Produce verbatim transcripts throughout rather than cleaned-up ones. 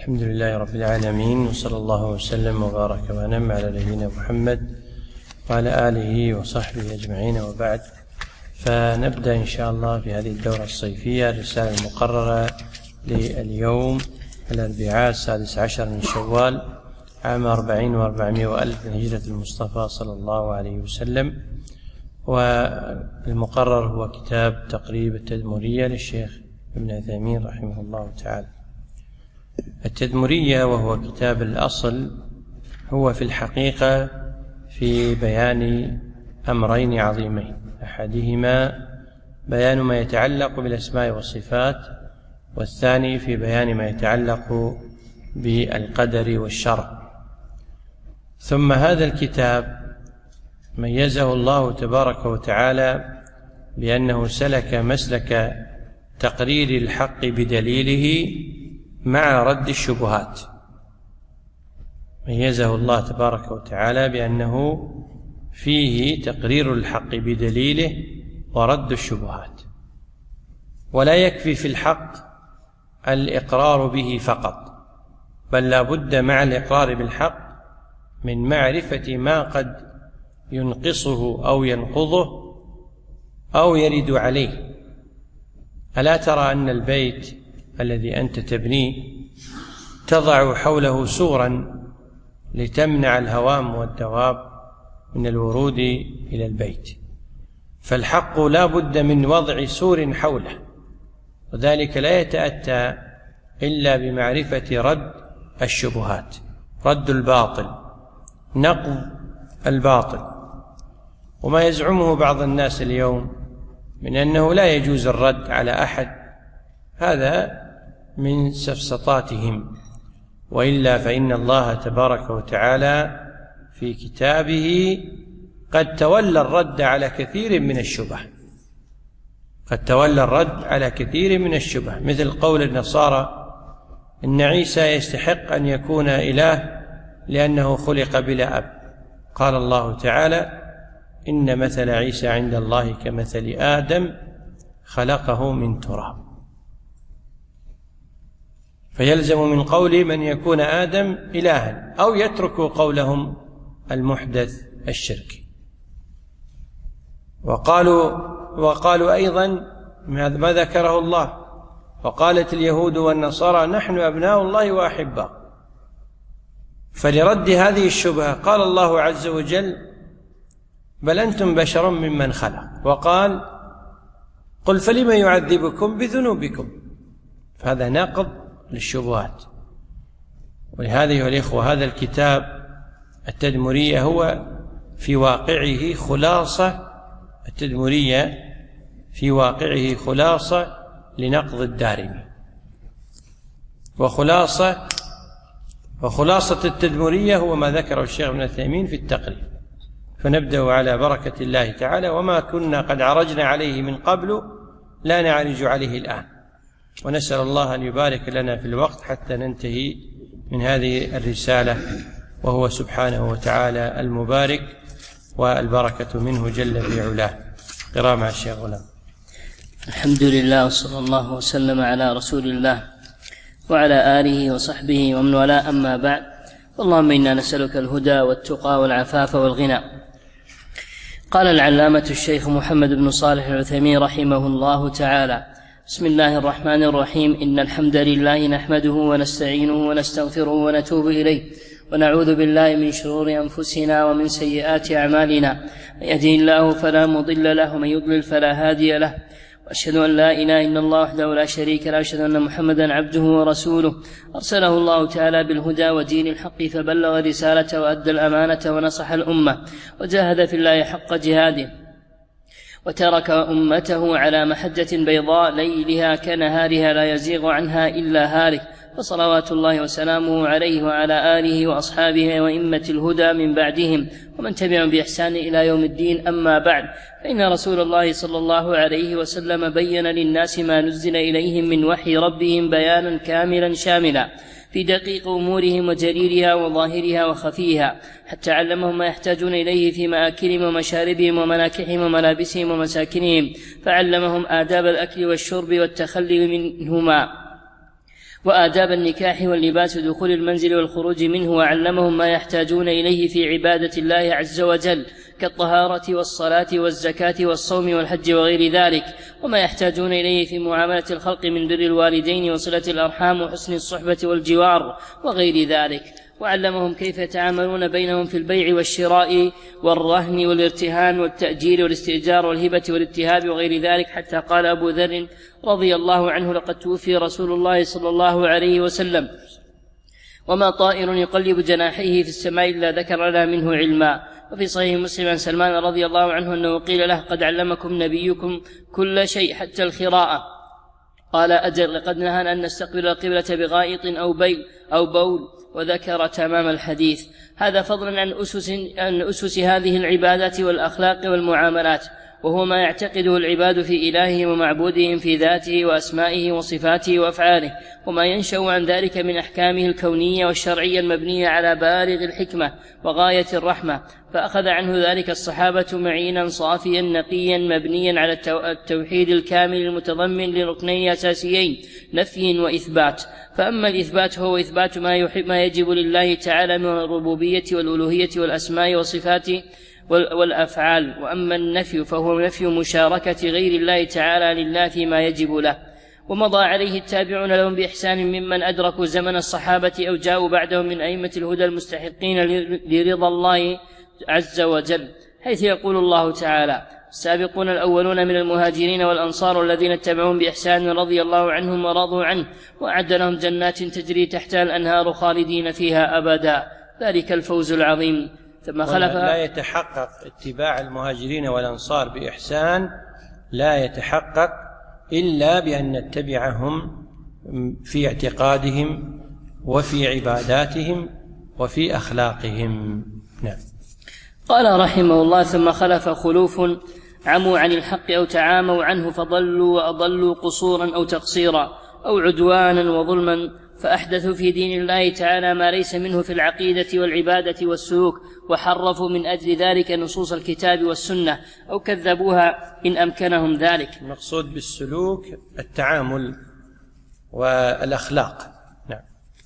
الحمد لله رب العالمين، وصلى الله وسلم وبارك وانعم على نبينا محمد وعلى آله وصحبه أجمعين، وبعد. فنبدأ إن شاء الله في هذه الدورة الصيفية الرسالة المقررة لليوم الأربعاء السادس عشر من شوال عام أربعين وأربعمائة وألف من هجرة المصطفى صلى الله عليه وسلم. والمقرر هو كتاب تقريب التدمرية للشيخ ابن عثيمين رحمه الله تعالى. التدمرية وهو كتاب الأصل هو في الحقيقة في بيان أمرين عظيمين، أحدهما بيان ما يتعلق بالأسماء والصفات، والثاني في بيان ما يتعلق بالقدر والشرع. ثم هذا الكتاب ميزه الله تبارك وتعالى بأنه سلك مسلك تقرير الحق بدليله مع رد الشبهات. ميزه الله تبارك وتعالى بأنه فيه تقرير الحق بدليله ورد الشبهات. ولا يكفي في الحق الإقرار به فقط، بل لا بد مع الإقرار بالحق من معرفة ما قد ينقصه أو ينقضه أو يرد عليه. ألا ترى أن البيت الذي أنت تبنيه تضع حوله سورا لتمنع الهوام والدواب من الورود إلى البيت؟ فالحق لا بد من وضع سور حوله، وذلك لا يتأتى إلا بمعرفة رد الشبهات، رد الباطل، نقض الباطل. وما يزعمه بعض الناس اليوم من أنه لا يجوز الرد على أحد، هذا من سفسطاتهم، وإلا فإن الله تبارك وتعالى في كتابه قد تولى الرد على كثير من الشبه، قد تولى الرد على كثير من الشبه، مثل قول النصارى إن عيسى يستحق أن يكون إله لأنه خلق بلا أب. قال الله تعالى إن مثل عيسى عند الله كمثل آدم خلقه من تراب. فيلزم من قول من يكون آدم إلها، أو يتركوا قولهم المحدث الشركي. وقالوا وقالوا أيضا ما ذكره الله، وقالت اليهود والنصارى نحن أبناء الله وأحباء. فلرد هذه الشبهة قال الله عز وجل بل أنتم بشر ممن خلق، وقال قل فلم يعذبكم بذنوبكم. فهذا ناقض للشبهات. ولهذا أيها الإخوة هذا الكتاب التدمرية هو في واقعه خلاصة، التدمرية في واقعه خلاصة لنقض الدارمي، وخلاصة وخلاصة التدمرية هو ما ذكره الشيخ ابن عثيمين في التقريب. فنبدأ على بركة الله تعالى، وما كنا قد عرجنا عليه من قبل لا نعرج عليه الآن، ونسأل الله أن يبارك لنا في الوقت حتى ننتهي من هذه الرسالة، وهو سبحانه وتعالى المبارك والبركة منه جل في علاه. قراءة مع الشيخ غلام. الحمد لله وصلى الله وسلم على رسول الله وعلى آله وصحبه ومن والاه، أما بعد. اللهم إنا نسألك الهدى والتقى والعفاف والغنى. قال العلامة الشيخ محمد بن صالح العثيمين رحمه الله تعالى: بسم الله الرحمن الرحيم. إن الحمد لله نحمده ونستعينه ونستغفره ونتوب إليه، ونعوذ بالله من شرور أنفسنا ومن سيئات أعمالنا. من يهده الله فلا مضل له، ومن يضلل فلا هادي له. وأشهد أن لا إله إلا الله وحده لا شريك له، وأشهد أن محمدا عبده ورسوله أرسله الله تعالى بالهدى ودين الحق، فبلغ رسالته وأدى الأمانة ونصح الأمة وجاهد في الله حق جهاده، وترك أمته على محجة بيضاء ليلها كنهارها لا يزيغ عنها إلا هالك. فصلوات الله وسلامه عليه وعلى آله وأصحابه وإمة الهدى من بعدهم ومن تبعهم بإحسان إلى يوم الدين. أما بعد، فإن رسول الله صلى الله عليه وسلم بين للناس ما نزل إليهم من وحي ربهم بيانا كاملا شاملا في دقيق أمورهم وجليلها وظاهرها وخفيها، حتى علمهم ما يحتاجون إليه في مآكلهم ومشاربهم ومناكحهم وملابسهم ومساكنهم، فعلمهم آداب الأكل والشرب والتخلي منهما، وآداب النكاح واللباس ودخول المنزل والخروج منه، وعلمهم ما يحتاجون إليه في عبادة الله عز وجل كالطهارة والصلاة والزكاة والصوم والحج وغير ذلك، وما يحتاجون إليه في معاملة الخلق من بر الوالدين وصلة الأرحام وحسن الصحبة والجوار وغير ذلك، وعلمهم كيف يتعاملون بينهم في البيع والشراء والرهن والارتهان والتأجير والاستئجار والهبة والاتهاب وغير ذلك، حتى قال أبو ذر رضي الله عنه: لقد توفي رسول الله صلى الله عليه وسلم وما طائر يقلب جناحيه في السماء إلا ذكر لنا منه علما. وفي صحيح مسلم عن سلمان رضي الله عنه أنه قيل له: قد علمكم نبيكم كل شيء حتى الخراءة. قال: أجل، لقد نهانا أن نستقبل القبلة بغائط أو بيل أو بول، وذكر تمام الحديث. هذا فضلا عن أسس, عن أسس هذه العبادات والأخلاق والمعاملات، وهو ما يعتقده العباد في إلههم ومعبودهم في ذاته وأسمائه وصفاته وأفعاله، وما ينشأ عن ذلك من أحكامه الكونية والشرعية المبنية على بالغ الحكمة وغاية الرحمة. فأخذ عنه ذلك الصحابة معينا صافيا نقيا مبنيا على التوحيد الكامل المتضمن لركنين أساسيين: نفي وإثبات. فأما الإثبات هو إثبات ما, يحب ما يجب لله تعالى من الربوبية والألوهية والأسماء والصفات والأفعال، وأما النفي فهو نفي مشاركة غير الله تعالى لله فيما يجب له. ومضى عليه التابعون لهم بإحسان ممن أدركوا زمن الصحابة أو جاءوا بعدهم من أئمة الهدى المستحقين لرضا الله عز وجل، حيث يقول الله تعالى: السابقون الأولون من المهاجرين والأنصار الذين اتبعوهم بإحسان رضي الله عنهم ورضوا عنه، وأعد لهم جنات تجري تحتها الأنهار خالدين فيها أبدا، ذلك الفوز العظيم. ثم خلف لا يتحقق اتباع المهاجرين والأنصار بإحسان، لا يتحقق إلا بأن نتبعهم في اعتقادهم وفي عباداتهم وفي أخلاقهم. نعم. قال رحمه الله: ثم خلف خلوف عموا عن الحق أو تعاموا عنه فضلوا وأضلوا قصورا أو تقصيرا أو عدوانا وظلما، فأحدثوا في دين الله تعالى ما ليس منه في العقيدة والعبادة والسلوك، وحرفوا من أجل ذلك نصوص الكتاب والسنة أو كذبوها إن أمكنهم ذلك. المقصود بالسلوك التعامل والأخلاق. نعم.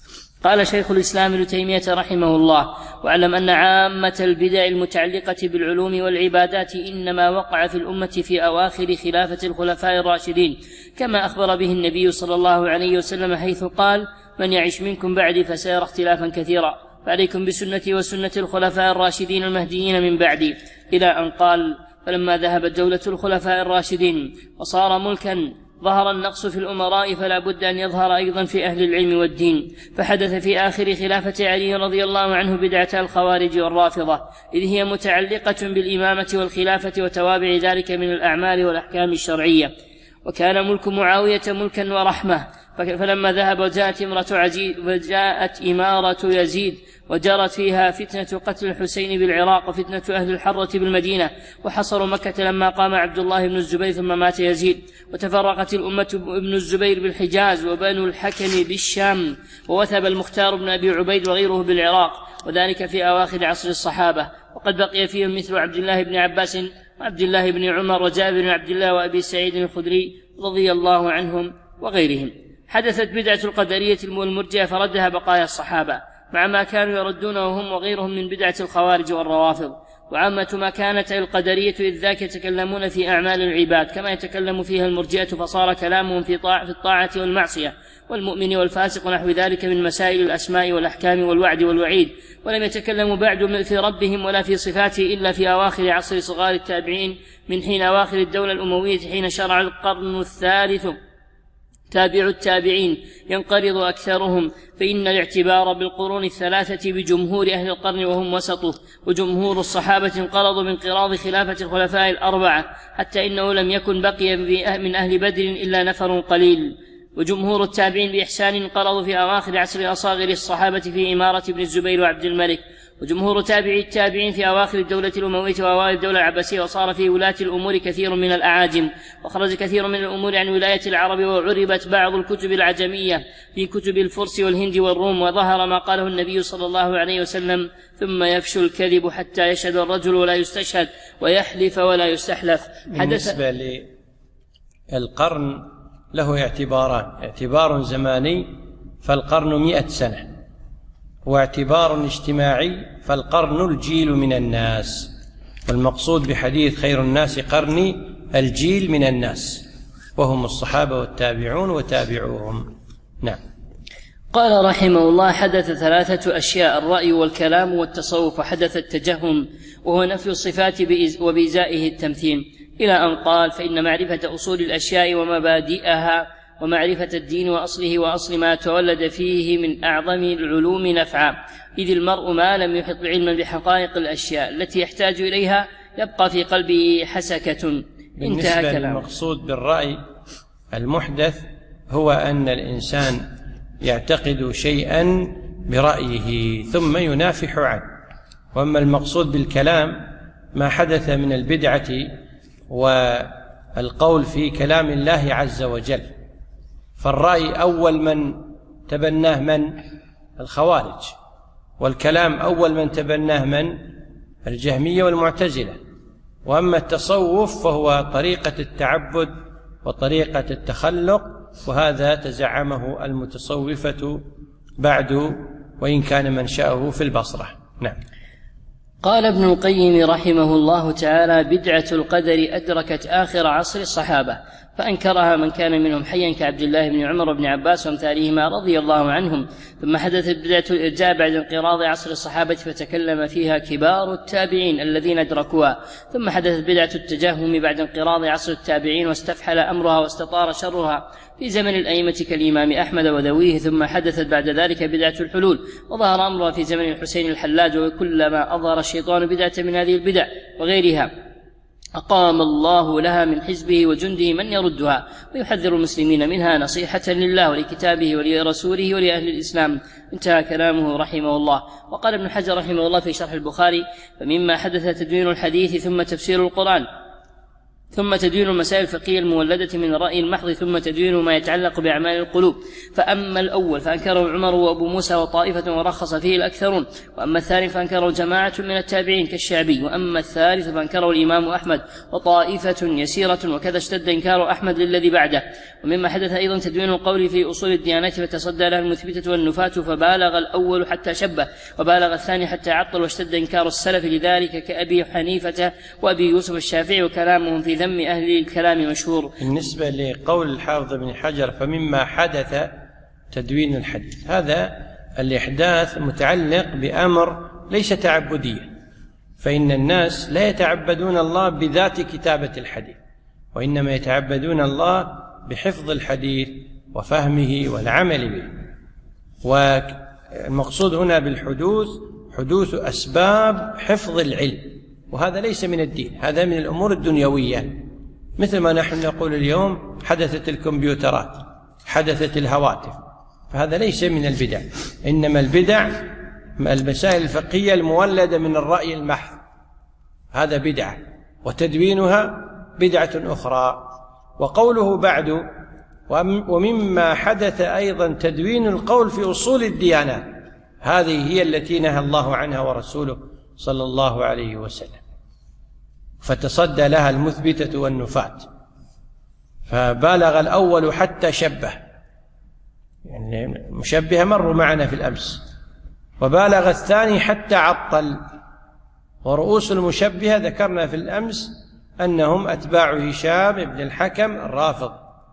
قال شيخ الإسلام ابن تيمية رحمه الله: واعلم أن عامة البدع المتعلقة بالعلوم والعبادات إنما وقع في الأمة في أواخر خلافة الخلفاء الراشدين، كما أخبر به النبي صلى الله عليه وسلم حيث قال: من يعش منكم بعدي فسيرى اختلافا كثيرا، فعليكم بسنتي وسنة الخلفاء الراشدين المهديين من بعدي، إلى أن قال: فلما ذهبت دولة الخلفاء الراشدين وصار ملكا ظهر النقص في الأمراء، فلا بد أن يظهر أيضا في أهل العلم والدين. فحدث في آخر خلافة علي رضي الله عنه بدعة الخوارج والرافضة، إذ هي متعلقة بالإمامة والخلافة وتوابع ذلك من الأعمال والأحكام الشرعية. وكان ملك معاوية ملكا ورحمة، فلما ذهب وجاءت امرأة عزيز وجاءت إمارة يزيد وجرت فيها فتنة قتل الحسين بالعراق وفتنة أهل الحرة بالمدينة، وحصروا مكة لما قام عبد الله بن الزبير ثم مات يزيد، وتفرقت الأمة ابن الزبير بالحجاز وبنو الحكم بالشام، ووثب المختار بن أبي عبيد وغيره بالعراق، وذلك في أواخر عصر الصحابة، وقد بقي فيهم مثل عبد الله بن عباس وعبد الله بن عمر وجابر بن عبد الله وأبي سعيد الخدري رضي الله عنهم وغيرهم. حدثت بدعة القدرية والمرجئة فردها بقايا الصحابة، مع ما كانوا يردونه هم وغيرهم من بدعة الخوارج والروافض. وعامة ما كانت القدرية إذ ذاك يتكلمون في أعمال العباد كما يتكلم فيها المرجئة، فصار كلامهم في, طاعة في الطاعة والمعصية والمؤمن والفاسق ونحو ذلك من مسائل الأسماء والأحكام والوعد والوعيد، ولم يتكلموا بعد في ربهم ولا في صفاته إلا في أواخر عصر صغار التابعين، من حين أواخر الدولة الأموية حين شرع القرن الثالث تابع التابعين ينقرض أكثرهم، فإن الاعتبار بالقرون الثلاثة بجمهور أهل القرن وهم وسطه، وجمهور الصحابة انقرضوا بانقراض خلافة الخلفاء الأربعة، حتى إنه لم يكن بقي من أهل بدر إلا نفر قليل. وجمهور التابعين بإحسان انقرضوا في أواخر عصر أصاغر الصحابة في إمارة ابن الزبير وعبد الملك، وجمهور تابعي التابعين في أواخر الدولة الأموية وأوائل الدولة العباسية، وصار في ولاة الأمور كثير من الأعاجم، وخرج كثير من الأمور عن ولاية العرب، وعربت بعض الكتب العجمية في كتب الفرس والهند والروم، وظهر ما قاله النبي صلى الله عليه وسلم: ثم يفشو الكذب حتى يشهد الرجل ولا يستشهد ويحلف ولا يستحلف. بالنسبة للقرن له اعتباران: اعتبار زماني فالقرن مئة سنة، واعتبار اجتماعي فالقرن الجيل من الناس، والمقصود بحديث خير الناس قرني الجيل من الناس، وهم الصحابة والتابعون وتابعوهم. نعم. قال رحمه الله: حدث ثلاثة أشياء: الرأي والكلام والتصوف، وحدث التجهم وهو نفي الصفات وبإزائه التمثيل، إلى أن قال: فإن معرفة أصول الأشياء ومبادئها ومعرفة الدين وأصله وأصل ما تولد فيه من أعظم العلوم نفعا، إذ المرء ما لم يحط علما بحقائق الأشياء التي يحتاج إليها يبقى في قلبه حسكة. بالنسبة للمقصود بالرأي المحدث هو أن الإنسان يعتقد شيئا برأيه ثم ينافح عنه، وأما المقصود بالكلام ما حدث من البدعة والقول في كلام الله عز وجل. فالرأي أول من تبناه من؟ الخوارج، والكلام أول من تبناه من؟ الجهمية والمعتزلة. وأما التصوف فهو طريقة التعبد وطريقة التخلق، وهذا تزعمه المتصوفة بعد، وإن كان منشأه في البصرة. نعم. قال ابن القيم رحمه الله تعالى: بدعة القدر أدركت آخر عصر الصحابة فأنكرها من كان منهم حيا كعبد الله بن عمر بن عباس وامثالهما رضي الله عنهم، ثم حدثت بدعة الإرجاء بعد انقراض عصر الصحابة فتكلم فيها كبار التابعين الذين أدركوها، ثم حدثت بدعة التجهم بعد انقراض عصر التابعين واستفحل أمرها واستطار شرها في زمن الأئمة كالإمام أحمد وذويه، ثم حدثت بعد ذلك بدعة الحلول وظهر أمرها في زمن الحسين الحلاج، وكلما أظهر الشيطان بدعة من هذه البدع وغيرها أقام الله لها من حزبه وجنده من يردها ويحذر المسلمين منها نصيحة لله ولكتابه ولرسوله ولأهل الإسلام. انتهى كلامه رحمه الله. وقال ابن حجر رحمه الله في شرح البخاري: فمما حدث تدوين الحديث ثم تفسير القرآن، ثم تدوين المسائل الفقهية المولدة من الرأي المحض، ثم تدوين ما يتعلق بأعمال القلوب. فأما الأول فأنكره عمر وأبو موسى وطائفة ورخص فيه الأكثرون، وأما الثاني فأنكره جماعة من التابعين كالشعبي، وأما الثالث فأنكره الإمام أحمد وطائفة يسيرة، وكذا اشتد إنكار أحمد للذي بعده. ومما حدث أيضا تدوين القول في أصول الديانات فتصدى له المثبتة والنفاة، فبالغ الأول حتى شبه، وبالغ الثاني حتى عطل، واشتد إنكار السلف لذلك كأبي حنيفة وأبي يوسف الشافعي، وكلامهم في ذم أهل الكلام مشهور. بالنسبة لقول الحافظ بن حجر فمما حدث تدوين الحديث، هذا الإحداث متعلق بأمر ليس تعبديا، فإن الناس لا يتعبدون الله بذات كتابة الحديث، وإنما يتعبدون الله بحفظ الحديث وفهمه والعمل به. والمقصود هنا بالحدوث حدوث أسباب حفظ العلم، وهذا ليس من الدين، هذا من الأمور الدنيوية، مثل ما نحن نقول اليوم حدثت الكمبيوترات، حدثت الهواتف، فهذا ليس من البدع، إنما البدع المسائل الفقهية المولدة من الرأي المحض، هذا بدعة، وتدوينها بدعة أخرى. وقوله بعد: ومما حدث أيضا تدوين القول في أصول الديانات، هذه هي التي نهى الله عنها ورسوله صلى الله عليه وسلم، فتصدى لها المثبتة والنفاة، فبالغ الأول حتى شبه، يعني مشبه مروا معنا في الأمس، وبالغ الثاني حتى عطل. ورؤوس المشبهة ذكرنا في الأمس أنهم أتباع هشام بن الحكم الرافض،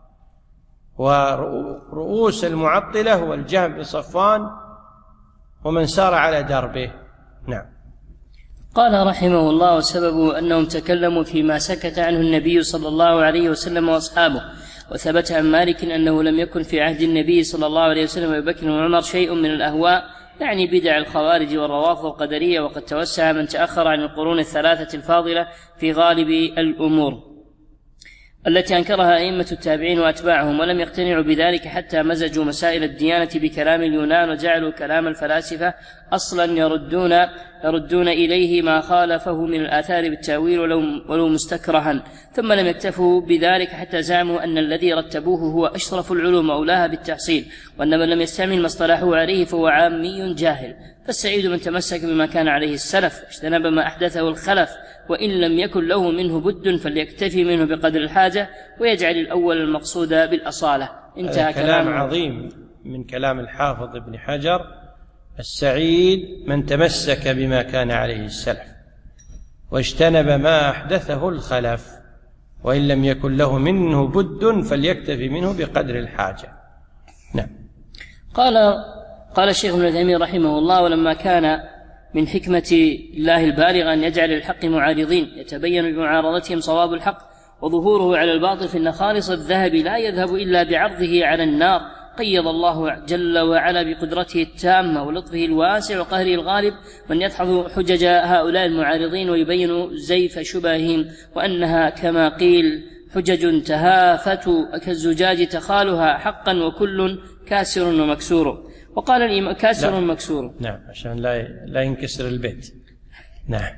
ورؤوس المعطلة هو الجهم بن صفوان ومن سار على دربه. نعم. قال رحمه الله: وسبب أنهم تكلموا فيما سكت عنه النبي صلى الله عليه وسلم وأصحابه. وثبت عن مالك أنه لم يكن في عهد النبي صلى الله عليه وسلم وأبي بكر وعمر شيء من الأهواء، يعني بدع الخوارج والروافض القدرية، وقد توسع من تأخر عن القرون الثلاثة الفاضلة في غالب الأمور التي أنكرها أئمة التابعين وأتباعهم، ولم يقتنعوا بذلك حتى مزجوا مسائل الديانة بكلام اليونان، وجعلوا كلام الفلاسفة أصلا يردون, يردون إليه ما خالفه من الآثار بالتأويل ولو, ولو مستكرها. ثم لم يكتفوا بذلك حتى زعموا أن الذي رتبوه هو أشرف العلوم أولاها بالتحصيل، وأن من لم يستعمل ما اصطلحوا عليه فهو عامي جاهل. فالسعيد من تمسك بما كان عليه السلف واجتنب ما أحدثه الخلف، وإن لم يكن له منه بد فليكتفي منه بقدر الحاجة ويجعل الأول المقصود بالأصالة. انتهى كلام عظيم من كلام الحافظ ابن حجر: السعيد من تمسك بما كان عليه السلف واجتنب ما أحدثه الخلف، وإن لم يكن له منه بد فليكتفي منه بقدر الحاجة. نعم. قال قال الشيخ ابن تيمية رحمه الله: ولما كان من حكمة الله البالغة أن يجعل الحق معارضين يتبين بمعارضتهم صواب الحق وظهوره على الباطل، فإن خالص الذهب لا يذهب إلا بعرضه على النار. قيض الله جل وعلا بقدرته التامة ولطفه الواسع وقهره الغالب من يدحض حجج هؤلاء المعارضين ويبين زيف شبههم، وأنها كما قيل حجج تهافت كالزجاج تخالها حقا وكل كاسر ومكسور. وقال الإمام كاسر ومكسور، نعم، عشان لا لا ينكسر البيت. نعم.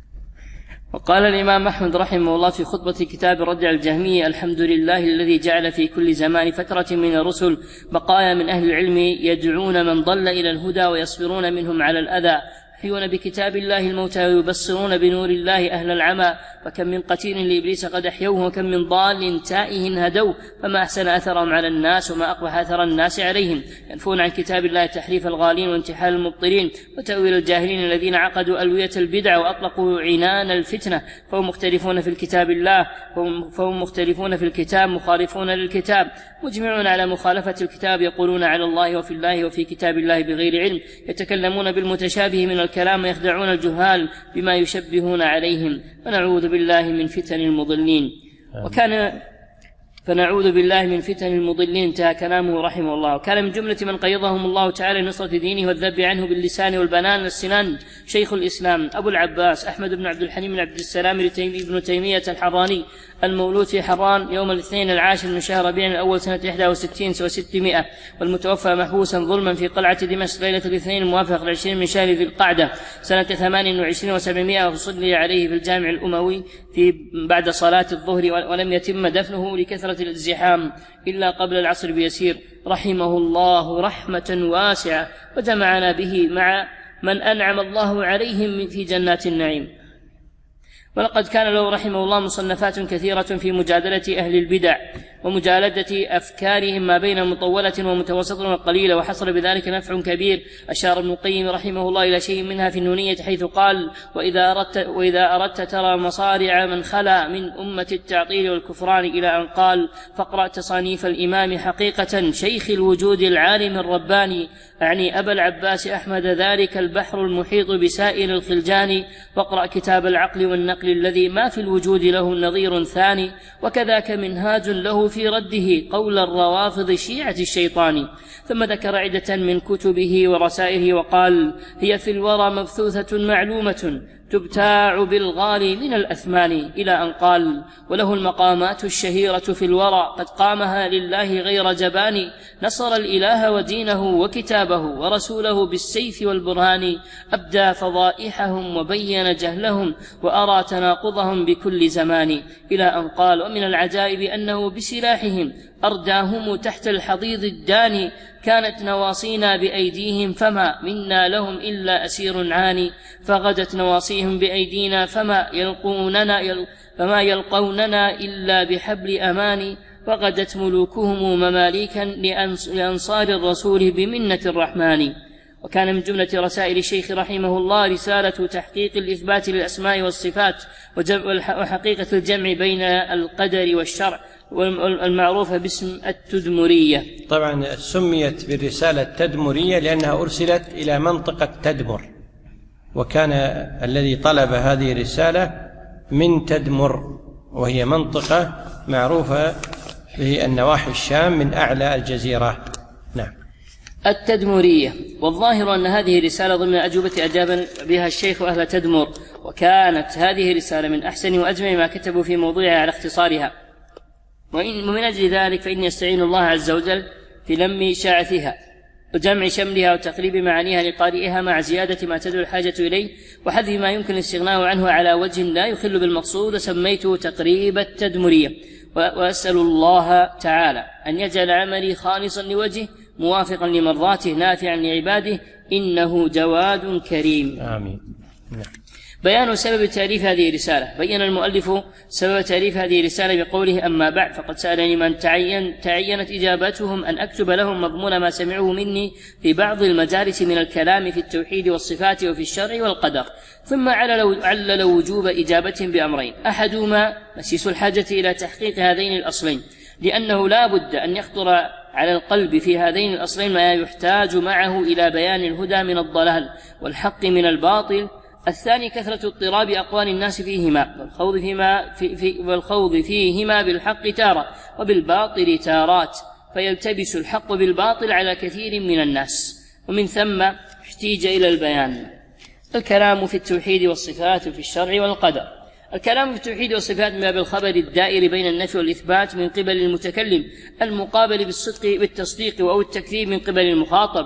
وقال الإمام أحمد رحمه الله في خطبة كتاب الرد على الجهمية: الحمد لله الذي جعل في كل زمان فترة من الرسل بقايا من أهل العلم يدعون من ضل إلى الهدى ويصبرون منهم على الأذى، يحيون بكتاب الله الموتى ويبصرون بنور الله أهل العمى. فكم من قتيل لإبليس قد أحيوه، وكم من ضال تائه هدوه، فما أحسن أثرهم على الناس وما أقبح أثر الناس عليهم. ينفون عن كتاب الله تحريف الغالين وانتحال المبطلين وتأويل الجاهلين الذين عقدوا ألوية البدع وأطلقوا عنان الفتنة، فهم مختلفون في الكتاب الله فهم, فهم مختلفون في الكتاب مخالفون للكتاب، مجمعون على مخالفة الكتاب، يقولون على الله وفي الله وفي كتاب الله بغير علم، يتكلمون بالمتشابه من الكلام ويخدعون الجهال بما يشبهون عليهم، فنعوذ بالله من فتن المضلين. وكان فنعوذ بالله من فتن المضلين. انتهى كلامه رحمه الله. وكان من جملة من قيضهم الله تعالى لنصرة دينه والذب عنه باللسان والبنان السنان شيخ الإسلام أبو العباس أحمد بن عبد الحليم بن عبد السلام ابن تيمية الحراني، المولود في حران يوم الاثنين العاشر من شهر ربيع الأول سنة إحدى وستين وستمائة، والمتوفى محبوسا ظلما في قلعة دمشق ليلة الاثنين الموافق العشرين من شهر ذي القعدة سنة ثمان وعشرين وسبعمائة، وصلي عليه في الجامع الأموي في بعد صلاة الظهر، ولم يتم دفنه لكثرة الازدحام إلا قبل العصر بيسير، رحمه الله رحمة واسعة، وجمعنا به مع من أنعم الله عليهم في جنات النعيم. ولقد كان له رحمه الله مصنفات كثيرة في مجادلة أهل البدع ومجالدة أفكارهم ما بين مطولة ومتوسطة وقليلة، وحصل بذلك نفع كبير. أشار ابن القيم رحمه الله إلى شيء منها في النونية حيث قال: وإذا أردت, وإذا أردت ترى مصارع من خلا من أمة التعطيل والكفران، إلى أن قال: فاقرأ تصانيف الإمام حقيقة شيخ الوجود العالم الرباني، أعني أبا العباس أحمد، ذلك البحر المحيط بسائر الخلجان، واقرأ كتاب العقل والنقل الذي ما في الوجود له نظير ثاني، وكذاك منهاج له في رده قول الروافض شيعة الشيطان. ثم ذكر عدة من كتبه ورسائله وقال: هي في الورى مبثوثة معلومة تبتاع بالغالي من الأثمان، إلى أن قال: وله المقامات الشهيرة في الورى قد قامها لله غير جبان، نصر الإله ودينه وكتابه ورسوله بالسيف والبرهان، أبدى فضائحهم وبين جهلهم وأرى تناقضهم بكل زمان، إلى أن قال: ومن العجائب أنه بسلاحهم أرداهم تحت الحضيض الداني، كانت نواصينا بأيديهم فما منا لهم إلا أسير عاني، فغدت نواصيهم بأيدينا فما يلقوننا, يل فما يلقوننا إلا بحبل أمان، وغدت ملوكهم مماليكا لأنصار الرسول بمنة الرحمن. وكان من جملة رسائل الشيخ رحمه الله رسالة تحقيق الإثبات للأسماء والصفات وحقيقة الجمع بين القدر والشرع، والمعروفة باسم التدمرية. طبعا سميت بالرسالة التدمرية لأنها أرسلت إلى منطقة تدمر، وكان الذي طلب هذه الرسالة من تدمر، وهي منطقة معروفة في النواحي الشام من أعلى الجزيرة. نعم. التدمرية. والظاهر أن هذه رسالة ضمن أجوبة أجاب بها الشيخ أهل تدمر، وكانت هذه رسالة من أحسن وأجمل ما كتبوا في موضوعها على اختصارها، ومن أجل ذلك فإني يستعين الله عز وجل في لم شاعثها وجمع شملها وتقريب معانيها لقارئها مع زيادة ما تدعو الحاجة إليه وحذف ما يمكن الاستغناء عنه على وجه لا يخل بالمقصود، وسميته تقريب التدمرية. وأسأل الله تعالى أن يجعل عملي خالصا لوجهه موافقا لمرضاته نافعا لعباده، إنه جواد كريم. آمين. بيان سبب تأليف هذه الرسالة. بين المؤلف سبب تأليف هذه الرسالة بقوله: أما بعد، فقد سألني من تعين تعينت إجابتهم أن أكتب لهم مضمون ما سمعوه مني في بعض المجالس من الكلام في التوحيد والصفات وفي الشرع والقدر، ثم علل وجوب إجابتهم بأمرين: أحدهما مسيس الحاجة إلى تحقيق هذين الأصلين، لأنه لا بد أن يخطر على القلب في هذين الأصلين ما يحتاج معه إلى بيان الهدى من الضلال والحق من الباطل. الثاني كثرة اضطراب أقوال الناس فيهما والخوض, فيما في في والخوض فيهما بالحق تارة وبالباطل تارات، فيلتبس الحق بالباطل على كثير من الناس، ومن ثم احتيج إلى البيان. الكلام في التوحيد والصفات وفي الشرع والقدر. الكلام في التوحيد والصفات من باب الخبر الدائر بين النفي والإثبات من قبل المتكلم، المقابل بالصدق بالتصديق أو التكذيب من قبل المخاطب،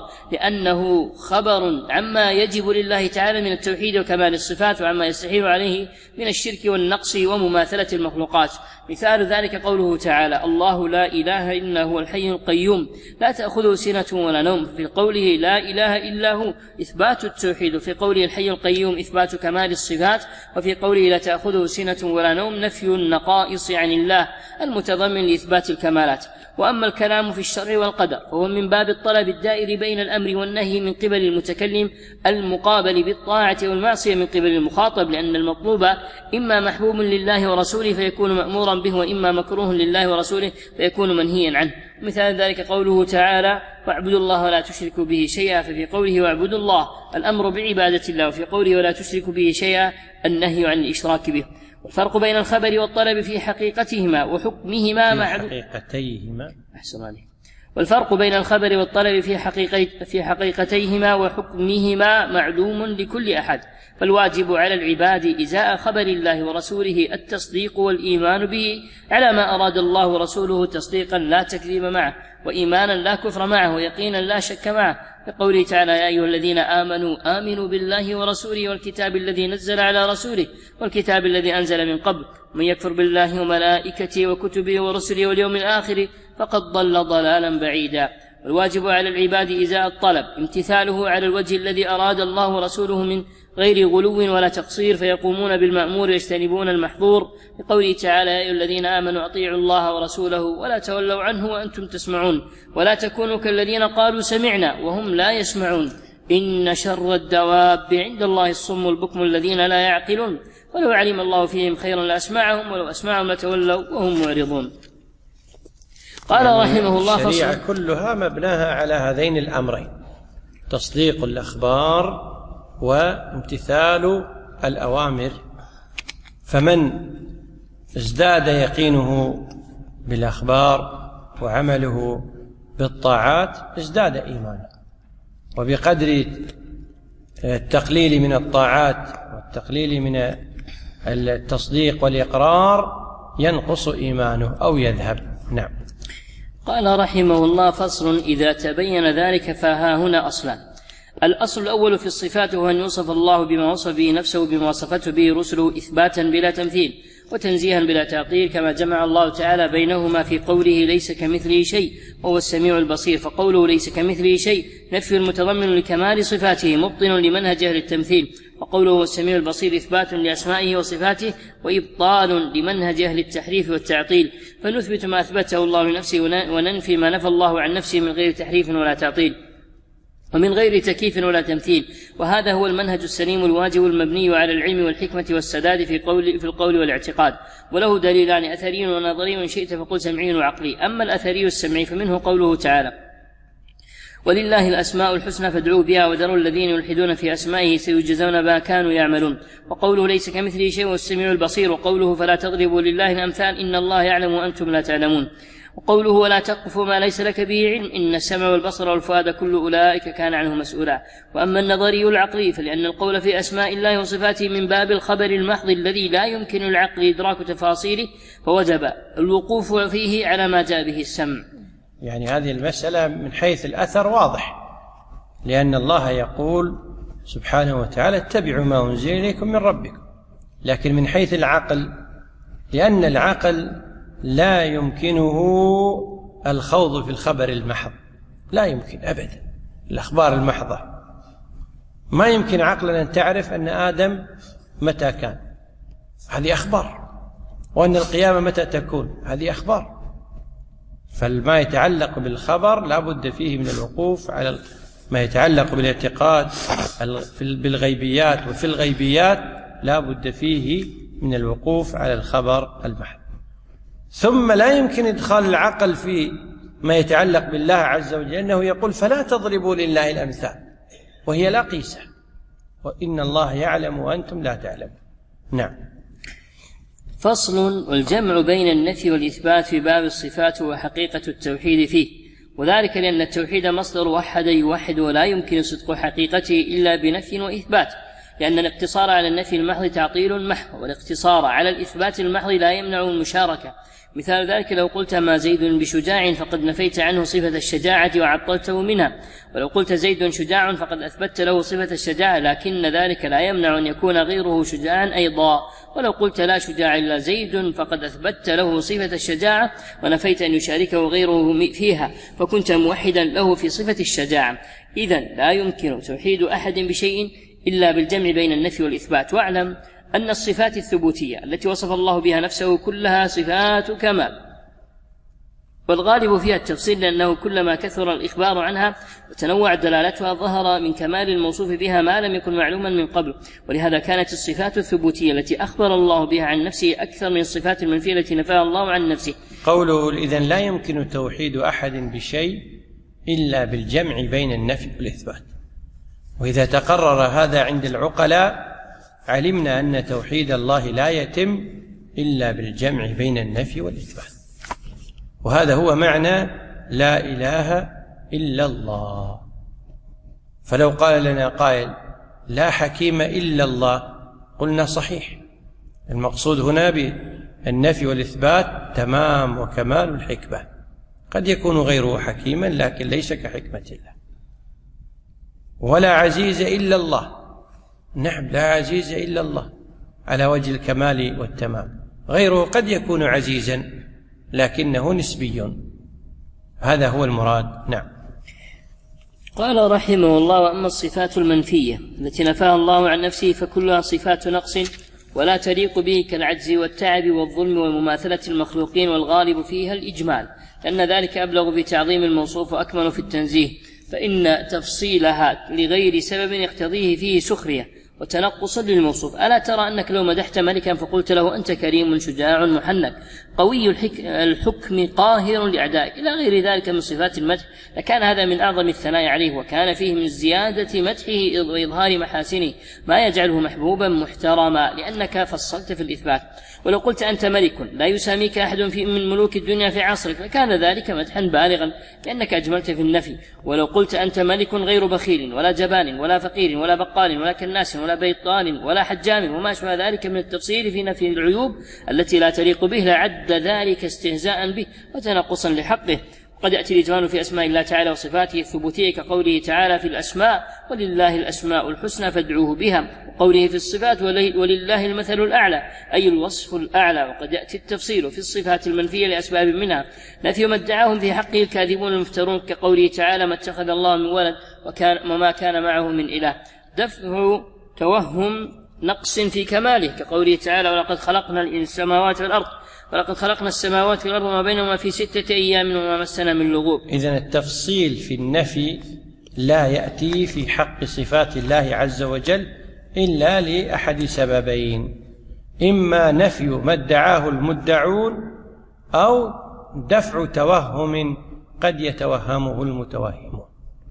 لأنه خبر عما يجب لله تعالى من التوحيد وكمال الصفات، وعما يستحيل عليه من الشرك والنقص ومماثلة المخلوقات. مثال ذلك قوله تعالى: الله لا إله إلا هو الحي القيوم لا تأخذه سنة ولا نوم. في قوله لا إله إلا هو إثبات التوحيد، وفي قوله الحي القيوم إثبات كمال الصفات، وفي قوله لا تأخذه سنة ولا نوم نفي النقائص عن الله المتضمن لإثبات الكمالات. وأما الكلام في الشرع والقدر فهو من باب الطلب الدائر بين الأمر والنهي من قبل المتكلم، المقابل بالطاعة والمعصية من قبل المخاطب، لأن المطلوب إما محبوب لله ورسوله فيكون مأمورا به، وإما مكروه لله ورسوله فيكون منهيا عنه. مثال ذلك قوله تعالى: واعبدوا الله ولا تشركوا به شيئا، ففي قوله واعبدوا الله الأمر بعبادة الله، وفي قوله ولا تشركوا به شيئا النهي عن الإشراك به. والفرق بين الخبر والطلب في حقيقتهما وحكمهما مع حقيقتيهما أحسن عليه. والفرق بين الخبر والطلب في حقيقة في حقيقتيهما وحكمهما معلوم لكل أحد، فالواجب على العباد إزاء خبر الله ورسوله التصديق والإيمان به على ما أراد الله ورسوله تصديقا لا تكذيب معه، وإيمانا لا كفر معه، ويقينا لا شك معه، بقوله تعالى: يا أيها الذين آمنوا آمنوا بالله ورسوله والكتاب الذي نزل على رسوله والكتاب الذي أنزل من قبل، من يكفر بالله وملائكته وكتبه ورسله واليوم الآخر فقد ضل ضلالا بعيدا. والواجب على العباد إزاء الطلب امتثاله على الوجه الذي أراد الله ورسوله من غير غلو ولا تقصير، فيقومون بالمأمور ويجتنبون المحظور، بقوله تعالى: يا أيها الذين آمنوا أطيعوا الله ورسوله ولا تولوا عنه وأنتم تسمعون، ولا تكونوا كالذين قالوا سمعنا وهم لا يسمعون، إن شر الدواب عند الله الصم البكم الذين لا يعقلون، ولو علم الله فيهم خيرا لأسمعهم ولو أسمعهم لتولوا وهم معرضون. قال يعني رحمه الله: الشريعة كلها مبناها على هذين الأمرين: تصديق الأخبار وامتثال الأوامر. فمن ازداد يقينه بالأخبار وعمله بالطاعات ازداد إيمانه، وبقدر التقليل من الطاعات والتقليل من التصديق والإقرار ينقص إيمانه أو يذهب. نعم. قال رحمه الله: فصل: إذا تبين ذلك فها هنا أصلان. الأصل الأول في الصفات هو أن يوصف الله بما وصف به نفسه بما وصفته به رسله إثباتا بلا تمثيل وتنزيها بلا تعطيل، كما جمع الله تعالى بينهما في قوله ليس كمثله شيء وهو السميع البصير، فقوله ليس كمثله شيء نفي المتضمن لكمال صفاته مبطن لمنهج أهل التمثيل، وقوله هو السميع البصير إثبات لأسمائه وصفاته وإبطال لمنهج أهل التحريف والتعطيل، فنثبت ما أثبته الله لنفسه وننفي ما نفى الله عن نفسه من غير تحريف ولا تعطيل ومن غير تكييف ولا تمثيل. وهذا هو المنهج السليم الواجب المبني على العلم والحكمة والسداد في القول, في القول والاعتقاد. وله دليلان: أثري ونظري، وإن شئت فقل سمعي وعقلي. أما الأثري السمعي فمنه قوله تعالى: ولله الأسماء الحسنى فادعوه بها وذروا الذين يلحدون في أسمائه سيجزون ما كانوا يعملون. وقوله ليس كمثله شيء والسميع البصير. وقوله فلا تضربوا لله الأمثال إن الله يعلم وأنتم لا تعلمون. وقوله ولا تقف ما ليس لك به علم إن السمع والبصر والفؤاد كل أولئك كان عنه مسؤولا. وأما النظري العقلي فلأن القول في أسماء الله وصفاته من باب الخبر المحض الذي لا يمكن العقل إدراك تفاصيله، فوجب الوقوف فيه على ما جاء به السمع. يعني هذه المسألة من حيث الأثر واضح، لأن الله يقول سبحانه وتعالى: اتبعوا ما أنزل إليكم من ربكم. لكن من حيث العقل، لأن العقل لا يمكنه الخوض في الخبر المحض، لا يمكن أبدا. الأخبار المحضة ما يمكن عقلا أن تعرف أن آدم متى كان، هذه أخبار، وأن القيامة متى تكون، هذه أخبار. فما يتعلق بالخبر لا بد فيه من الوقوف على ما يتعلق بالاعتقاد بالغيبيات، وفي الغيبيات لا بد فيه من الوقوف على الخبر المحض. ثم لا يمكن إدخال العقل في ما يتعلق بالله عز وجل، أنه يقول فلا تضربوا لله الأمثال وهي لا قيسة، وإن الله يعلم وأنتم لا تعلمون. نعم. فصل. والجمع بين النفي والإثبات في باب الصفات وحقيقة التوحيد فيه، وذلك لأن التوحيد مصدر وحد يوحد، ولا يمكن صدق حقيقته إلا بنفي وإثبات، لأن الاقتصار على النفي المحض تعطيل محض، والاقتصار على الإثبات المحض لا يمنع المشاركة. مثال ذلك لو قلت ما زيد بشجاع فقد نفيت عنه صفة الشجاعة وعطلته منها، ولو قلت زيد شجاع فقد أثبت له صفة الشجاعة، لكن ذلك لا يمنع أن يكون غيره شجاعا أيضا. ولو قلت لا شجاع إلا زيد فقد أثبت له صفة الشجاعة ونفيت أن يشاركه غيره فيها، فكنت موحدا له في صفة الشجاعة. إذن لا يمكن توحيد أحد بشيء إلا بالجمع بين النفي والإثبات. واعلم أن الصفات الثبوتية التي وصف الله بها نفسه كلها صفات كمال، والغالب فيها التفصيل، لأنه كلما كثر الإخبار عنها وتنوع دلالتها ظهر من كمال الموصوف بها ما لم يكن معلوما من قبل. ولهذا كانت الصفات الثبوتية التي أخبر الله بها عن نفسه أكثر من الصفات المنفية التي نفاها الله عن نفسه. قوله إذن لا يمكن توحيد أحد بشيء إلا بالجمع بين النفي والإثبات. وإذا تقرر هذا عند العقلاء علمنا أن توحيد الله لا يتم إلا بالجمع بين النفي والإثبات، وهذا هو معنى لا إله إلا الله. فلو قال لنا قائل لا حكيم إلا الله قلنا صحيح، المقصود هنا بالنفي والإثبات تمام وكمال الحكمة، قد يكون غيره حكيما لكن ليس كحكمة الله. ولا عزيز إلا الله، نعم لا عزيز إلا الله على وجه الكمال والتمام، غيره قد يكون عزيزا لكنه نسبي، هذا هو المراد. نعم. قال رحمه الله: وأما الصفات المنفية التي نفاها الله عن نفسه فكلها صفات نقص ولا تليق به، كالعجز والتعب والظلم ومماثلة المخلوقين، والغالب فيها الإجمال، لأن ذلك أبلغ في تعظيم الموصوف وأكمل في التنزيه، فإن تفصيلها لغير سبب يقتضيه فيه سخرية وتنقصا للموصوف. ألا ترى أنك لو مدحت ملكا فقلت له أنت كريم شجاع محنك قوي الحكم قاهر لأعدائك إلى غير ذلك من صفات المدح، لكان هذا من أعظم الثناء عليه، وكان فيه من زيادة مدحه وإظهار محاسنه ما يجعله محبوبا محترما، لأنك فصلت في الإثبات. ولو قلت أنت ملك لا يساميك أحد في من ملوك الدنيا في عصرك لكان ذلك مدحا بالغا، لأنك أجملت في النفي. ولو قلت أنت ملك غير بخيل ولا جبان ولا فقير ولا بقال ولا كناس ولا بيطان ولا حجام وما شابه ذلك من التفصيل في نفي العيوب التي لا تليق به، لعد ذلك استهزاء به وتنقصا لحقه. قد يأتي الإجمال في أسماء الله تعالى وصفاته الثبوتية كقوله تعالى في الأسماء: ولله الأسماء الحسنى فادعوه بها، وقوله في الصفات: ولله المثل الأعلى، أي الوصف الأعلى. وقد يأتي التفصيل في الصفات المنفية لأسباب منها نفي ما ادعاهم في حقه الكاذبون المفترون، كقوله تعالى: ما اتخذ الله من ولد وكان وما كان معه من إله، دفع توهم نقص في كماله، كقوله تعالى: ولقد خلقنا السماوات والأرض ولقد خلقنا السماوات والأرض وما بينهما في ستة أيام وما مسنا من لغوب. إذن التفصيل في النفي لا يأتي في حق صفات الله عز وجل إلا لأحد سببين: إما نفي ما ادعاه المدعون، أو دفع توهم قد يتوهمه المتوهمون.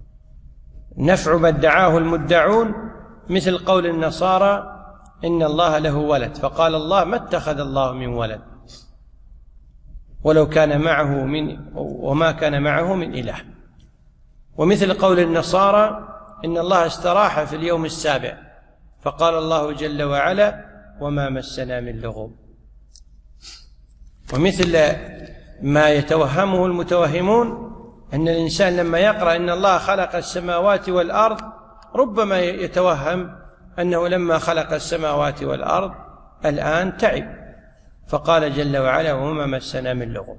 نفع ما ادعاه المدعون مثل قول النصارى إن الله له ولد، فقال الله: ما اتخذ الله من ولد ولو كان معه من وما كان معه من إله. ومثل قول النصارى إن الله استراح في اليوم السابع، فقال الله جل وعلا: وما مسنا من لغوب. ومثل ما يتوهمه المتوهمون أن الإنسان لما يقرأ إن الله خلق السماوات والأرض ربما يتوهم أنه لما خلق السماوات والأرض الآن تعب، فقال جل وعلا: وما مسنا من لغوب.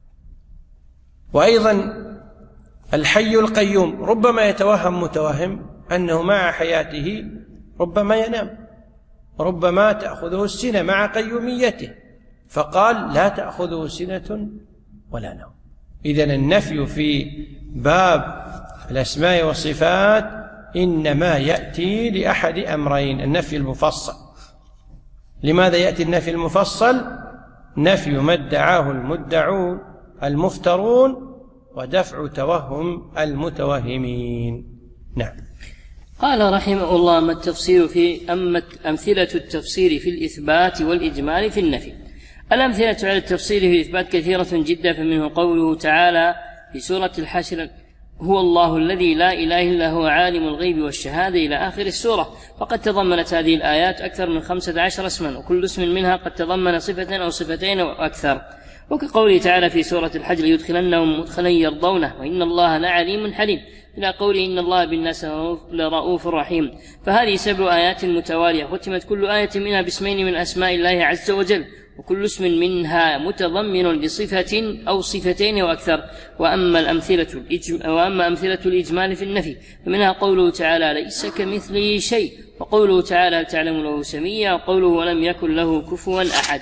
وأيضا الحي القيوم ربما يتوهم متوهم أنه مع حياته ربما ينام، ربما تأخذه السنة مع قيوميته، فقال لا تأخذه سنة ولا نوم. إذن النفي في باب الأسماء والصفات إنما يأتي لأحد أمرين: النفي المفصل. لماذا يأتي النفي المفصل؟ نفي ما ادعاه المدعون المفترون ودفع توهم المتوهمين. نعم. قال رحمه الله: أما التفصيل في أما أمثلة التفصيل في الإثبات والإجمال في النفي. الأمثلة على التفصيل في الإثبات كثيرة جدا، فمنه قوله تعالى في سورة الحشر: هو الله الذي لا إله إلا هو عالم الغيب والشهادة إلى آخر السورة. فقد تضمنت هذه الآيات أكثر من خمسة عشر اسما، وكل اسم منها قد تضمن صفة أو صفتين أو أكثر. وكقوله تعالى في سورة الحج: ليدخلنهم مدخلا يرضونه وإن الله لعليم حليم، إلى قوله: إن الله بالناس لرؤوف رحيم. فهذه سبع آيات متوالية، ختمت كل آية منها باسمين من أسماء الله عز وجل، وكل اسم منها متضمن لصفة أو صفتين وأكثر. وأما الأمثلة الإجم... وأما أمثلة الإجمال في النفي فمنها قوله تعالى: ليس كمثله شيء، وقوله تعالى: هل تعلم له سميا، وقوله: ولم يكن له كفوا أحد.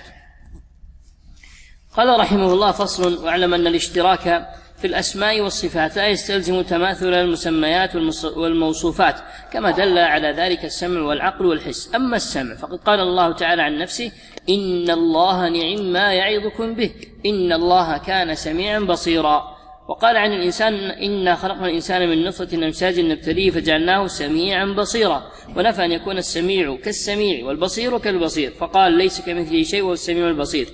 قال رحمه الله: فصل. واعلم أن الاشتراك في الأسماء والصفات لا يستلزم تماثل المسميات والموصوفات، كما دل على ذلك السمع والعقل والحس. أما السمع فقد قال الله تعالى عن نفسه: إن الله نعم ما يعظكم به، إن الله كان سميعا بصيرا. وقال عن الإنسان: إنا خلقنا الإنسان من نطفة أمشاج نبتليه فجعلناه سميعا بصيرا. ونفى أن يكون السميع كالسميع والبصير كالبصير، فقال: ليس كمثله شيء وهو السميع البصير.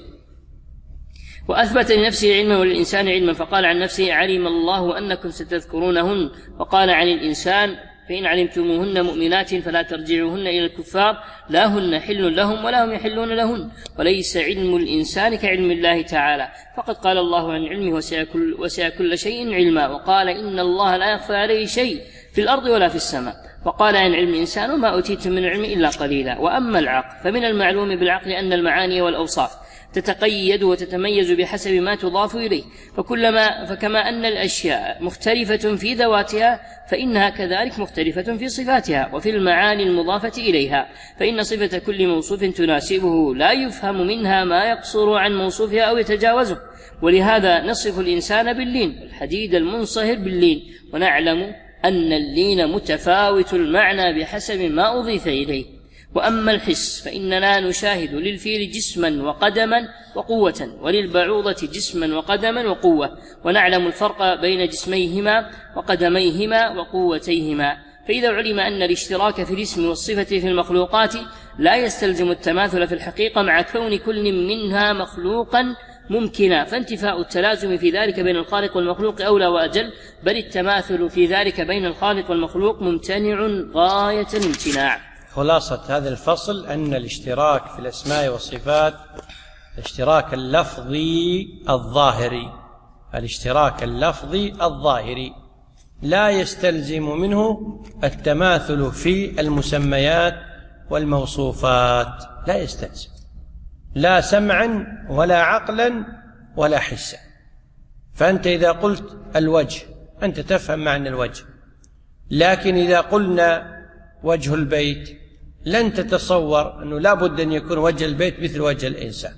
وأثبت لنفسه علما وللإنسان علما، فقال عن نفسه: علم الله أنكم ستذكرونهن. وقال عن الإنسان: فإن علمتموهن مؤمنات فلا ترجعوهن إلى الكفار، لا هن حل لهم ولا هم يحلون لهن، وليس علم الإنسان كعلم الله تعالى. فقد قال الله عن علمه: وسع كل, وسع كل شيء علما. وقال: إن الله لا يخفى عليه شيء في الأرض ولا في السماء. وقال عن علم الإنسان: وما أوتيتم من العلم إلا قليلا. وأما العقل فمن المعلوم بالعقل أن المعاني والأوصاف تتقيد وتتميز بحسب ما تضاف إليه، فكلما فكما أن الأشياء مختلفة في ذواتها فإنها كذلك مختلفة في صفاتها وفي المعاني المضافة إليها، فإن صفة كل موصوف تناسبه لا يفهم منها ما يقصر عن موصوفها أو يتجاوزه. ولهذا نصف الإنسان باللين، الحديد المنصهر باللين، ونعلم أن اللين متفاوت المعنى بحسب ما أضيف إليه. وأما الحس فإننا نشاهد للفيل جسما وقدما وقوة، وللبعوضة جسما وقدما وقوة، ونعلم الفرق بين جسميهما وقدميهما وقوتيهما. فإذا علم أن الاشتراك في الاسم والصفة في المخلوقات لا يستلزم التماثل في الحقيقة مع كون كل منها مخلوقا ممكنا، فانتفاء التلازم في ذلك بين الخالق والمخلوق أولى وأجل، بل التماثل في ذلك بين الخالق والمخلوق ممتنع غاية الامتناع. خلاصة هذا الفصل أن الاشتراك في الأسماء والصفات الاشتراك اللفظي الظاهري الاشتراك اللفظي الظاهري لا يستلزم منه التماثل في المسميات والموصوفات، لا يستلزم، لا سمعا ولا عقلا ولا حسا. فأنت إذا قلت الوجه أنت تفهم معنى الوجه، لكن إذا قلنا وجه البيت لن تتصور أنه لا بد أن يكون وجه البيت مثل وجه الإنسان.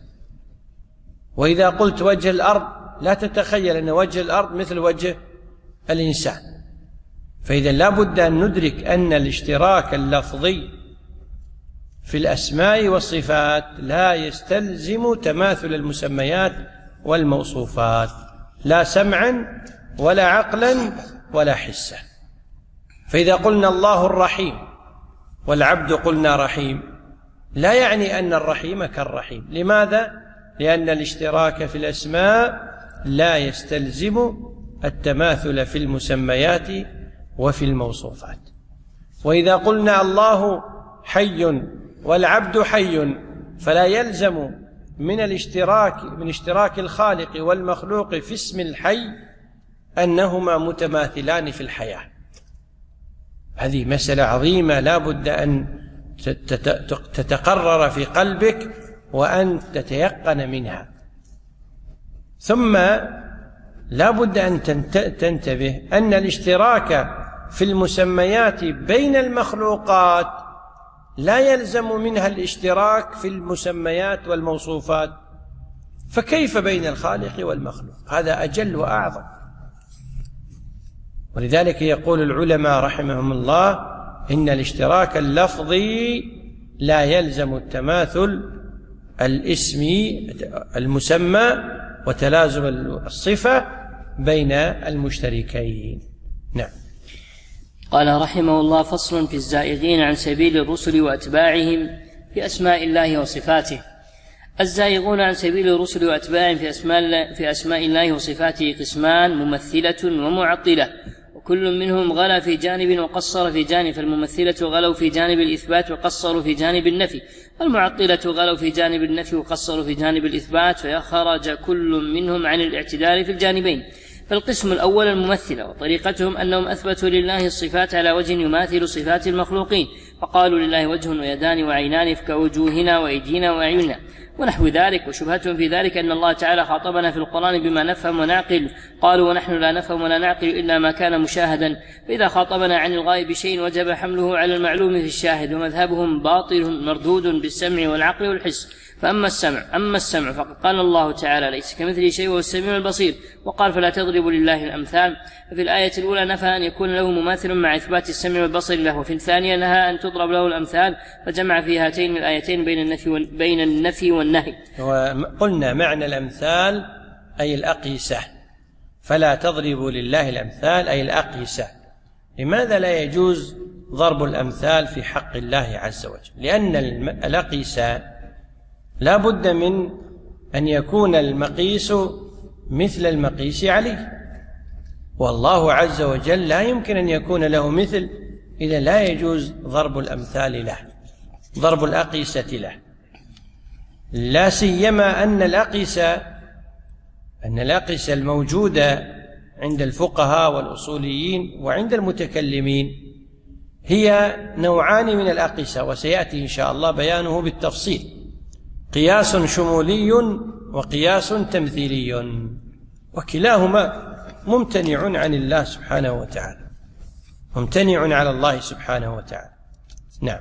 وإذا قلت وجه الأرض لا تتخيل أن وجه الأرض مثل وجه الإنسان. فإذا لا بد أن ندرك أن الاشتراك اللفظي في الأسماء والصفات لا يستلزم تماثل المسميات والموصوفات، لا سمعا ولا عقلا ولا حسا. فإذا قلنا الله الرحيم والعبد قلنا رحيم لا يعني أن الرحيم كالرحيم. لماذا؟ لأن الاشتراك في الأسماء لا يستلزم التماثل في المسميات وفي الموصوفات. وإذا قلنا الله حي والعبد حي فلا يلزم من الاشتراك من اشتراك الخالق والمخلوق في اسم الحي أنهما متماثلان في الحياة. هذه مسألة عظيمة لا بد أن تتقرر في قلبك وأن تتيقن منها. ثم لا بد أن تنتبه أن الاشتراك في المسميات بين المخلوقات لا يلزم منها الاشتراك في المسميات والموصوفات، فكيف بين الخالق والمخلوق؟ هذا أجل وأعظم. ولذلك يقول العلماء رحمهم الله إن الاشتراك اللفظي لا يلزم التماثل الاسمي المسمى وتلازم الصفة بين المشتركين. نعم. قال رحمه الله: فصل في الزائغين عن سبيل الرسل وأتباعهم في أسماء الله وصفاته. الزائغون عن سبيل الرسل وأتباعهم في أسماء, في أسماء الله وصفاته قسمان: ممثلة ومعطلة، وكل منهم غلا في جانب وقصر في جانب. فالممثلة غلوا في جانب الإثبات وقصروا في جانب النفي، والمعطلة غلوا في جانب النفي وقصروا في جانب الإثبات، فيخرج كل منهم عن الاعتدال في الجانبين. فالقسم الأول الممثلة، وطريقتهم أنهم أثبتوا لله الصفات على وجه يماثل صفات المخلوقين، فقالوا لله وجه ويدان وعينان كوجوهنا وأيدينا وأعيننا ونحو ذلك. وشبهتهم في ذلك أن الله تعالى خاطبنا في القرآن بما نفهم ونعقل، قالوا ونحن لا نفهم ولا نعقل إلا ما كان مشاهدا، فإذا خاطبنا عن الغائب شيء وجب حمله على المعلوم في الشاهد. ومذهبهم باطل مردود بالسمع والعقل والحس. فأما السمع أما السمع فقد قال الله تعالى: ليس كمثله شيء وهو السميع البصير، وقال: فلا تضربوا لله الأمثال. ففي الآية الأولى نفى أن يكون له مماثل مع إثبات السمع والبصر له، وفي الثانية نهى أن تضرب له الأمثال، فجمع في هاتين الآيتين بين النفي بين النفي والنهي. وقلنا معنى الأمثال أي الأقيسة، فلا تضربوا لله الأمثال أي الأقيسة. لماذا لا يجوز ضرب الأمثال في حق الله عز وجل؟ لأن الأقيسة لا بد من أن يكون المقيس مثل المقيس عليه، والله عز وجل لا يمكن أن يكون له مثل، إذا لا يجوز ضرب الأمثال له، ضرب الأقيسة له، لا سيما أن الأقيسة أن الأقيسة الموجودة عند الفقهاء والأصوليين وعند المتكلمين هي نوعان من الأقيسة، وسيأتي إن شاء الله بيانه بالتفصيل: قياس شمولي وقياس تمثيلي، وكلاهما ممتنع عن الله سبحانه وتعالى، ممتنع على الله سبحانه وتعالى. نعم.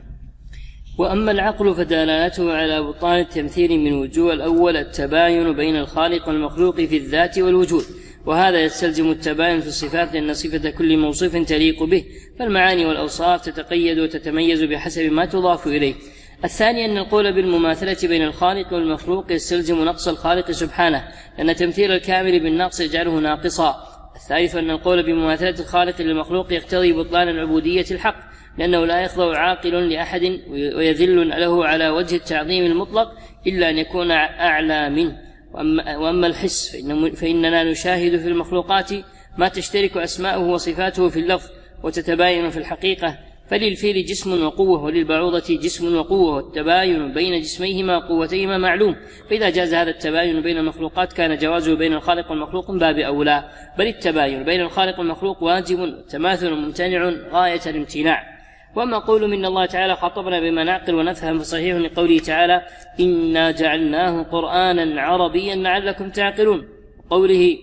وأما العقل فدلالته على بطلان التمثيل من وجوه: الأول التباين بين الخالق والمخلوق في الذات والوجود، وهذا يستلزم التباين في الصفات، لأن صفة كل موصوف تليق به، فالمعاني والأوصاف تتقيد وتتميز بحسب ما تضاف إليه. الثاني أن القول بالمماثلة بين الخالق والمخلوق يستلزم نقص الخالق سبحانه، لأن تمثيل الكامل بالنقص يجعله ناقصا. الثالث أن القول بمماثلة الخالق للمخلوق يقتضي بطلان العبودية الحق، لأنه لا يخضع عاقل لأحد ويذل له على وجه التعظيم المطلق إلا أن يكون أعلى منه. وأما الحس فإننا نشاهد في المخلوقات ما تشترك أسماؤه وصفاته في اللفظ وتتباين في الحقيقة، فللفيل جسم وقوة وللبعوضة جسم وقوة، والتباين بين جسميهما قوتيهما معلوم. فإذا جاز هذا التباين بين المخلوقات كان جوازه بين الخالق والمخلوق باب أولى، بل التباين بين الخالق والمخلوق واجب، والتماثل ممتنع غاية الامتناع. وأما قول من الله تعالى خاطبنا بما نعقل ونفهم فصحيح لقوله تعالى: إنا جعلناه قرآنا عربيا لعلكم تعقلون، قوله: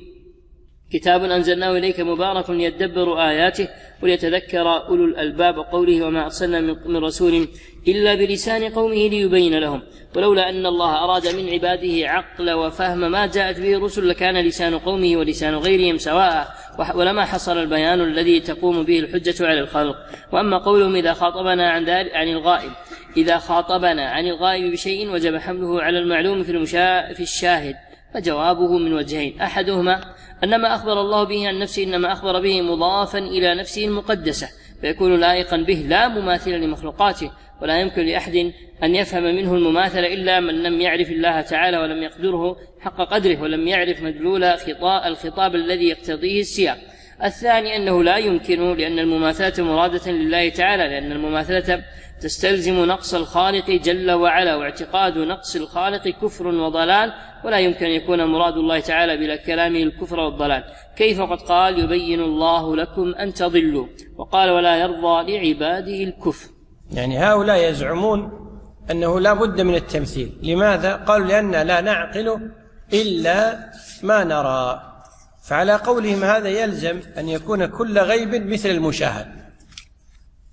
كتاب أنزلناه إليك مبارك ليدبروا آياته وليتذكر أولو الألباب، قوله: وما أرسلنا من رسول إلا بلسان قومه ليبين لهم. ولولا أن الله أراد من عباده عقل وفهم ما جاءت به الرسل لكان لسان قومه ولسان غيرهم سواء، ولما حصل البيان الذي تقوم به الحجة على الخلق. وأما قولهم إذا خاطبنا عن, عن الغائب إذا خاطبنا عن الغائب بشيء وجب حمله على المعلوم في, المشا... في الشاهد، فجوابه من وجهين: أحدهما أن ما أخبر الله به عن نفسه إنما أخبر به مضافا إلى نفسه المقدسة، فيكون لائقا به لا مماثلا لمخلوقاته، ولا يمكن لأحد أن يفهم منه المماثل إلا من لم يعرف الله تعالى ولم يقدره حق قدره ولم يعرف مدلول الخطاب الذي يقتضيه السياق. الثاني أنه لا يمكن، لأن المماثلة مرادة لله تعالى، لأن المماثلة تستلزم نقص الخالق جل وعلا، واعتقاد نقص الخالق كفر وضلال، ولا يمكن أن يكون مراد الله تعالى بلا كلامه الكفر والضلال. كيف قد قال: يبين الله لكم أن تضلوا، وقال: ولا يرضى لعباده الكفر. يعني هؤلاء يزعمون أنه لا بد من التمثيل. لماذا؟ قالوا: لأن لا نعقل إلا ما نرى. فعلى قولهم هذا يلزم أن يكون كل غيب مثل المشاهد،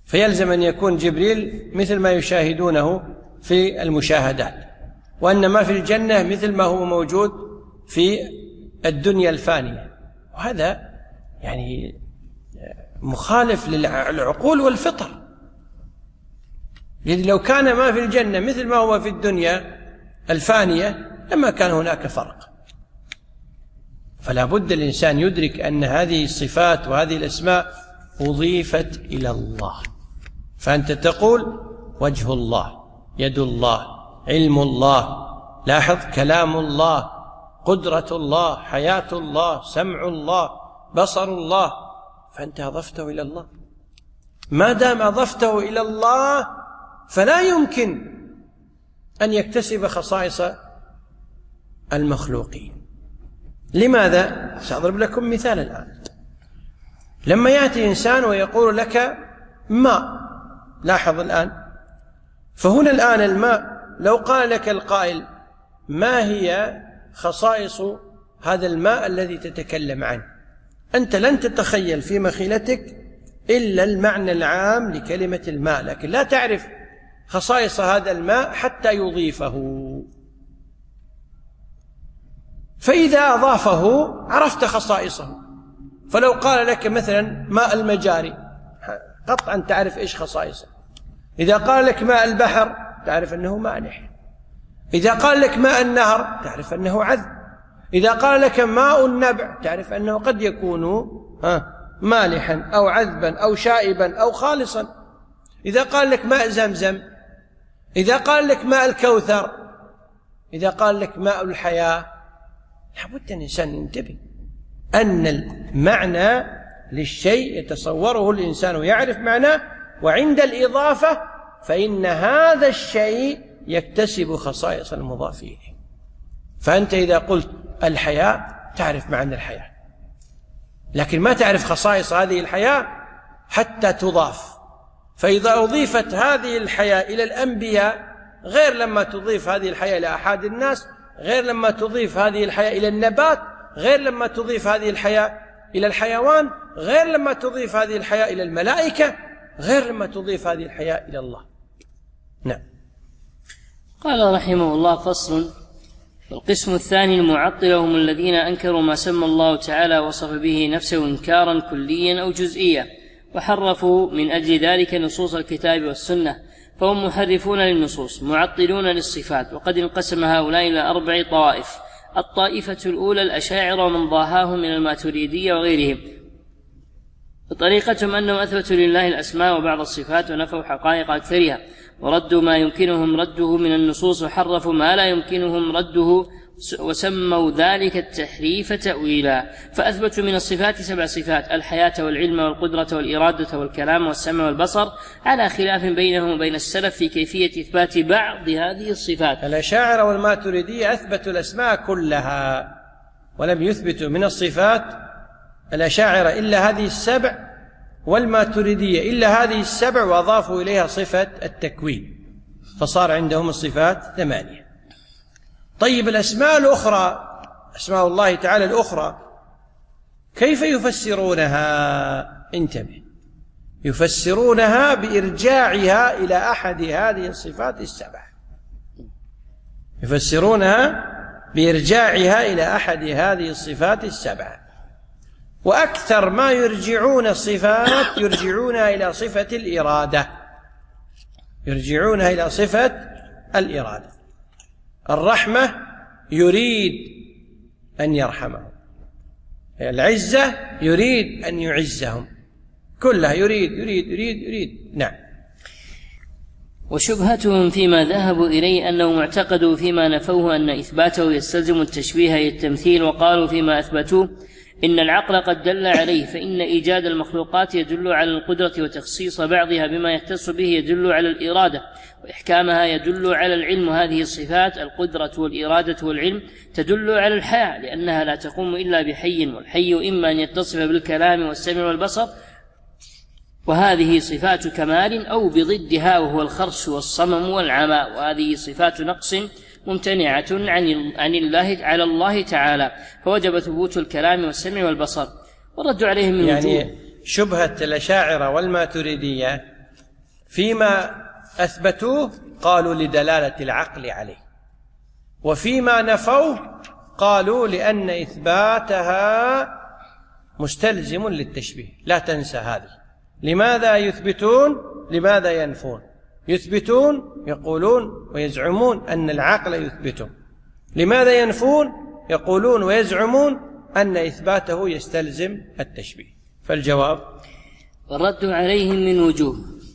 فيلزم أن يكون جبريل مثل ما يشاهدونه في المشاهدات، وأن ما في الجنة مثل ما هو موجود في الدنيا الفانية، وهذا يعني مخالف للعقول والفطر. يعني لو كان ما في الجنة مثل ما هو في الدنيا الفانية لما كان هناك فرق. فلا بد الإنسان يدرك أن هذه الصفات وهذه الأسماء أضيفت إلى الله، فأنت تقول وجه الله، يد الله، علم الله، لاحظ كلام الله، قدرة الله، حياة الله، سمع الله، بصر الله، فأنت أضفته إلى الله. ما دام أضفته إلى الله فلا يمكن أن يكتسب خصائص المخلوقين. لماذا؟ سأضرب لكم مثال الآن. لما يأتي إنسان ويقول لك ماء، لاحظ الآن، فهنا الآن الماء لو قال لك القائل ما هي خصائص هذا الماء الذي تتكلم عنه، أنت لن تتخيل في مخيلتك إلا المعنى العام لكلمة الماء، لكن لا تعرف خصائص هذا الماء حتى يضيفه. فإذا أضافه عرفت خصائصه. فلو قال لك مثلا ماء المجاري قطعا تعرف إيش خصائصه. إذا قال لك ماء البحر تعرف أنه مالح. إذا قال لك ماء النهر تعرف أنه عذب. إذا قال لك ماء النبع تعرف أنه قد يكون مالحا أو عذبا أو شائبا أو خالصا. إذا قال لك ماء زمزم، إذا قال لك ماء الكوثر، إذا قال لك ماء الحياة، لابد أن الإنسان ينتبه أن المعنى للشيء يتصوره الإنسان ويعرف معناه، وعند الإضافة فإن هذا الشيء يكتسب خصائص المضاف إليه. فأنت إذا قلت الحياة تعرف معنى الحياة، لكن ما تعرف خصائص هذه الحياة حتى تضاف. فإذا أضيفت هذه الحياة إلى الأنبياء غير لما تضيف هذه الحياة إلى أحد الناس، غير لما تضيف هذه الحياة إلى النبات، غير لما تضيف هذه الحياة إلى الحيوان، غير لما تضيف هذه الحياة إلى الملائكة، غير لما تضيف هذه الحياة إلى الله. نعم. قال رحمه الله: فصل. القسم الثاني المعطلة هم الذين أنكروا ما سمى الله تعالى وصف به نفسه إنكارا كليا أو جزئيا، وحرفوا من أجل ذلك نصوص الكتاب والسنة، فهم محرفون للنصوص معطلون للصفات. وقد انقسم هؤلاء إلى أربع طوائف: الطائفة الأولى الأشاعرة ومن ضاهاهم من الماتريدية وغيرهم، وطريقتهم أنهم أثبتوا لله الأسماء وبعض الصفات ونفوا حقائق أكثرها، وردوا ما يمكنهم رده من النصوص، وحرفوا ما لا يمكنهم رده، وسموا ذلك التحريف تأويلا. فأثبتوا من الصفات سبع صفات: الحياة والعلم والقدرة والإرادة والكلام والسمع والبصر، على خلاف بينهم وبين السلف في كيفية إثبات بعض هذه الصفات. الأشاعرة والماتريدية أثبتوا الأسماء كلها ولم يثبتوا من الصفات الأشاعرة إلا هذه السبع، والماتريدية إلا هذه السبع، وأضافوا إليها صفة التكوين، فصار عندهم الصفات ثمانية. طيب الأسماء الأخرى، أسماء الله تعالى الأخرى، كيف يفسرونها؟ انتبه، يفسرونها بإرجاعها إلى أحد هذه الصفات السبع، يفسرونها بإرجاعها إلى أحد هذه الصفات السبع. وأكثر ما يرجعون الصفات يرجعونها إلى صفة الإرادة، يرجعونها إلى صفة الإرادة. الرحمة يريد أن يرحمهم، العزة يريد أن يعزهم، كلها يريد يريد يريد يريد. نعم. وشبهتهم فيما ذهبوا إليه أنهم اعتقدوا فيما نفوه أن إثباته يستلزم التشبيه أي التمثيل، وقالوا فيما أثبتوه إن العقل قد دل عليه، فإن إيجاد المخلوقات يدل على القدرة، وتخصيص بعضها بما يختص به يدل على الإرادة، وإحكامها يدل على العلم. هذه الصفات القدرة والإرادة والعلم تدل على الحياة، لأنها لا تقوم إلا بحي، والحي إما أن يتصف بالكلام والسمع والبصر، وهذه صفات كمال، أو بضدها وهو الخرس والصمم والعمى، وهذه صفات نقص ممتنعة عن عن الله على الله تعالى، فوجب ثبوت الكلام والسمع والبصر. والرد عليهم من يعني وجوه. شبهة الأشاعرة والماتريدية فيما أثبتوه قالوا لدلالة العقل عليه، وفيما نفوه قالوا لأن إثباتها مستلزم للتشبيه. لا تنسى هذه. لماذا يثبتون؟ لماذا ينفون؟ يثبتون يقولون ويزعمون أن العقل يثبته. لماذا ينفون؟ يقولون ويزعمون أن إثباته يستلزم التشبيه. فالجواب: والرد عليهم من وجوه.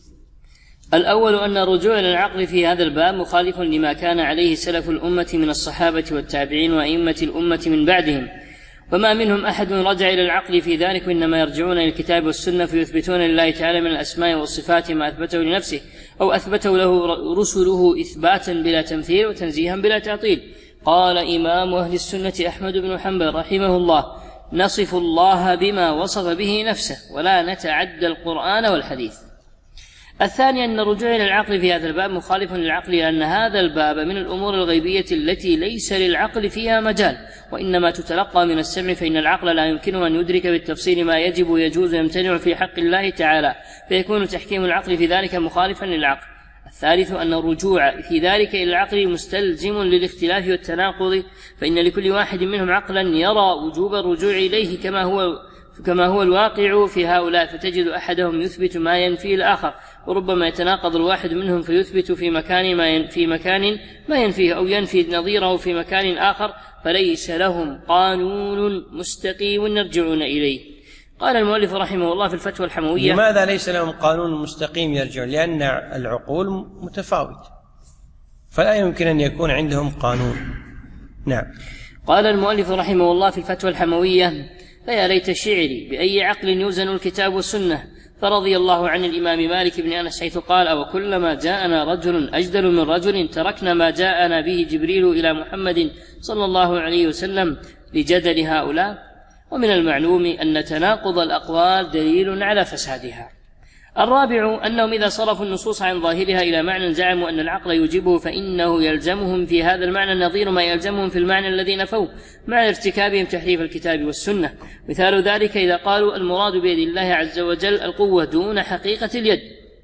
الأول أن الرجوع إلى العقل في هذا الباب مخالف لما كان عليه سلف الأمة من الصحابة والتابعين وأئمة الأمة من بعدهم، وما منهم أحد رجع إلى العقل في ذلك، وإنما يرجعون إلى الكتاب والسنة فيثبتون لله تعالى من الأسماء والصفات ما أثبته لنفسه أو أثبته له رسله إثباتا بلا تمثيل وتنزيها بلا تعطيل. قال إمام أهل السنة أحمد بن حنبل رحمه الله: نصف الله بما وصف به نفسه ولا نتعدى القرآن والحديث. الثاني أن الرجوع إلى العقل في هذا الباب مخالف للعقل، لأن هذا الباب من الأمور الغيبية التي ليس للعقل فيها مجال، وإنما تتلقى من السمع، فإن العقل لا يمكنه أن يدرك بالتفصيل ما يجب ويجوز ويمتنع في حق الله تعالى، فيكون تحكيم العقل في ذلك مخالفا للعقل. الثالث أن الرجوع في ذلك إلى العقل مستلزم للاختلاف والتناقض، فإن لكل واحد منهم عقلا يرى وجوب الرجوع إليه كما هو كما هو الواقع في هؤلاء، فتجد أحدهم يثبت ما ينفي الآخر، وربما يتناقض الواحد منهم فيثبت في مكان ما في مكان ما ينفيه أو ينفي نظيره في مكان آخر، فليس لهم قانون مستقيم يرجعون إليه. قال المؤلف رحمه الله في الفتوى الحموية: لماذا ليس لهم قانون مستقيم يرجعون؟ لأن العقول متفاوتة، فلا يمكن أن يكون عندهم قانون. نعم. قال المؤلف رحمه الله في الفتوى الحموية: فيا ليت شعري بأي عقل يوزن الكتاب والسنة. فرضي الله عن الإمام مالك بن أنس حيث قال: وكلما جاءنا رجل أجدل من رجل تركنا ما جاءنا به جبريل إلى محمد صلى الله عليه وسلم لجدل هؤلاء. ومن المعلوم أن تناقض الأقوال دليل على فسادها. الرابع أنهم إذا صرفوا النصوص عن ظاهرها إلى معنى زعموا أن العقل يجيبه، فإنه يلزمهم في هذا المعنى نظير ما يلزمهم في المعنى الذي نفوه مع ارتكابهم تحريف الكتاب والسنة. مثال ذلك إذا قالوا المراد بيد الله عز وجل القوة دون حقيقة اليد،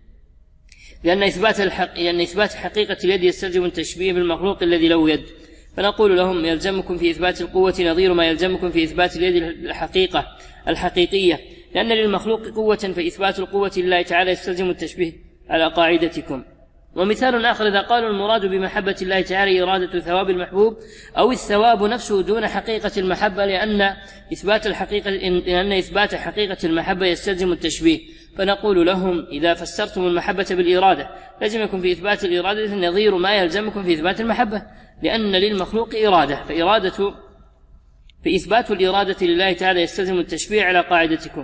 لأن إثبات, الحق... لأن إثبات حقيقة اليد يستلزم التشبيه بالمخلوق الذي له يد، فنقول لهم يلزمكم في إثبات القوة نظير ما يلزمكم في إثبات اليد الحقيقة الحقيقية، لأن للمخلوق قوة، فإثبات القوة لله تعالى يستلزم التشبيه على قاعدتكم. ومثال آخر إذا قالوا المراد بمحبة الله تعالى إرادة ثواب المحبوب أو الثواب نفسه دون حقيقة المحبة، لأن إثبات الحقيقة لأن إثبات حقيقة المحبة يستلزم التشبيه، فنقول لهم إذا فسرتم المحبة بالإرادة لازمكم في إثبات الإرادة نظير ما يلزمكم في إثبات المحبة، لأن للمخلوق إرادة، فإرادة فإثبات الإرادة لله تعالى يستلزم التشبيه على قاعدتكم.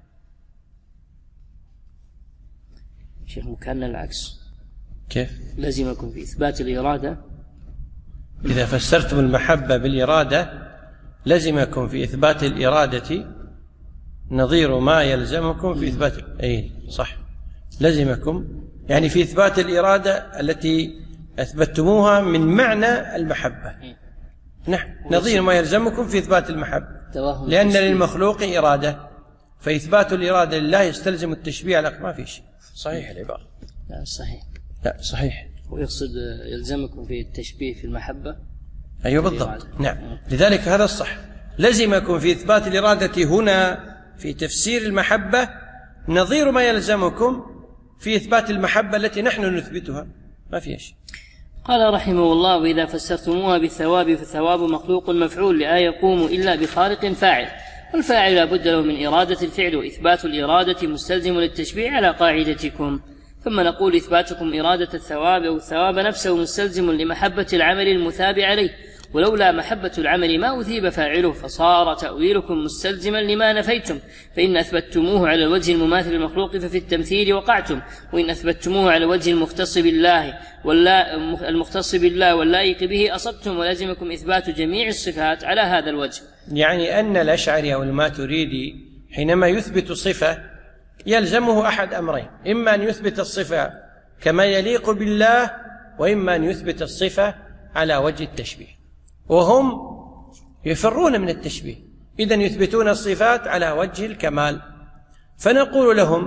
شيخ كان العكس. كيف؟ لازمكم في إثبات الإرادة إذا فسرتم المحبة بالإرادة لازمكم في إثبات الإرادة نظير ما يلزمكم في إثبات. أي صح، لازمكم يعني في إثبات الإرادة التي أثبتموها من معنى المحبة. نعم، نظير ما يلزمكم في إثبات المحبة، لأن للمخلوق إرادة، فإثبات الإرادة لله يستلزم التشبيه على ما في شيء. صحيح العبارة؟ لا صحيح. لا صحيح. ويقصد يلزمكم في التشبيه في المحبة. أيوة بالضبط. نعم، لذلك هذا الصح. لزمكم في إثبات الإرادة هنا في تفسير المحبة نظير ما يلزمكم في إثبات المحبة التي نحن نثبتها، ما في شيء. قال رحمه الله: وإذا فسرتموها بالثواب فالثواب مخلوق مفعول لا يقوم إلا بخالق فاعل، والفاعل لا بد له من إرادة الفعل، وإثبات الإرادة مستلزم للتشبيه على قاعدتكم. ثم نقول إثباتكم إرادة الثواب أو الثواب نفسه مستلزم لمحبة العمل المثاب عليه، ولولا محبة العمل ما أثيب فاعله، فصار تأويلكم مستلزما لما نفيتم، فإن أثبتموه على الوجه المماثل للمخلوق ففي التمثيل وقعتم، وإن أثبتموه على الوجه المختص بالله ولا المختص بالله واللائق به أصبتم، ولازمكم إثبات جميع الصفات على هذا الوجه. يعني أن الأشعري أو الماتريدي حينما يثبت صفة يلزمه أحد أمرين: إما أن يثبت الصفة كما يليق بالله، وإما أن يثبت الصفة على وجه التشبيه، وهم يفرون من التشبيه، إذن يثبتون الصفات على وجه الكمال. فنقول لهم: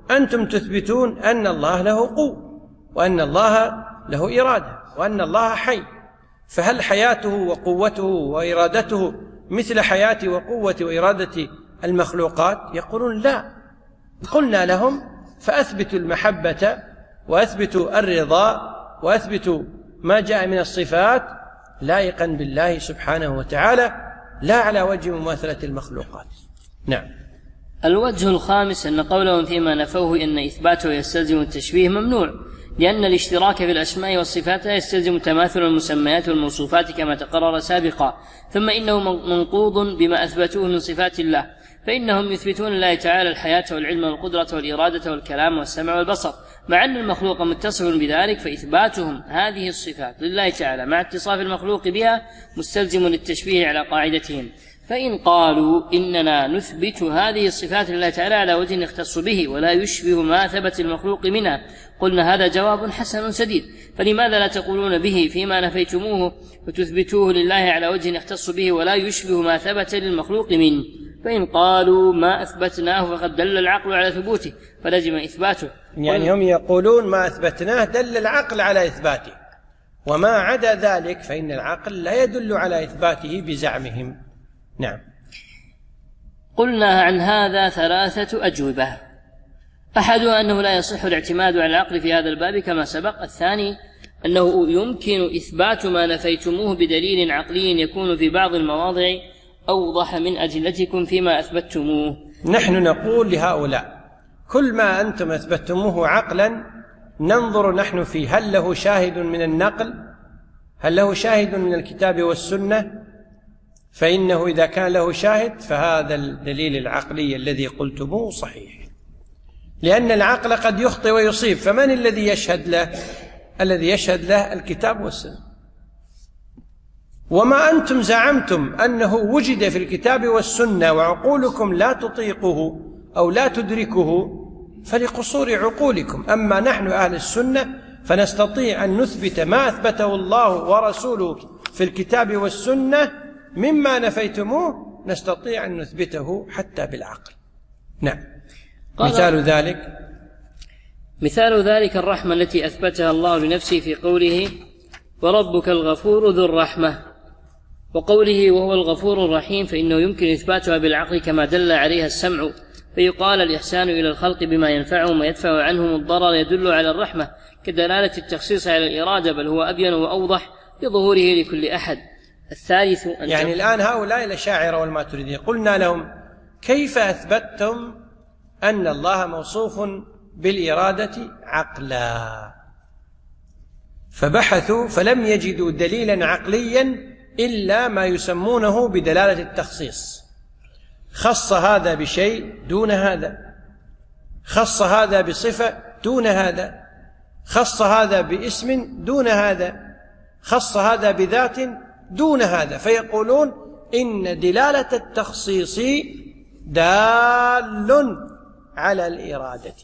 أنتم تثبتون أن الله له قوة وأن الله له إرادة وأن الله حي، فهل حياته وقوته وإرادته مثل حياة وقوة وإرادة المخلوقات؟ يقولون لا. قلنا لهم فأثبتوا المحبة وأثبتوا الرضا وأثبتوا ما جاء من الصفات لائقا بالله سبحانه وتعالى لا على وجه مماثلة المخلوقات. نعم. الوجه الخامس أن قولهم فيما نفوه إن إثباته يستلزم التشبيه ممنوع، لأن الاشتراك في الأسماء والصفات لا يستلزم تماثل المسميات والموصوفات كما تقرر سابقا، ثم إنه منقوض بما أثبتوه من صفات الله، فإنهم يثبتون لله تعالى الحياة والعلم والقدرة والإرادة والكلام والسمع والبصر، مع أن المخلوق متصف بذلك، فإثباتهم هذه الصفات لله تعالى مع اتصاف المخلوق بها مستلزم للتشبيه على قاعدتهم. فإن قالوا إننا نثبت هذه الصفات لله تعالى على وجه يختص به ولا يشبه ما ثبت المخلوق منها، قلنا هذا جواب حسن سديد، فلماذا لا تقولون به فيما نفيتموه وتثبتوه لله على وجه يختص به ولا يشبه ما ثبت للمخلوق منه؟ فإن قالوا ما أثبتناه فقد دل العقل على ثبوته فلزم إثباته. يعني هم يقولون ما أثبتناه دل العقل على إثباته، وما عدا ذلك فإن العقل لا يدل على إثباته بزعمهم. نعم. قلنا عن هذا ثلاثة أجوبة: أحدها أنه لا يصح الاعتماد على العقل في هذا الباب كما سبق. الثاني أنه يمكن إثبات ما نفيتموه بدليل عقلي يكون في بعض المواضع أوضح من أدلتكم فيما أثبتموه. نحن نقول لهؤلاء كل ما أنتم أثبتموه عقلا ننظر نحن فيه هل له شاهد من النقل، هل له شاهد من الكتاب والسنة، فإنه إذا كان له شاهد فهذا الدليل العقلي الذي قلتموه صحيح، لأن العقل قد يخطئ ويصيب، فمن الذي يشهد له؟ الذي يشهد له الكتاب والسنة. وما أنتم زعمتم أنه وجد في الكتاب والسنة وعقولكم لا تطيقه أو لا تدركه فلقصور عقولكم، أما نحن أهل السنة فنستطيع أن نثبت ما أثبته الله ورسوله في الكتاب والسنة مما نفيتموه، نستطيع أن نثبته حتى بالعقل. نعم. مثال ذلك مثال ذلك الرحمة التي أثبتها الله لنفسه في قوله وربك الغفور ذو الرحمة، وقوله وهو الغفور الرحيم، فإنه يمكن إثباتها بالعقل كما دل عليها السمع، فيقال الإحسان إلى الخلق بما ينفعهم ويدفع عنهم الضرر يدل على الرحمة كدلالة التخصيص على الإرادة، بل هو أبين وأوضح لظهوره لكل أحد. الثالث أن يعني الآن هؤلاء الأشاعرة والماتريدية قلنا لهم كيف أثبتتم أن الله موصوف بالإرادة عقلا؟ فبحثوا فلم يجدوا دليلا عقليا إلا ما يسمونه بدلالة التخصيص، خص هذا بشيء دون هذا، خص هذا بصفة دون هذا، خص هذا باسم دون هذا، خص هذا بذات دون هذا، فيقولون إن دلالة التخصيص دال على الإرادة.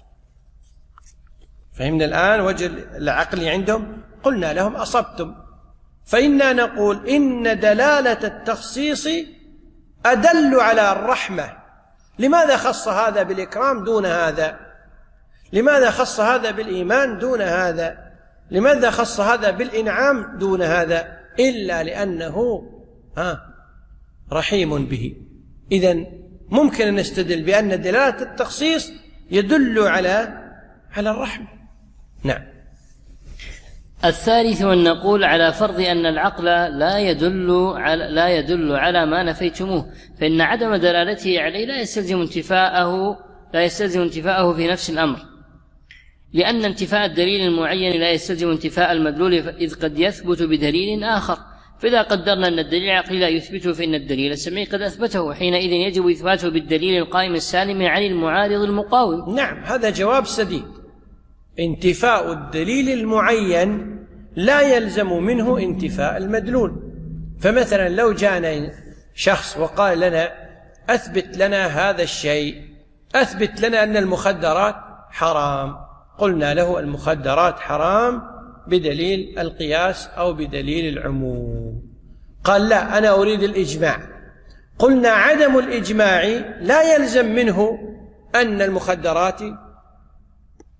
فهمنا الآن وجه العقل عندهم؟ قلنا لهم أصبتم، فإنا نقول إن دلالة التخصيص أدل على الرحمة. لماذا خص هذا بالإكرام دون هذا؟ لماذا خص هذا بالإيمان دون هذا؟ لماذا خص هذا بالإنعام دون هذا؟ إلا لأنه ها رحيم به. إذن ممكن أن نستدل بأن دلالة التخصيص يدل على على الرحمة. نعم. الثالث أن نقول على فرض أن العقل لا يدل على لا يدل على ما نفيتموه، فإن عدم دلالته عليه لا يستلزم انتفاءه لا يستلزم انتفاءه في نفس الأمر، لأن انتفاء الدليل المعين لا يستلزم انتفاء المدلول، إذ قد يثبت بدليل آخر. فإذا قدرنا أن الدليل العقلي لا يثبته فإن الدليل السمعي قد أثبته، وحينئذ يجب إثباته بالدليل القائم السالم عن المعارض المقاوم. نعم، هذا جواب سديد. انتفاء الدليل المعين لا يلزم منه انتفاء المدلول. فمثلا لو جاءنا شخص وقال لنا أثبت لنا هذا الشيء، أثبت لنا أن المخدرات حرام، قلنا له المخدرات حرام بدليل القياس أو بدليل العموم، قال لا أنا أريد الإجماع، قلنا عدم الإجماع لا يلزم منه أن المخدرات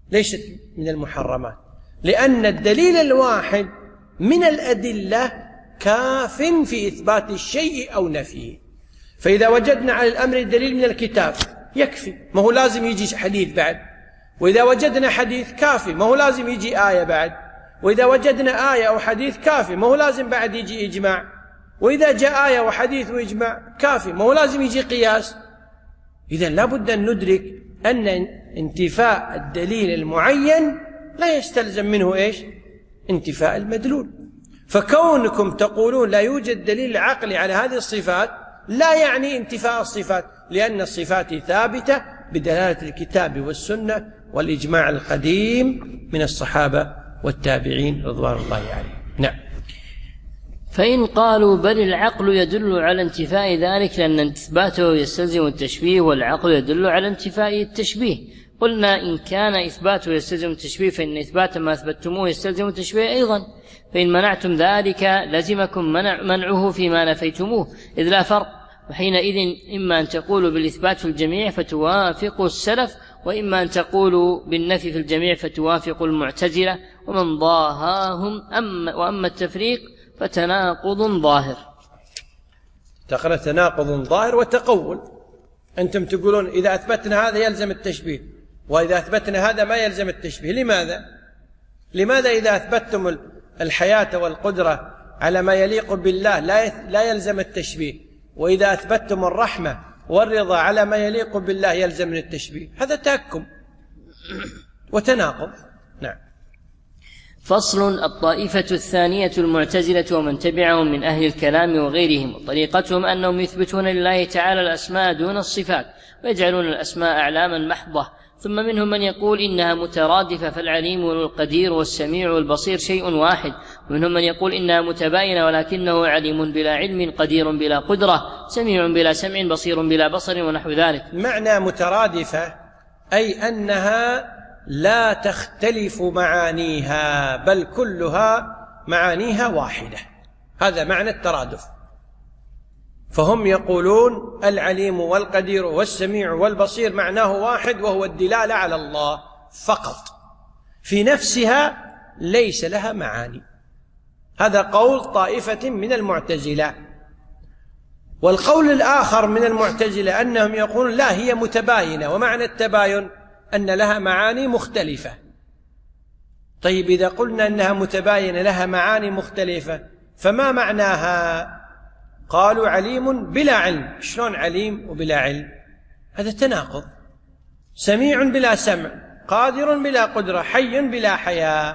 ليست من المحرمات، لأن الدليل الواحد من الأدلة كاف في إثبات الشيء أو نفيه. فإذا وجدنا على الأمر دليل من الكتاب يكفي، ما هو لازم يجي حديث بعد. وإذا وجدنا حديث كافي، ما هو لازم يجي آية بعد. وإذا وجدنا آية أو حديث كافي، ما هو لازم بعد يجي إجماع. وإذا جاء آية وحديث وإجماع كافي، ما هو لازم يجي قياس. إذن لا بد أن ندرك أن انتفاء الدليل المعين لا يستلزم منه إيش؟ انتفاء المدلول. فكونكم تقولون لا يوجد دليل عقلي على هذه الصفات لا يعني انتفاء الصفات، لأن الصفات ثابتة بدلالة الكتاب والسنة والإجماع القديم من الصحابة والتابعين رضوان الله عليهم. نعم. فإن قالوا بل العقل يدل على انتفاء ذلك لأن إثباته يستلزم التشبيه والعقل يدل على انتفاء التشبيه، قلنا إن كان إثباته يستلزم التشبيه فإن إثبات ما أثبتموه يستلزم التشبيه أيضا، فإن منعتم ذلك لزمكم منع منعه فيما نفيتموه، إذ لا فرق. وحينئذ إما أن تقولوا بالإثبات في الجميع فتوافقوا السلف، وإما أن تقولوا بالنفي في الجميع فتوافقوا المعتزلة ومن ضاهاهم. أما وأما التفريق فتناقض ظاهر. تقرأ تناقض ظاهر وتقول. أنتم تقولون إذا أثبتنا هذا يلزم التشبيه، وإذا أثبتنا هذا ما يلزم التشبيه. لماذا؟ لماذا إذا أثبتتم الحياة والقدرة على ما يليق بالله لا يلزم التشبيه، وإذا أثبتتم الرحمة والرضا على ما يليق بالله يلزم من التشبيه؟ هذا تهكم وتناقض. نعم. فصل. الطائفة الثانية المعتزلة ومن تبعهم من أهل الكلام وغيرهم، وطريقتهم أنهم يثبتون لله تعالى الأسماء دون الصفات ويجعلون الأسماء أعلاما محضة، ثم منهم من يقول إنها مترادفة فالعليم والقدير والسميع والبصير شيء واحد، ومنهم من يقول إنها متباينة ولكنه عليم بلا علم قدير بلا قدرة سميع بلا سمع بصير بلا بصر ونحو ذلك. معنى مترادفة أي أنها لا تختلف معانيها بل كلها معانيها واحدة، هذا معنى الترادف. فهم يقولون العليم والقدير والسميع والبصير معناه واحد، وهو الدلالة على الله فقط، في نفسها ليس لها معاني. هذا قول طائفة من المعتزلة. والقول الآخر من المعتزلة أنهم يقولون لا، هي متباينة، ومعنى التباين أن لها معاني مختلفة. طيب إذا قلنا أنها متباينة لها معاني مختلفة فما معناها؟ قالوا عليم بلا علم. شلون عليم وبلا علم؟ هذا تناقض. سميع بلا سمع، قادر بلا قدرة، حي بلا حياة.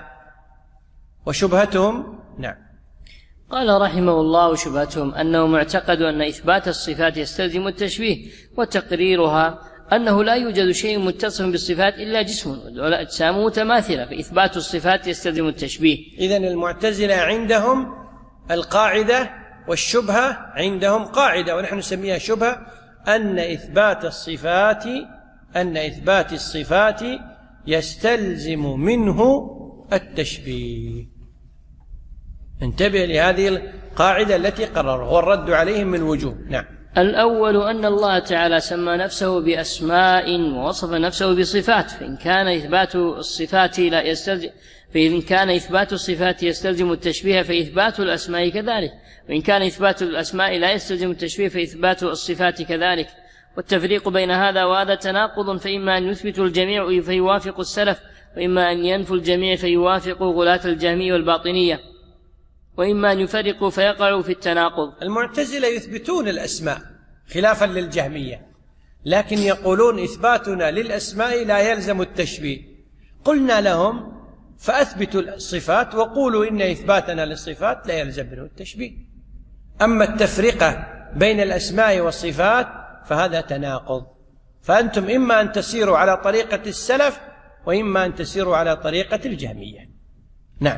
وشبهتهم. نعم. قال رحمه الله شبهتهم أنهم اعتقدوا أن إثبات الصفات يستلزم التشبيه، وتقريرها أنه لا يوجد شيء متصف بالصفات إلا جسم والأجسام متماثلة، فإثبات الصفات يستلزم التشبيه. إذن المعتزلة عندهم القاعدة والشبهة عندهم قاعدة ونحن نسميها شبهة، أن إثبات الصفات أن إثبات الصفات يستلزم منه التشبيه. انتبه لهذه القاعدة التي قررها، والرد عليهم من وجوه. نعم. الأول أن الله تعالى سمى نفسه بأسماء ووصف نفسه بصفات، فإن كان إثبات الصفات لا يستلزم فإن كان إثبات الصفات يستلزم التشبيه فإثبات الأسماء كذلك، وإن كان إثبات الأسماء لا يستلزم التشبيه فإثبات الصفات كذلك. والتفريق بين هذا وهذا تناقض، فإما أن يثبتوا الجميع فيوافق السلف، وإما أن ينفوا الجميع فيوافقوا غلاة الجهمية والباطنية، وإما أن يفرقوا فيقعوا في التناقض. المعتزلة يثبتون الأسماء خلافا للجهمية، لكن يقولون إثباتنا للأسماء لا يلزم التشبيه. قلنا لهم فأثبتوا الصفات وقولوا إن إثباتنا للصفات لا يلزم منه التشبيه. أما التفرقة بين الأسماء والصفات فهذا تناقض، فأنتم إما أن تسيروا على طريقة السلف وإما أن تسيروا على طريقة الجهمية. نعم.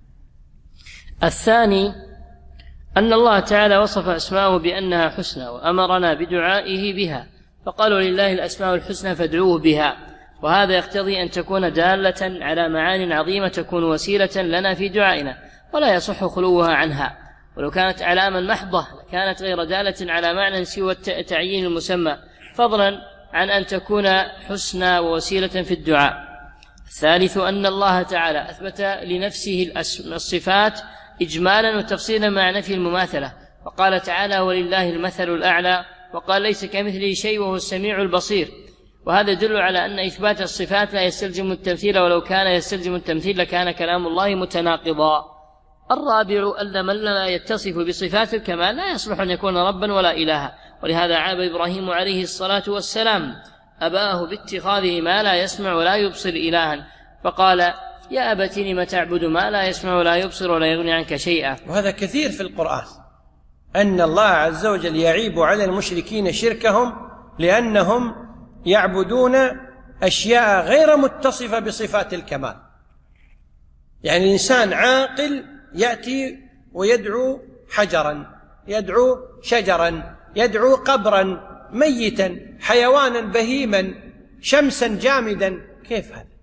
الثاني أن الله تعالى وصف أسماءه بأنها حسنى وأمرنا بدعائه بها، فقالوا لله الأسماء الحسنى فادعوه بها، وهذا يقتضي أن تكون دالة على معان عظيمة تكون وسيلة لنا في دعائنا، ولا يصح خلوها عنها. ولو كانت علاما محضة كانت غير دالة على معنى سوى تعيين المسمى، فضلا عن أن تكون حسنى ووسيلة في الدعاء. الثالث أن الله تعالى أثبت لنفسه الصفات إجمالا وتفصيلا مع نفي المماثلة، وقال تعالى ولله المثل الأعلى، وقال ليس كمثله شيء وهو السميع البصير. وهذا يدل على أن إثبات الصفات لا يستلزم التمثيل، ولو كان يستلزم التمثيل لكان كلام الله متناقضا. الرابع أن من لا يتصف بصفات الكمال لا يصلح أن يكون ربا ولا إلها، ولهذا عاب إبراهيم عليه الصلاة والسلام أباه باتخاذه ما لا يسمع ولا يبصر إلها، فقال يا أبت لم تعبد ما لا يسمع ولا يبصر ولا يغني عنك شيئا. وهذا كثير في القرآن، أن الله عز وجل يعيب على المشركين شركهم لأنهم يعبدون أشياء غير متصفة بصفات الكمال. يعني الإنسان عاقل يأتي ويدعو حجرا، يدعو شجرا، يدعو قبرا ميتا، حيوانا بهيما، شمسا جامدا، كيف هذا؟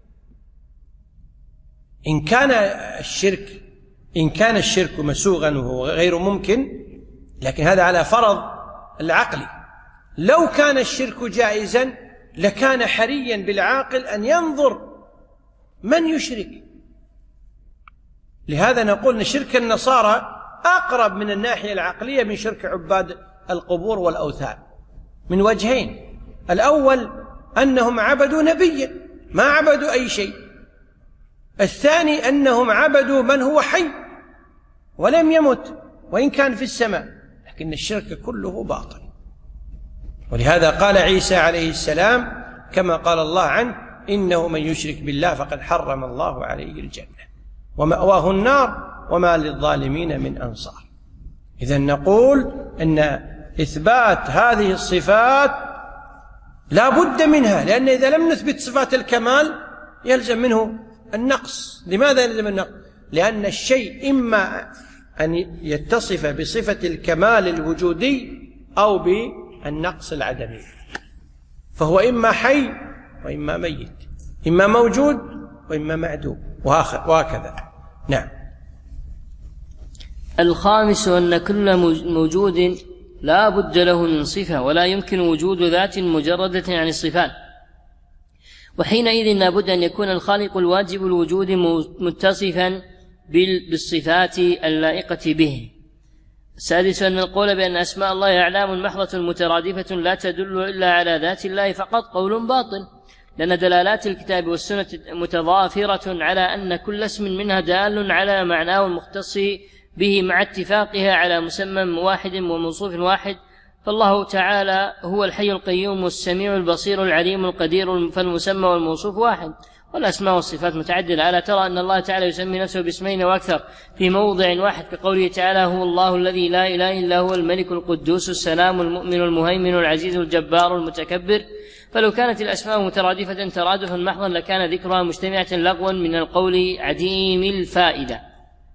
إن كان الشرك إن كان الشرك مسوغا وهو غير ممكن، لكن هذا على فرض العقل. لو كان الشرك جائزا لكان حريا بالعاقل أن ينظر من يشرك. لهذا نقول أن شرك النصارى أقرب من الناحية العقلية من شرك عباد القبور والأوثان من وجهين: الأول أنهم عبدوا نبيا ما عبدوا أي شيء، الثاني أنهم عبدوا من هو حي ولم يمت وإن كان في السماء، لكن الشرك كله باطل. ولهذا قال عيسى عليه السلام كما قال الله عنه: إنه من يشرك بالله فقد حرم الله عليه الجنة ومأواه النار وما للظالمين من أنصار. إذن نقول أن إثبات هذه الصفات لا بد منها، لأن إذا لم نثبت صفات الكمال يلزم منه النقص. لماذا يلزم النقص؟ لأن الشيء إما أن يتصف بصفة الكمال الوجودي أو بالنقص العدمي، فهو إما حي وإما ميت، إما موجود وإما معدوم، وهكذا. نعم. الخامس أن كل موجود لا بد له من صفة، ولا يمكن وجود ذات مجردة عن الصفات، وحينئذ لا بد أن يكون الخالق الواجب الوجود متصفا بالصفات اللائقة به. السادس أن القول بأن أسماء الله أعلام محضة مترادفة لا تدل إلا على ذات الله فقط قول باطل، لأن دلالات الكتاب والسنة متضافرة على أن كل اسم منها دال على معناه المختص به مع اتفاقها على مسمى واحد وموصوف واحد. فالله تعالى هو الحي القيوم والسميع البصير العليم القدير، فالمسمى والموصوف واحد، والأسماء والصفات متعددة. ألا ترى أن الله تعالى يسمي نفسه باسمين وأكثر في موضع واحد كقوله تعالى: هو الله الذي لا إله إلا هو الملك القدوس السلام المؤمن المهيمن العزيز الجبار المتكبر. فلو كانت الأسماء مترادفة ترادفا محضا لكان ذكرها مجتمعة لغوا من القول عديم الفائدة.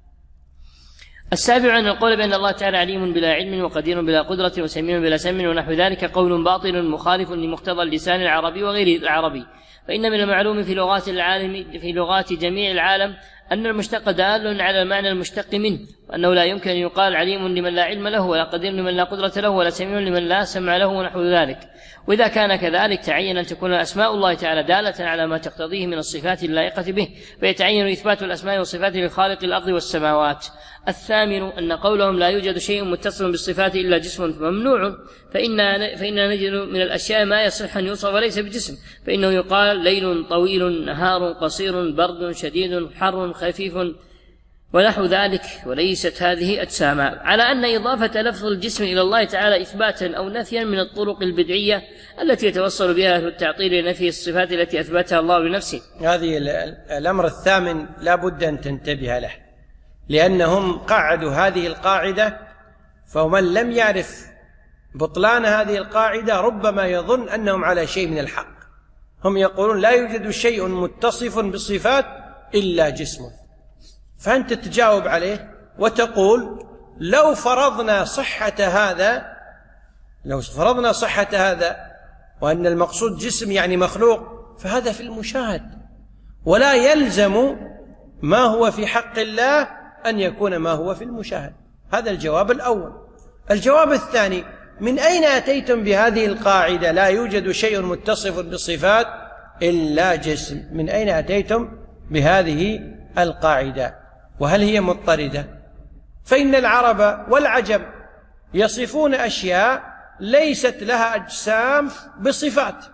السابع أن القول بأن الله تعالى عليم بلا علم وقدير بلا قدرة وسميع بلا سمع ونحو ذلك قول باطل مخالف لمقتضى اللسان العربي وغير العربي. فإن من المعلوم في لغات العالم في لغات جميع العالم أن المشتق دال على المعنى المشتق منه، وأنه لا يمكن أن يقال عليم لمن لا علم له، ولا قدير لمن لا قدرة له، ولا سميع لمن لا سمع له ونحو ذلك. وإذا كان كذلك تعين أن تكون أسماء الله تعالى دالة على ما تقتضيه من الصفات اللائقة به، فيتعين إثبات الأسماء والصفات لخالق الأرض والسماوات. الثامن أن قولهم لا يوجد شيء متصل بالصفات إلا جسم ممنوع، فإننا فإننا نجد من الأشياء ما يصح أن يوصف وليس بجسم، فإنه يقال ليل طويل نهار قصير برد شديد حر خفيف ونحو ذلك، وليست هذه أجساما، على أن إضافة لفظ الجسم إلى الله تعالى إثباتا أو نفيا من الطرق البدعية التي يتوصل بها أهل التعطيل لنفي الصفات التي أثبتها الله لنفسه. هذه الأمر الثامن لا بد أن تنتبه له، لأنهم قعدوا هذه القاعدة، فمن لم يعرف بطلان هذه القاعدة ربما يظن أنهم على شيء من الحق. هم يقولون لا يوجد شيء متصف بالصفات إلا جسمه، فأنت تجاوب عليه وتقول لو فرضنا صحة هذا لو فرضنا صحة هذا وأن المقصود جسم يعني مخلوق، فهذا في المشاهد، ولا يلزم ما هو في حق الله أن يكون ما هو في المشاهد. هذا الجواب الأول. الجواب الثاني: من أين أتيتم بهذه القاعدة لا يوجد شيء متصف بالصفات إلا جسم. من أين أتيتم بهذه القاعدة؟ وهل هي مضطردة؟ فإن العرب والعجم يصفون أشياء ليست لها أجسام بصفات،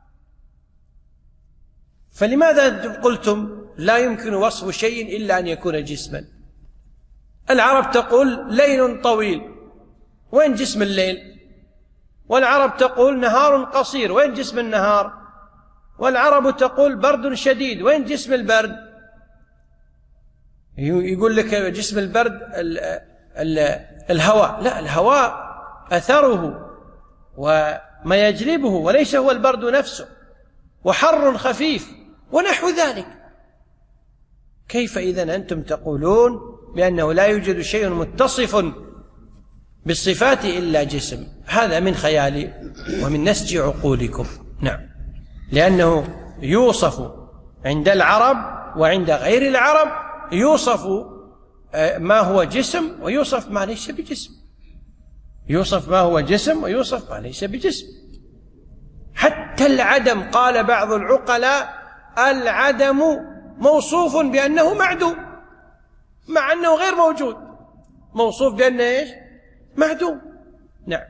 فلماذا قلتم لا يمكن وصف شيء إلا أن يكون جسما؟ العرب تقول ليل طويل، وين جسم الليل؟ والعرب تقول نهار قصير، وين جسم النهار؟ والعرب تقول برد شديد، وين جسم البرد؟ يقول لك جسم البرد ال ال الهواء، لا، الهواء أثره وما يجلبه وليس هو البرد نفسه، وحر خفيف ونحو ذلك. كيف إذن أنتم تقولون بأنه لا يوجد شيء متصف بالصفات إلا جسم؟ هذا من خيال ومن نسج عقولكم. نعم، لأنه يوصف عند العرب وعند غير العرب، يوصف ما هو جسم ويوصف ما ليس بجسم، يوصف ما هو جسم ويوصف ما ليس بجسم. حتى العدم قال بعض العقلاء العدم موصوف بأنه معدوم، مع أنه غير موجود، موصوف بأنه إيش؟ معدوم. نعم.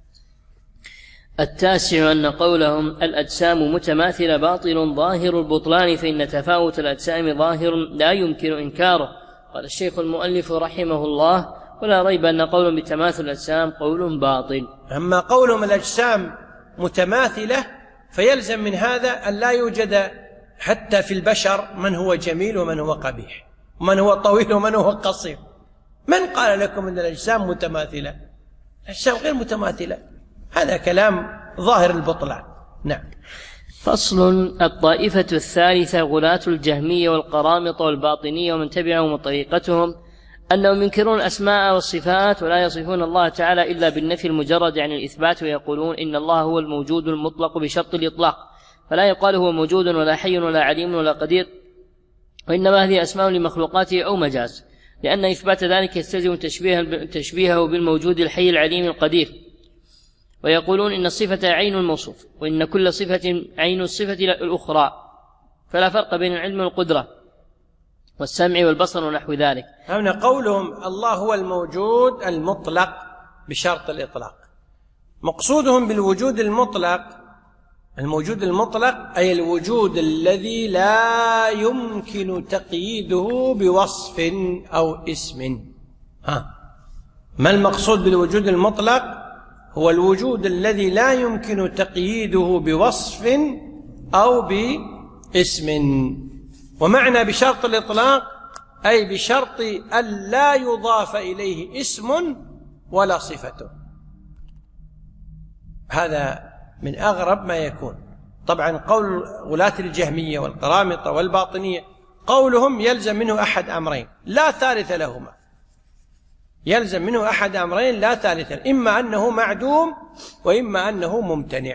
التاسع أن قولهم الأجسام متماثلة باطل ظاهر البطلان، فإن تفاوت الأجسام ظاهر لا يمكن إنكاره. قال الشيخ المؤلف رحمه الله: ولا ريب أن قولهم بتماثل الأجسام قول باطل. أما قولهم الأجسام متماثلة فيلزم من هذا أن لا يوجد حتى في البشر من هو جميل ومن هو قبيح، ومن هو طويل ومن هو قصير. من قال لكم أن الأجسام متماثلة؟ الأجسام غير متماثلة، هذا كلام ظاهر البطلان. نعم. فصل. الطائفة الثالثة غلاة الجهمية والقرامطة والباطنية ومن تبعهم وطريقتهم أنهم ينكرون الأسماء والصفات ولا يصفون الله تعالى إلا بالنفي المجرد عن الإثبات، ويقولون إن الله هو الموجود المطلق بشرط الإطلاق، فلا يقال هو موجود ولا حي ولا عليم ولا قدير، وإنما هذه أسماء لمخلوقاته أو مجاز، لأن إثبات ذلك يستلزم تشبيهه بالموجود الحي العليم القدير. ويقولون إن الصفة عين الموصوف، وإن كل صفة عين الصفة الأخرى، فلا فرق بين العلم والقدرة والسمع والبصر ونحو ذلك. هنا قولهم الله هو الموجود المطلق بشرط الإطلاق، مقصودهم بالوجود المطلق، الموجود المطلق أي الوجود الذي لا يمكن تقييده بوصف أو اسم. ها، ما المقصود بالوجود المطلق؟ هو الوجود الذي لا يمكن تقييده بوصف أو باسم. ومعنى بشرط الإطلاق أي بشرط أن لا يضاف إليه اسم ولا صفته. هذا من أغرب ما يكون. طبعا قول غلاة الجهمية والقرامطة والباطنية قولهم يلزم منه أحد أمرين لا ثالث لهما، يلزم منه أحد أمرين لا ثالث، إما أنه معدوم وإما أنه ممتنع،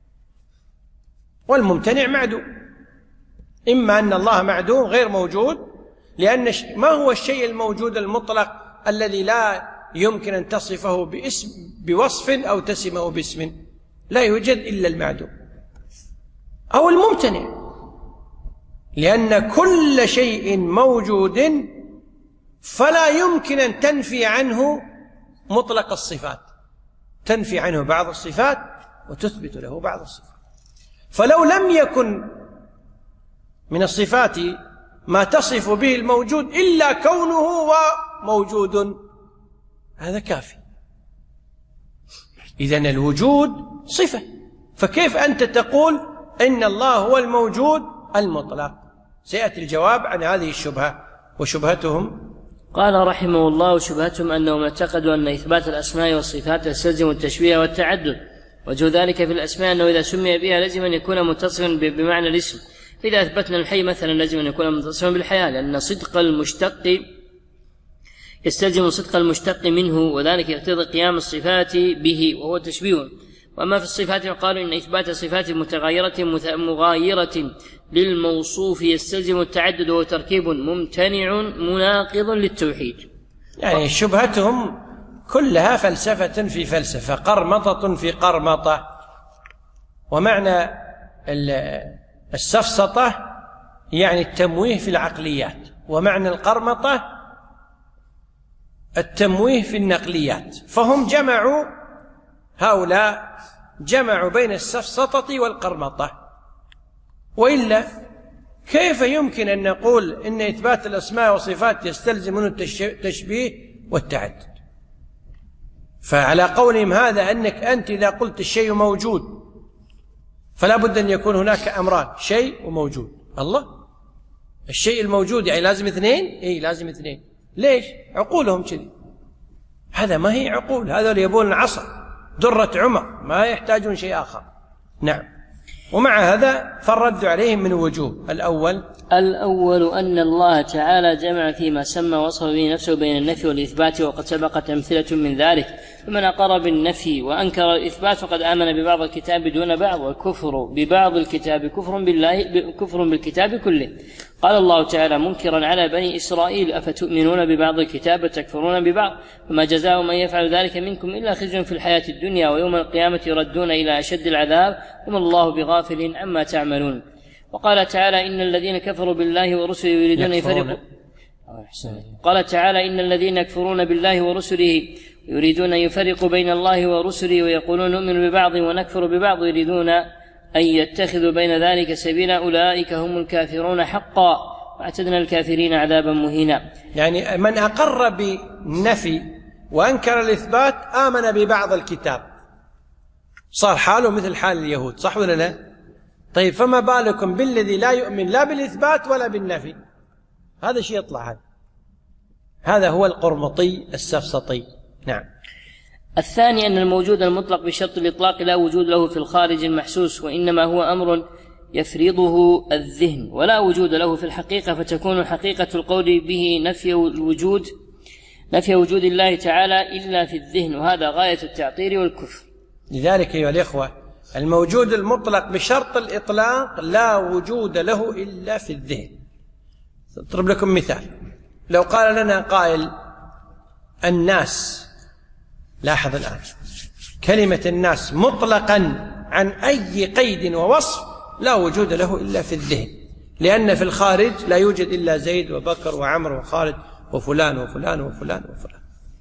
والممتنع معدوم. إما أن الله معدوم غير موجود، لأن ما هو الشيء الموجود المطلق الذي لا يمكن أن تصفه باسم بوصف أو تسمه باسم؟ لا يوجد إلا المعدوم أو الممتنع، لأن كل شيء موجود فلا يمكن أن تنفي عنه مطلق الصفات، تنفي عنه بعض الصفات وتثبت له بعض الصفات. فلو لم يكن من الصفات ما تصف به الموجود إلا كونه وموجود، هذا كافي. إذن الوجود صفة، فكيف أنت تقول إن الله هو الموجود المطلق؟ سيأتي الجواب عن هذه الشبهة وشبهتهم. قال رحمه الله: شبهتهم أنهم اعتقدوا أن إثبات الأسماء والصفات يستلزم التشبيه والتعدد. وجه ذلك في الأسماء أنه إذا سمي بها لازم أن يكون متصفا بمعنى الاسم، إذا أثبتنا الحي مثلا لازم أن يكون متصفا بالحياة، لأن صدق المشتق يستلزم صدق المشتق منه، وذلك يقتضي قيام الصفات به وهو تشبيه. وأما في الصفات قالوا إن إثبات صفات متغايرة مغايرة للموصوف يستلزم التعدد وهو تركيب ممتنع مناقض للتوحيد. يعني شبهتهم كلها فلسفة في فلسفة، قرمطة في قرمطة. ومعنى السفسطة يعني التمويه في العقليات، ومعنى القرمطة التمويه في النقليات. فهم جمعوا، هؤلاء جمعوا بين السفسطة والقرمطة. وإلا كيف يمكن أن نقول إن إثبات الأسماء والصفات يستلزم منه التشبيه والتعدد؟ فعلى قولهم هذا أنك أنت إذا قلت الشيء موجود فلا بد أن يكون هناك أمران، شيء وموجود. الله، الشيء الموجود يعني لازم اثنين؟ إيه لازم اثنين. ليش؟ عقولهم كذي. هذا ما هي عقول، هذا اللي يبون العصا درة عمر، ما يحتاجون شيء آخر. نعم. ومع هذا فالرد عليهم من وجوه. الأول الأول أن الله تعالى جمع فيما سمى وصف به نفسه بين النفي والإثبات، وقد سبقت أمثلة من ذلك. فمن أقر بالنفي وأنكر الإثبات فقد آمن ببعض الكتاب دون بعض، والكفر ببعض الكتاب كفر بالله كفر بالكتاب كله. قال الله تعالى منكرا على بني إسرائيل: أفتؤمنون ببعض الكتاب وتكفرون ببعض؟ فما جزاء من يفعل ذلك منكم إلا خزي في الحياة الدنيا، ويوم القيامة يردون إلى أشد العذاب، وما الله بغافل عما تعملون. وقال تعالى إن الذين كفروا بالله ورسله يريدون يفرقوا قال تعالى إن الذين يكفرون بالله ورسله يريدون أن يفرقوا بين الله ورسله ويقولون نؤمن ببعض ونكفر ببعض يريدون أن يتخذوا بين ذلك سبيلا أولئك هم الكافرون حقا واعتدنا الكافرين عذابا مهينا. يعني من أقر بالنفي وأنكر الإثبات آمن ببعض الكتاب، صار حاله مثل حال اليهود، صح ولا لا؟ طيب فما بالكم بالذي لا يؤمن لا بالإثبات ولا بالنفي؟ هذا شيء يطلع. هذا هذا هو القرمطي السفسطي. نعم. الثاني أن الموجود المطلق بشرط الإطلاق لا وجود له في الخارج المحسوس، وإنما هو أمر يفرضه الذهن ولا وجود له في الحقيقة، فتكون حقيقة القول به نفي الوجود نفي وجود الله تعالى إلا في الذهن، وهذا غاية التعطيل والكفر. لذلك أيها الإخوة الموجود المطلق بشرط الإطلاق لا وجود له إلا في الذهن. أضرب لكم مثال. لو قال لنا قائل الناس، لاحظ الآن كلمة الناس مطلقا عن أي قيد ووصف لا وجود له إلا في الذهن، لأن في الخارج لا يوجد إلا زيد وبكر وعمر وخالد وفلان وفلان وفلان وفلان.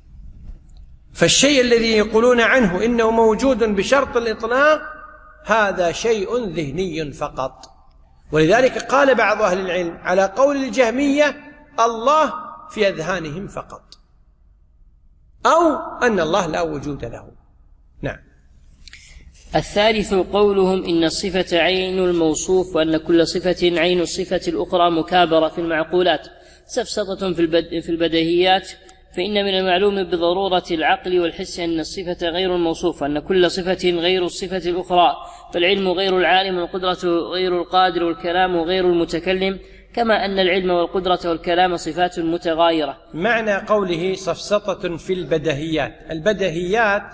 فالشيء الذي يقولون عنه إنه موجود بشرط الإطلاق هذا شيء ذهني فقط. ولذلك قال بعض أهل العلم على قول الجهمية الله في أذهانهم فقط، أو أن الله لا وجود له. نعم. الثالث قولهم إن الصفة عين الموصوف، وأن كل صفة عين الصفة الأخرى مكابرة في المعقولات سفسطة في البديهيات، فإن من المعلوم بضرورة العقل والحس أن الصفة غير الموصوف، وأن كل صفة غير الصفة الأخرى، فالعلم غير العالم والقدرة غير القادر والكلام غير المتكلم، كما أن العلم والقدرة والكلام صفات متغايرة. معنى قوله سفسطة في البديهيات، البديهيات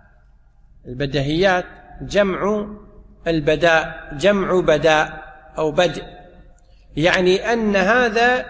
البديهيات جمع البداء، جمع بداء أو بدء، يعني أن هذا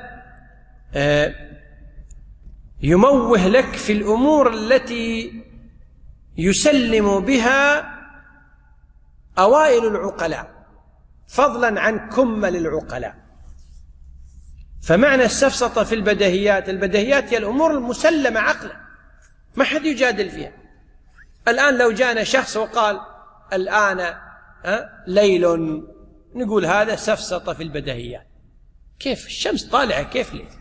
يموه لك في الأمور التي يسلم بها أوائل العقلاء فضلا عن كمل العقلاء. فمعنى السفسطة في البديهيات، البديهيات هي الأمور المسلمة عقلا ما حد يجادل فيها. الآن لو جاءنا شخص وقال الآن ليل، نقول هذا سفسطة في البديهيات. كيف الشمس طالعة؟ كيف ليه؟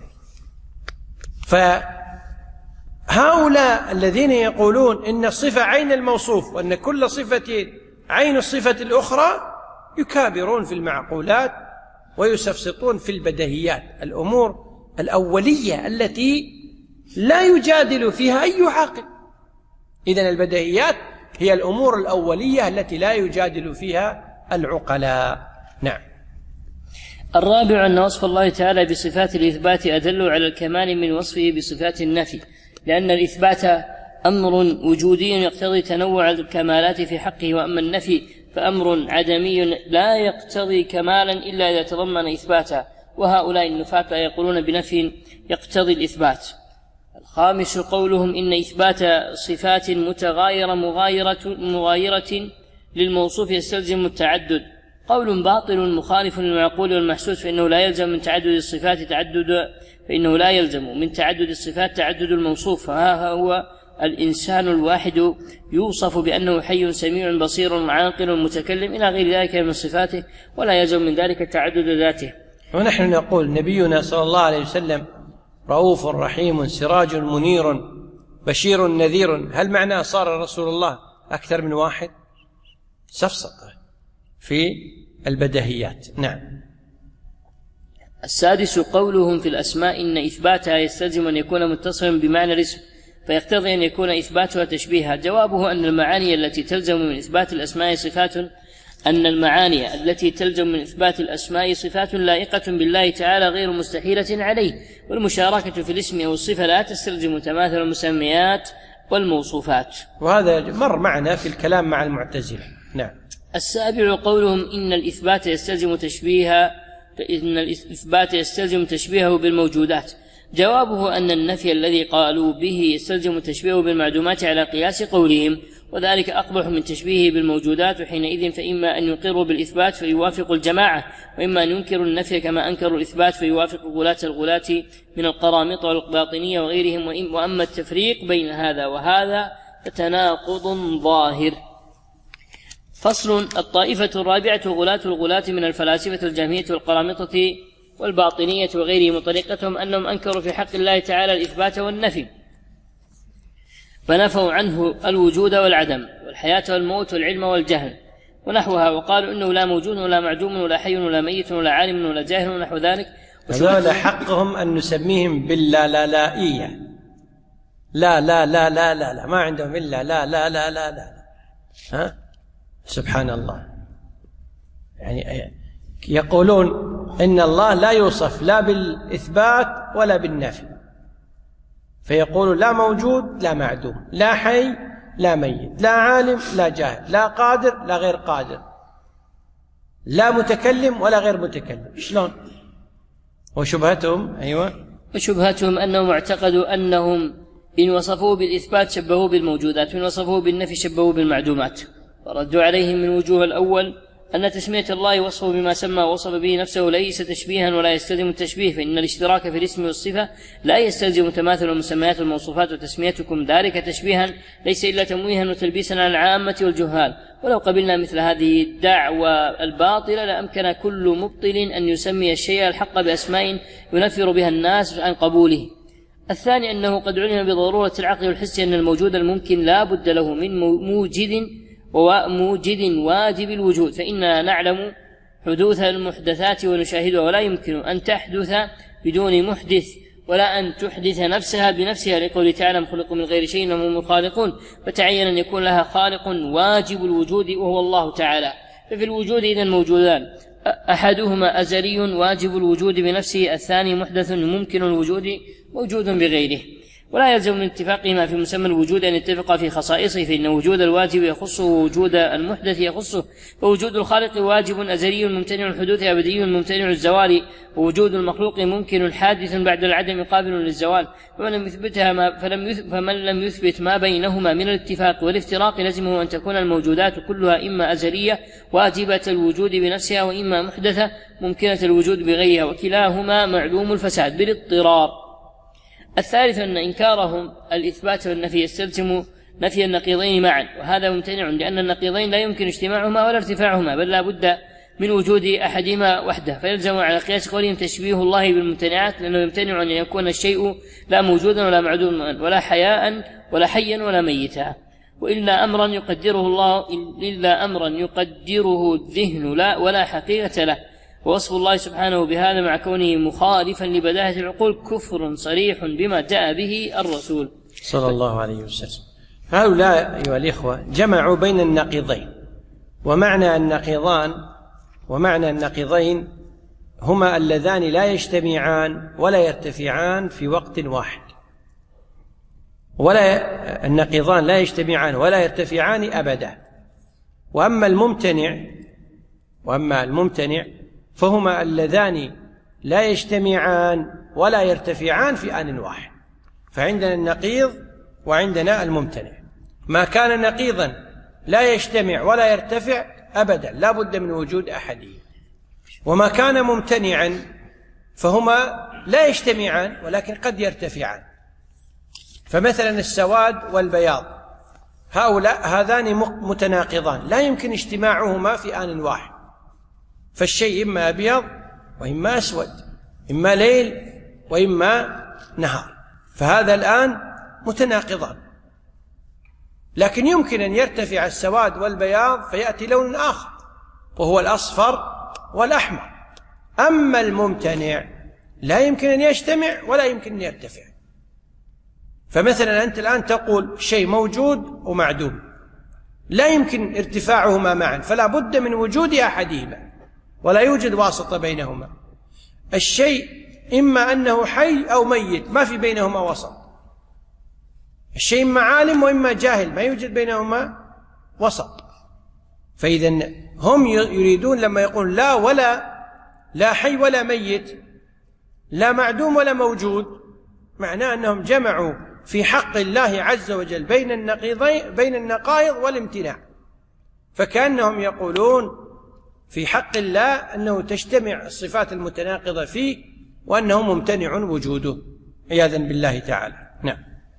فهؤلاء الذين يقولون إن الصفة عين الموصوف وأن كل صفة عين الصفة الأخرى يكابرون في المعقولات ويسفسطون في البديهيات، الأمور الأولية التي لا يجادل فيها أي عاقل. إذن البديهيات هي الأمور الأولية التي لا يجادل فيها العقلاء. نعم. الرابع أن وصف الله تعالى بصفات الإثبات أدل على الكمال من وصفه بصفات النفي، لأن الإثبات أمر وجودي يقتضي تنوع الكمالات في حقه، وأما النفي فأمر عدمي لا يقتضي كمالا إلا إذا تضمن إثباتا، وهؤلاء النفاة يقولون بنفي يقتضي الإثبات. الخامس قولهم إن إثبات صفات متغايرة مغايرة, مغايرة للموصوف يستلزم التعدد، قول باطل مخالف للمعقول والمحسوس، فإنه لا يلزم من تعدد الصفات تعدد فإنه لا يلزم من تعدد الصفات تعدد الموصوف. فها هو الإنسان الواحد يوصف بأنه حي سميع بصير عاقل متكلم إلى غير ذلك من صفاته، ولا يلزم من ذلك تعدد ذاته. ونحن نقول نبينا صلى الله عليه وسلم رؤوف رحيم سراج منير بشير نذير. هل معناه صار رسول الله أكثر من واحد؟ سفسطة في البديهيات. نعم. السادس قولهم في الأسماء إن إثباتها يستلزم أن يكون متصلا بمعنى الاسم، فيقتضي أن يكون إثباتها تشبيها. جوابه أن المعاني التي تلزم من إثبات الأسماء صفات أن المعاني التي تلزم من إثبات الأسماء صفات لائقة بالله تعالى غير مستحيلة عليه، والمشاركة في الاسم أو الصفة لا تستلزم تماثل المسميات والموصوفات. وهذا مر معنا في الكلام مع المعتزلة. نعم. السابع قولهم إن الإثبات يستلزم تشبيها إن الإثبات يستلزم تشبيهه بالموجودات. جوابه أن النفي الذي قالوا به يستلزم تشبيهه بالمعدومات على قياس قولهم، وذلك أقبح من تشبيهه بالموجودات، وحينئذ فإما أن يقروا بالإثبات فيوافق الجماعة، وإما أن ينكروا النفي كما أنكروا الإثبات فيوافق غلاة الغلاة من القرامطة والباطنية وغيرهم. وأما التفريق بين هذا وهذا فتناقض ظاهر. فصل. الطائفة الرابعة غلاة الغلاة من الفلاسفة الجهمية والقرامطة والباطنية وغيرهم، وطريقتهم أنهم أنكروا في حق الله تعالى الإثبات والنفي، فنفوا عنه الوجود والعدم والحياة والموت والعلم والجهل ونحوها، وقالوا إنه لا موجود ولا معدوم ولا حي ولا ميت ولا عالم ولا جاهل ونحو ذلك. هذا حقهم أن نسميهم باللا لا لائية. لا لا لا لا لا لا ما عندهم إلا لا لا لا لا لا. ها سبحان الله. يعني يقولون إن الله لا يوصف لا بالإثبات ولا بالنفي، فيقول لا موجود لا معدوم، لا حي لا ميت، لا عالم لا جاهل، لا قادر لا غير قادر، لا متكلم ولا غير متكلم. شلون؟ وشبهتهم أيوة وشبهتهم أنهم اعتقدوا أنهم إن وصفوه بالإثبات شبهوه بالموجودات، وإن وصفوه بالنفي شبهوه بالمعدومات. فردوا عليهم من وجوه الأول أن تسمية الله وصفه بما سمى ووصف به نفسه ليس تشبيها ولا يستلزم التشبيه، فإن الاشتراك في الاسم والصفة لا يستلزم تماثل المسميات والموصوفات، وتسميتكم ذلك تشبيها ليس إلا تمويها وتلبيسا على العامة والجهال. ولو قبلنا مثل هذه الدعوة الباطلة لأمكن كل مبطل أن يسمي الشيء الحق بأسماء ينفر بها الناس عن قبوله. الثاني أنه قد علم بضرورة العقل والحس أن الموجود الممكن لا بد له من موجد وموجد واجب الوجود، فإننا نعلم حدوث المحدثات ونشاهدها، ولا يمكن أن تحدث بدون محدث ولا أن تحدث نفسها بنفسها، لقوله تعالى خلقوا من غير شيء وهم الخالقون، فتعين أن يكون لها خالق واجب الوجود وهو الله تعالى. ففي الوجود إذن موجودان، أحدهما أزلي واجب الوجود بنفسه، الثاني محدث ممكن الوجود موجود بغيره. ولا يلزم من اتفاقهما في مسمى الوجود أن يتفق في خصائصه، فإن وجود الواجب يخصه ووجود المحدث يخصه، فوجود الخالق واجب أزلي ممتنع الحدوث أبدي ممتنع الزوال، ووجود المخلوق ممكن حادث بعد العدم قابل للزوال. فمن لم يثبتها ما فلم يثبت فمن لم يثبت ما بينهما من الاتفاق والافتراق لزمه أن تكون الموجودات كلها إما أزلية واجبة الوجود بنفسها، وإما محدثة ممكنة الوجود بغيرها، وكلاهما معلوم الفساد بالاضطرار. الثالث أن إنكارهم الإثبات والنفي يستلزم نفي النقيضين معا، وهذا ممتنع لأن النقيضين لا يمكن اجتماعهما ولا ارتفاعهما، بل لا بد من وجود أحدهما وحده، فيلزم على قياس قولهم تشبيه الله بالممتنعات، لأنه يمتنع أن يكون الشيء لا موجودا ولا معدوما ولا حياء ولا حيا ولا ميتا، وإلا أمرا يقدره الله إلا أمرا يقدره الذهن لا ولا حقيقة له. ووصف الله سبحانه بهذا مع كونه مخالفا لبداهة العقول كفر صريح بما جاء به الرسول صلى الله عليه وسلم. هؤلاء أيها الإخوة جمعوا بين النقيضين، ومعنى النقيضان ومعنى النقيضين هما اللذان لا يجتمعان ولا يرتفعان في وقت واحد، ولا النقيضان لا يجتمعان ولا يرتفعان أبدا. وأما الممتنع وأما الممتنع فهما اللذان لا يجتمعان ولا يرتفعان في آن واحد. فعندنا النقيض وعندنا الممتنع. ما كان نقيضا لا يجتمع ولا يرتفع أبدا، لا بد من وجود أحدهما. وما كان ممتنعا فهما لا يجتمعان ولكن قد يرتفعان. فمثلا السواد والبياض هؤلاء هذان متناقضان لا يمكن اجتماعهما في آن واحد، فالشيء إما أبيض وإما أسود، إما ليل وإما نهار، فهذا الآن متناقضان. لكن يمكن أن يرتفع السواد والبياض فيأتي لون آخر وهو الأصفر والأحمر. أما الممتنع لا يمكن أن يجتمع ولا يمكن أن يرتفع. فمثلا أنت الآن تقول شيء موجود ومعدوم، لا يمكن ارتفاعهما معا، فلا بد من وجود أحدهما ولا يوجد واسطة بينهما. الشيء إما أنه حي أو ميت، ما في بينهما وسط. الشيء إما عالم وإما جاهل، ما يوجد بينهما وسط. فإذا هم يريدون لما يقول لا ولا لا حي ولا ميت، لا معدوم ولا موجود، معناه أنهم جمعوا في حق الله عز وجل بين النقيضين بين النقائض والامتناع. فكأنهم يقولون في حق الله أنه تجتمع الصفات المتناقضة فيه وأنه ممتنع وجوده عياذا بالله تعالى. نعم.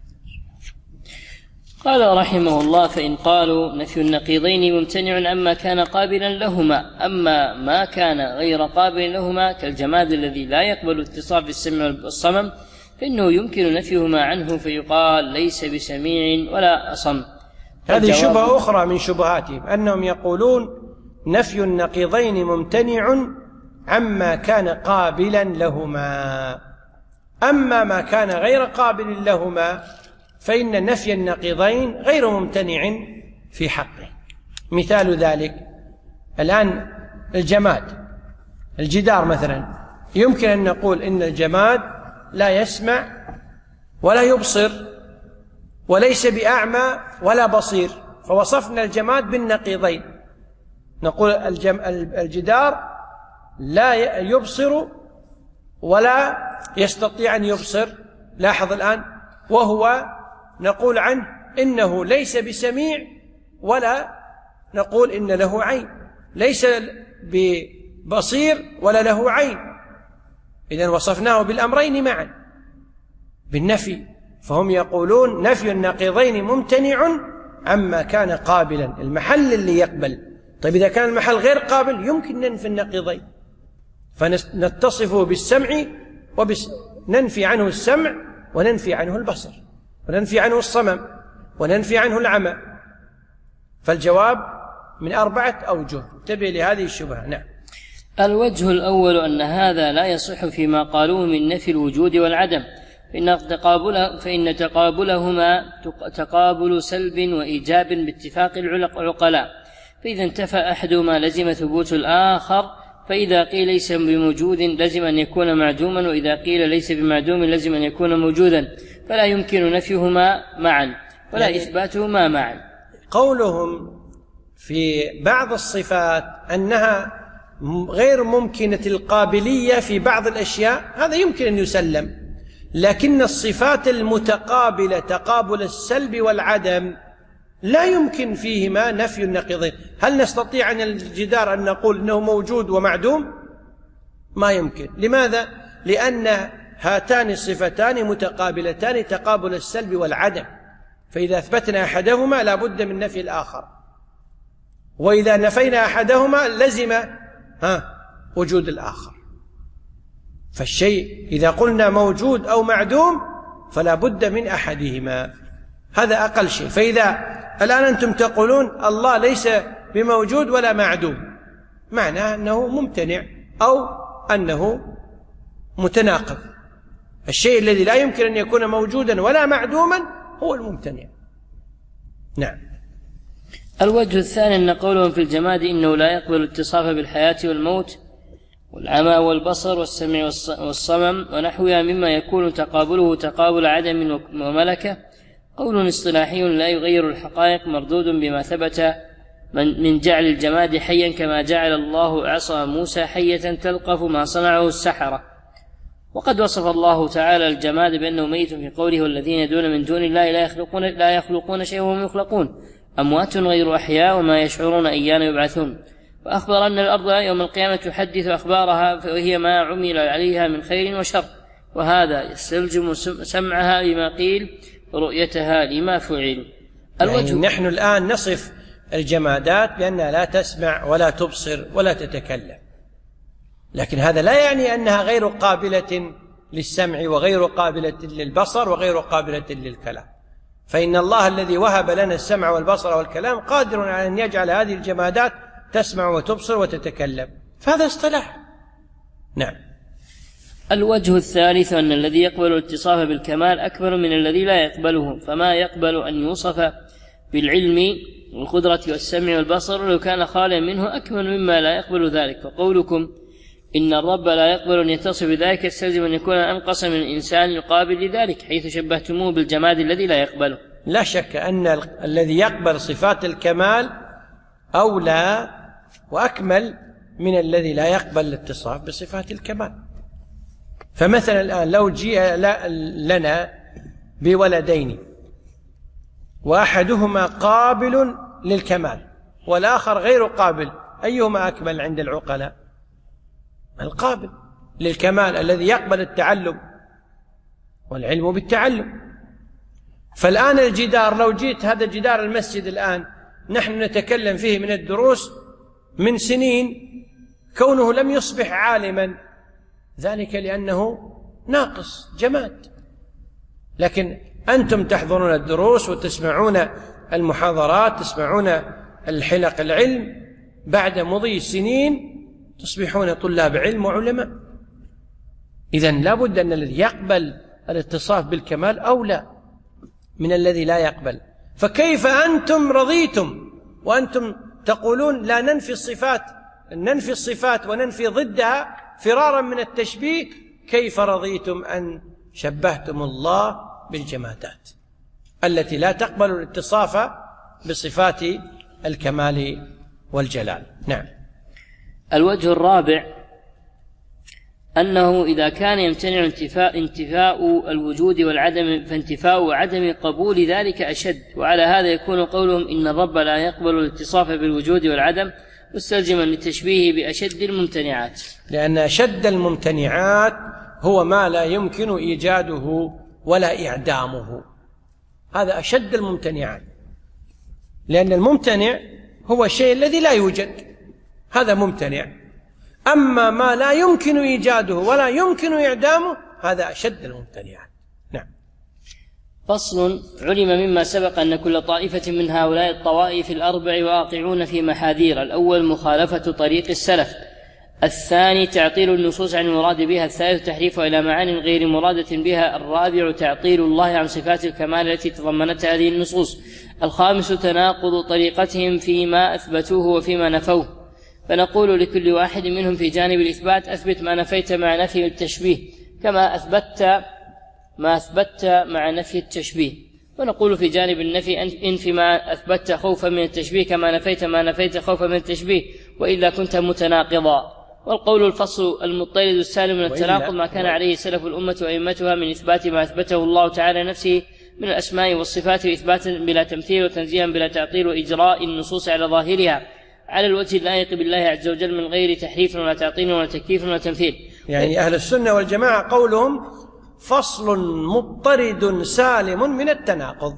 قال رحمه الله: فإن قالوا نفي النقيضين ممتنع أما كان قابلا لهما، أما ما كان غير قابل لهما كالجماد الذي لا يقبل اتصاف السمع والصمم فإنه يمكن نفيهما عنه فيقال ليس بسميع ولا أصم. هذه شبهة أخرى من شبهاتهم، أنهم يقولون نفي النقيضين ممتنع عما كان قابلا لهما، أما ما كان غير قابل لهما فإن نفي النقيضين غير ممتنع في حقه. مثال ذلك الآن الجماد، الجدار مثلا، يمكن أن نقول إن الجماد لا يسمع ولا يبصر وليس بأعمى ولا بصير، فوصفنا الجماد بالنقيضين. نقول الجدار لا يبصر ولا يستطيع أن يبصر، لاحظ الآن، وهو نقول عنه إنه ليس بسميع ولا نقول إن له عين، ليس ببصير ولا له عين. إذن وصفناه بالأمرين معا بالنفي. فهم يقولون نفي النقيضين ممتنع عما كان قابلا، المحل اللي يقبل. طيب إذا كان المحل غير قابل يمكن ننفي النقيضين، فنتصفه بالسمع وننفي عنه السمع وننفي عنه البصر وننفي عنه الصمم وننفي عنه العمى. فالجواب من أربعة أوجه. انتبه لهذه الشبهة. نعم. الوجه الأول أن هذا لا يصح فيما قالوه من نفي الوجود والعدم، فإن تقابله فإن تقابلهما تقابل سلب وإيجاب باتفاق العقلاء، فإذا انتفى أحدهما لزم ثبوت الآخر، فإذا قيل ليس بموجود لزم أن يكون معدوما، وإذا قيل ليس بمعدوم لزم أن يكون موجودا، فلا يمكن نفيهما معا ولا يعني إثباتهما معا. قولهم في بعض الصفات أنها غير ممكنة القابلية في بعض الأشياء هذا يمكن أن يسلم، لكن الصفات المتقابلة تقابل السلب والعدم لا يمكن فيهما نفي النقيضين. هل نستطيع عن الجدار أن نقول أنه موجود ومعدوم؟ ما يمكن. لماذا؟ لأن هاتان الصفتان متقابلتان تقابل السلب والعدم، فإذا أثبتنا أحدهما لا بد من نفي الآخر، وإذا نفينا أحدهما لزم ها وجود الآخر. فالشيء إذا قلنا موجود أو معدوم فلا بد من أحدهما، هذا أقل شيء. فإذا الآن أنتم تقولون الله ليس بموجود ولا معدوم، معناه أنه ممتنع أو أنه متناقض. الشيء الذي لا يمكن أن يكون موجودا ولا معدوما هو الممتنع. نعم. الوجه الثاني أن قولهم في الجماد إنه لا يقبل الاتصاف بالحياة والموت والعمى والبصر والسمع والصمم ونحوها مما يكون تقابله تقابل عدم وملكة، قول اصطلاحي لا يغير الحقائق مردود بما ثبت من جعل الجماد حيا كما جعل الله عصا موسى حية تلقف ما صنعه السحرة. وقد وصف الله تعالى الجماد بأنه ميت في قوله والذين يدعون من دون الله لا يخلقون, لا يخلقون شيئا وهم يخلقون، أموات غير أحياء وما يشعرون أيان يبعثون. وأخبر أن الأرض يوم القيامة تحدث أخبارها وهي ما عمل عليها من خير وشر، وهذا يستلزم سمعها لما قيل ورؤيتها لما فعل. يعني نحن الآن نصف الجمادات بأنها لا تسمع ولا تبصر ولا تتكلم، لكن هذا لا يعني أنها غير قابلة للسمع وغير قابلة للبصر وغير قابلة للكلام، فإن الله الذي وهب لنا السمع والبصر والكلام قادر على أن يجعل هذه الجمادات تسمع وتبصر وتتكلم، فهذا اصطلاح. نعم. الوجه الثالث أن الذي يقبل الاتصاف بالكمال أكبر من الذي لا يقبله، فما يقبل أن يوصف بالعلم والقدرة والسمع والبصر لو كان خاليا منه أكمل مما لا يقبل ذلك. وقولكم إن الرب لا يقبل أن يتصف بذلك يستلزم أن يكون أنقص من الإنسان يقابل لذلك، حيث شبهتموه بالجماد الذي لا يقبله. لا شك أن الذي يقبل صفات الكمال أولى وأكمل من الذي لا يقبل الاتصاف بصفات الكمال. فمثلا الآن لو جاء لنا بولدين وأحدهما قابل للكمال والآخر غير قابل، أيهما أكمل عند العقلاء؟ القابل للكمال الذي يقبل التعلم والعلم بالتعلم. فالآن الجدار، لو جيت هذا جدار المسجد الآن نحن نتكلم فيه من الدروس من سنين، كونه لم يصبح عالما ذلك لأنه ناقص جماد، لكن أنتم تحضرون الدروس وتسمعون المحاضرات، تسمعون الحلق العلم، بعد مضي سنين تصبحون طلاب علم وعلماء. إذن لا بد أن الذي يقبل الاتصاف بالكمال أولى من الذي لا يقبل. فكيف أنتم رضيتم وأنتم تقولون لا ننفي الصفات، ننفي الصفات وننفي ضدها فرارا من التشبيه، كيف رضيتم أن شبهتم الله بالجمادات التي لا تقبل الاتصاف بصفات الكمال والجلال؟ نعم. الوجه الرابع أنه إذا كان يمتنع انتفاء, انتفاء الوجود والعدم فانتفاء وعدم قبول ذلك أشد، وعلى هذا يكون قولهم إن الرب لا يقبل الاتصاف بالوجود والعدم مستلزما للتشبيه بأشد الممتنعات، لأن أشد الممتنعات هو ما لا يمكن إيجاده ولا إعدامه، هذا أشد الممتنعات، لأن الممتنع هو الشيء الذي لا يوجد، هذا ممتنع. أما ما لا يمكن إيجاده ولا يمكن إعدامه هذا أشد الممتنعات. نعم. فصل. علم مما سبق أن كل طائفة من هؤلاء الطوائف الأربع واقعون في محاذير: الأول مخالفة طريق السلف، الثاني تعطيل النصوص عن المراد بها، الثالث تحريفها إلى معان غير مرادة بها، الرابع تعطيل الله عن صفات الكمال التي تضمنتها هذه النصوص، الخامس تناقض طريقتهم فيما أثبتوه وفيما نفوه. فنقول لكل واحد منهم في جانب الإثبات أثبت ما نفيت مع نفي التشبيه كما أثبت ما أثبت مع نفي التشبيه، ونقول في جانب النفي انفي ما أثبت خوفا من التشبيه كما نفيت ما نفيت خوفا من التشبيه، وإلا كنت متناقضا. والقول الفصل المضطرد السالم من التناقض ما كان عليه سلف الأمة وأئمتها من إثبات ما أثبته الله تعالى نفسه من الأسماء والصفات، إثباتا بلا تمثيل وتنزيها بلا تعطيل وإجراء النصوص على ظاهرها على الوجه اللائق بالله عز وجل من غير تحريف ولا تعطيل ولا تكييف ولا تمثيل. يعني أهل السنة والجماعة قولهم فصل مضطرد سالم من التناقض،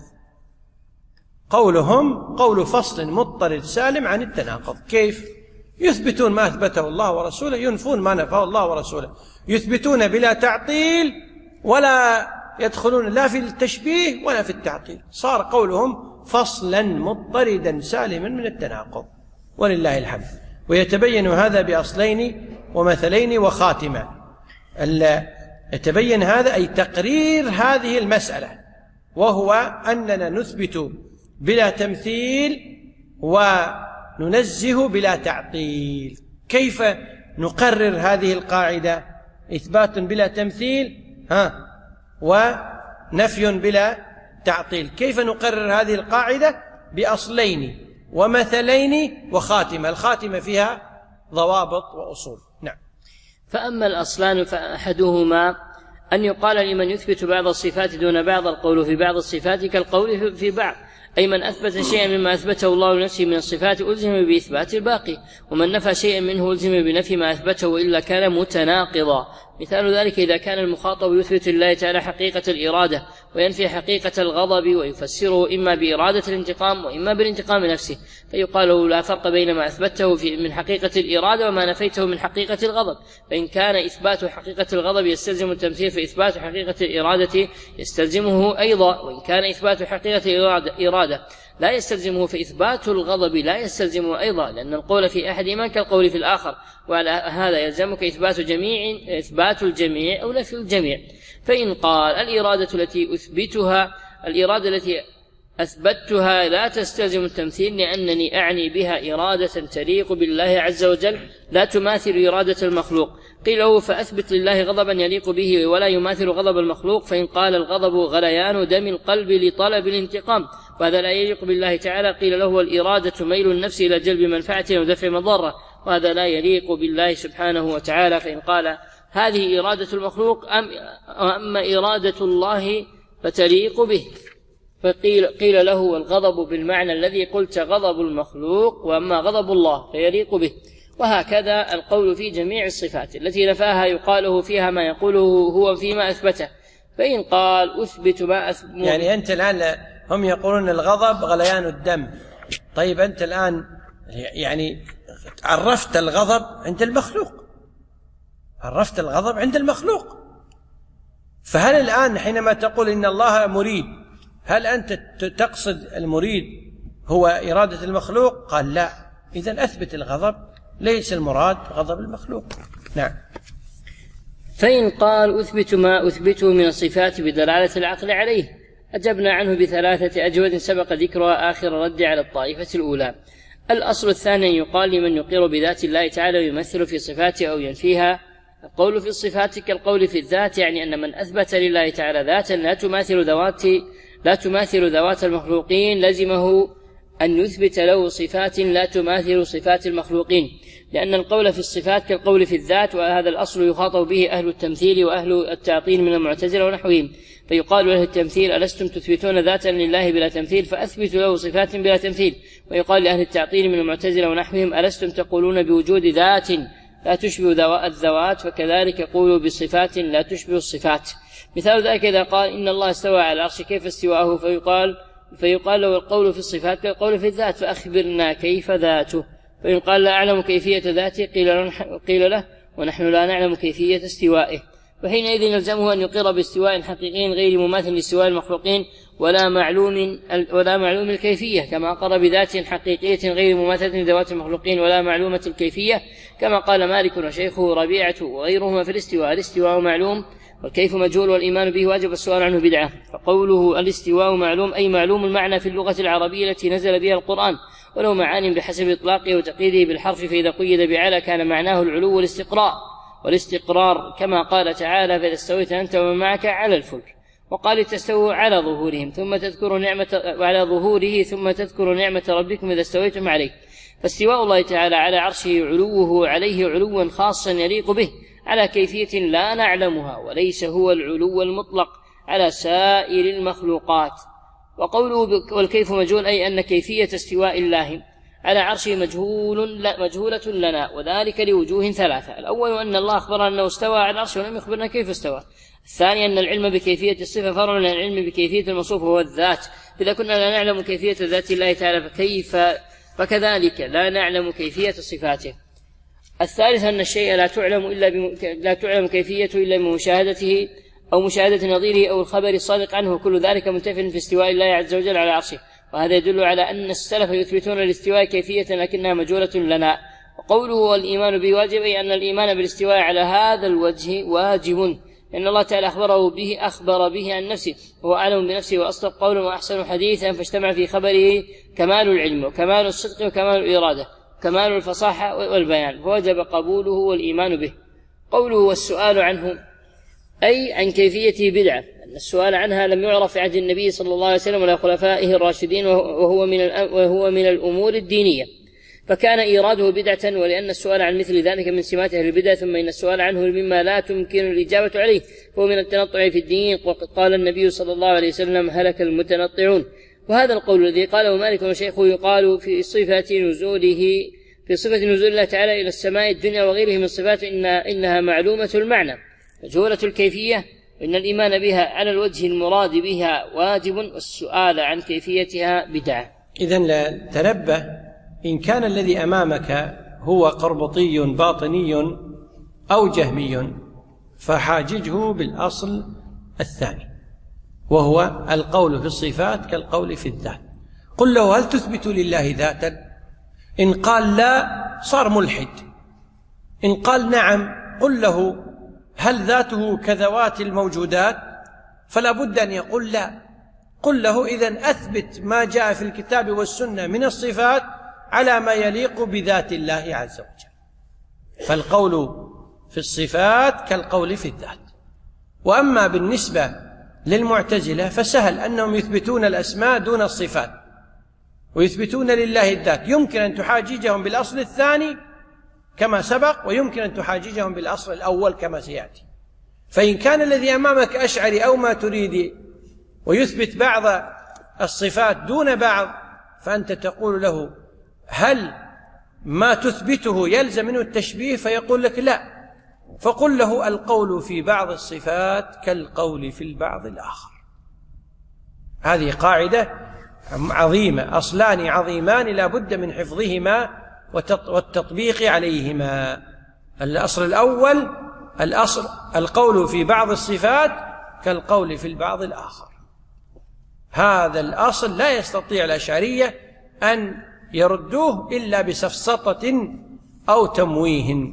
قولهم قول فصل مضطرد سالم عن التناقض. كيف؟ يثبتون ما أثبته الله ورسوله، ينفون ما نفاه الله ورسوله، يثبتون بلا تعطيل ولا يدخلون لا في التشبيه ولا في التعطيل، صار قولهم فصلا مضطردا سالما من التناقض، ولله الحمد. ويتبين هذا بأصلين ومثلين وخاتمة. يتبين هذا أي تقرير هذه المسألة، وهو أننا نثبت بلا تمثيل وننزه بلا تعطيل. كيف نقرر هذه القاعدة؟ إثبات بلا تمثيل ها ونفي بلا تعطيل. كيف نقرر هذه القاعدة؟ بأصلين ومثلين وخاتمة، الخاتمة فيها ضوابط وأصول. نعم. فأما الأصلان فأحدهما أن يقال لمن يثبت بعض الصفات دون بعض القول في بعض الصفات كالقول في بعض، أي من أثبت شيئا مما أثبته الله لنفسه من الصفات ألزم بإثبات الباقي، ومن نفى شيئا منه ألزم بنفي ما أثبته وإلا كان متناقضا. مثال ذلك إذا كان المخاطب يثبت لله تعالى حقيقة الإرادة وينفي حقيقة الغضب ويفسره إما بإرادة الانتقام وإما بالانتقام نفسه، فيقال له لا فرق بين ما أثبته من حقيقة الإرادة وما نفيته من حقيقة الغضب. فإن كان إثبات حقيقة الغضب يستلزم التمثيل فإثبات حقيقة الإرادة يستلزمه أيضا، وإن كان إثبات حقيقة الإرادة لا يستلزمه فإثبات الغضب لا يستلزمه أيضا، لأن القول في أحدهما كالقول في الآخر، وعلى هذا يلزمك إثبات جميع إثبات الجميع أو نفي الجميع. فإن قال الإرادة التي أثبتها الإرادة التي أثبتها لا تستلزم التمثيل لأنني أعني بها إرادة تليق بالله عز وجل لا تماثل إرادة المخلوق، قيل له فأثبت لله غضبا يليق به ولا يماثل غضب المخلوق. فإن قال الغضب غليان دم القلب لطلب الانتقام وهذا لا يليق بالله تعالى، قيل له الإرادة ميل النفس إلى جلب منفعة ودفع مضرة وهذا لا يليق بالله سبحانه وتعالى. فإن قال هذه إرادة المخلوق أم أما إرادة الله فتليق به، فقيل قيل له والغضب بالمعنى الذي قلت غضب المخلوق وأما غضب الله فيليق به. وهكذا القول في جميع الصفات التي نفاها يقاله فيها ما يقوله هو فيما أثبته. فإن قال أثبت ما أثبت يعني أنت الآن هم يقولون الغضب غليان الدم، طيب أنت الآن يعني عرفت الغضب عند المخلوق، عرفت الغضب عند المخلوق، فهل الآن حينما تقول إن الله مريد هل أنت تقصد المريد هو إرادة المخلوق؟ قال لا، إذن أثبت الغضب، ليس المراد غضب المخلوق. نعم. فإن قال أثبت ما أثبته من الصفات بدلالة العقل عليه أجبنا عنه بثلاثة أجوبة سبق ذكرها آخر رد على الطائفة الأولى. الأصل الثاني يقال لمن يقر بذات الله تعالى ويمثل في صفاته أو ينفيها. القول في الصفات كالقول في الذات، يعني أن من أثبت لله تعالى ذاتا لا تماثل ذوات لا تماثل ذوات المخلوقين لزمه أن يثبت له صفات لا تماثل صفات المخلوقين، لأن القول في الصفات كالقول في الذات، وهذا الأصل يخاطب به أهل التمثيل وأهل التعطيل من المعتزلة ونحوهم. فيقال له التمثيل ألستم تثبتون ذاتا لله بلا تمثيل فأثبتوا له صفات بلا تمثيل، ويقال لأهل التعطيل من المعتزلة ونحوهم ألستم تقولون بوجود ذات لا تشبه الذوات فكذلك يقولوا بصفات لا تشبه الصفات. مثال ذلك إذا قال إن الله استوى على العرش كيف استواءه فيقال فيقال له القول في الصفات كالقول في الذات فأخبرنا كيف ذاته. فإن قال لا أعلم كيفية ذاته قيل, قيل له ونحن لا نعلم كيفية استوائه، وحينئذ يلزمه أن يقر باستواء حقيقي غير مماثل لاستواء المخلوقين ولا معلوم ولا معلوم الكيفية، كما قر بذات حقيقية غير مماثلة لذوات المخلوقين ولا معلومة الكيفية، كما قال مالك وشيخه ربيعة وغيرهما في الاستواء. الاستواء معلوم والكيف مجهول والإيمان به واجب السؤال عنه بدعة. فقوله الاستواء معلوم أي معلوم المعنى في اللغة العربية التي نزل بها القرآن، ولو معان بحسب إطلاقه وتقييده بالحرف، فإذا قيد بعلى كان معناه العلو والاستقراء والاستقرار، كما قال تعالى فإذا استويت أنت ومن معك على الفلك، وقال تستووا على ظهورهم ثم تذكروا نعمة على ظهوره ثم تذكروا نعمة ربكم إذا استويتم عليه. فاستواء الله تعالى على عرشه علوه عليه علوا خاصا يليق به على كيفية لا نعلمها، وليس هو العلو المطلق على سائر المخلوقات. وقوله والكيف مجهول أي أن كيفية استواء الله على عرشه مجهول لا مجهولة لنا، وذلك لوجوه ثلاثة. الأول أن الله أخبرنا أنه استوى على العرش ولم يخبرنا كيف استوى. الثاني أن العلم بكيفية الصفة فرع عن العلم بكيفية الموصوف وهو الذات، إذا كنا لا نعلم كيفية ذات الله تعالى فكيف فكذلك لا نعلم كيفية صفاته. الثالث أن الشيء لا تعلم إلا بم... لا تعلم كيفيته إلا بمشاهدته أو مشاهدة نظيره أو الخبر الصادق عنه، كل ذلك منتف في استواء الله عز وجل على عرشه. وهذا يدل على أن السلف يثبتون الاستواء كيفية لكنها مجهولة لنا. وقوله والإيمان به واجب أي أن الإيمان بالاستواء على هذا الوجه واجب، لأن الله تعالى أخبره به أخبر به عن نفسه وهو أعلم بنفسه وأصدق قولا وأحسن حديثا، فاجتمع في خبره كمال العلم وكمال الصدق وكمال الإرادة كمال الفصاحة والبيان، فوجب قبوله والإيمان به. قوله والسؤال عنه أي عن كيفيته بدعة، أن السؤال عنها لم يعرف في عهد النبي صلى الله عليه وسلم ولا خلفائه الراشدين، وهو من وهو من الأمور الدينية، فكان إيراده بدعة، ولأن السؤال عن مثل ذلك من سمات أهل البدع. ثم إن السؤال عنه مما لا تمكن الإجابة عليه، فهو من التنطع في الدين، وقد قال النبي صلى الله عليه وسلم هلك المتنطعون. وهذا القول الذي قاله مالك وشيخه يقال في صفة نزوله في صفة نزول الله تعالى إلى السماء الدنيا وغيره من الصفات إن إنها معلومة المعنى مجهولة الكيفية، إن الإيمان بها على الوجه المراد بها واجب، والسؤال عن كيفيتها بدعة. إذن لا تنبه، إن كان الذي أمامك هو قربطي باطني أو جهمي فحاججه بالأصل الثاني، وهو القول في الصفات كالقول في الذات. قل له هل تثبت لله ذاتا؟ إن قال لا صار ملحد. إن قال نعم قل له هل ذاته كذوات الموجودات؟ فلا بد أن يقول لا. قل له إذن أثبت ما جاء في الكتاب والسنة من الصفات على ما يليق بذات الله عز وجل. فالقول في الصفات كالقول في الذات. وأما بالنسبة للمعتزلة فسهل أنهم يثبتون الأسماء دون الصفات ويثبتون لله الذات. يمكن أن تحاججهم بالأصل الثاني كما سبق، ويمكن أن تحاججهم بالأصل الأول كما سيأتي. فإن كان الذي أمامك أشعري أو ما تريد ويثبت بعض الصفات دون بعض، فأنت تقول له هل ما تثبته يلزم منه التشبيه؟ فيقول لك لا. فقل له القول في بعض الصفات كالقول في البعض الآخر. هذه قاعدة عظيمة، أصلان عظيمان لا بد من حفظهما والتطبيق عليهما. الأصل الأول الأصل القول في بعض الصفات كالقول في البعض الآخر. هذا الأصل لا يستطيع الأشعرية أن يردوه إلا بسفسطة أو تمويه.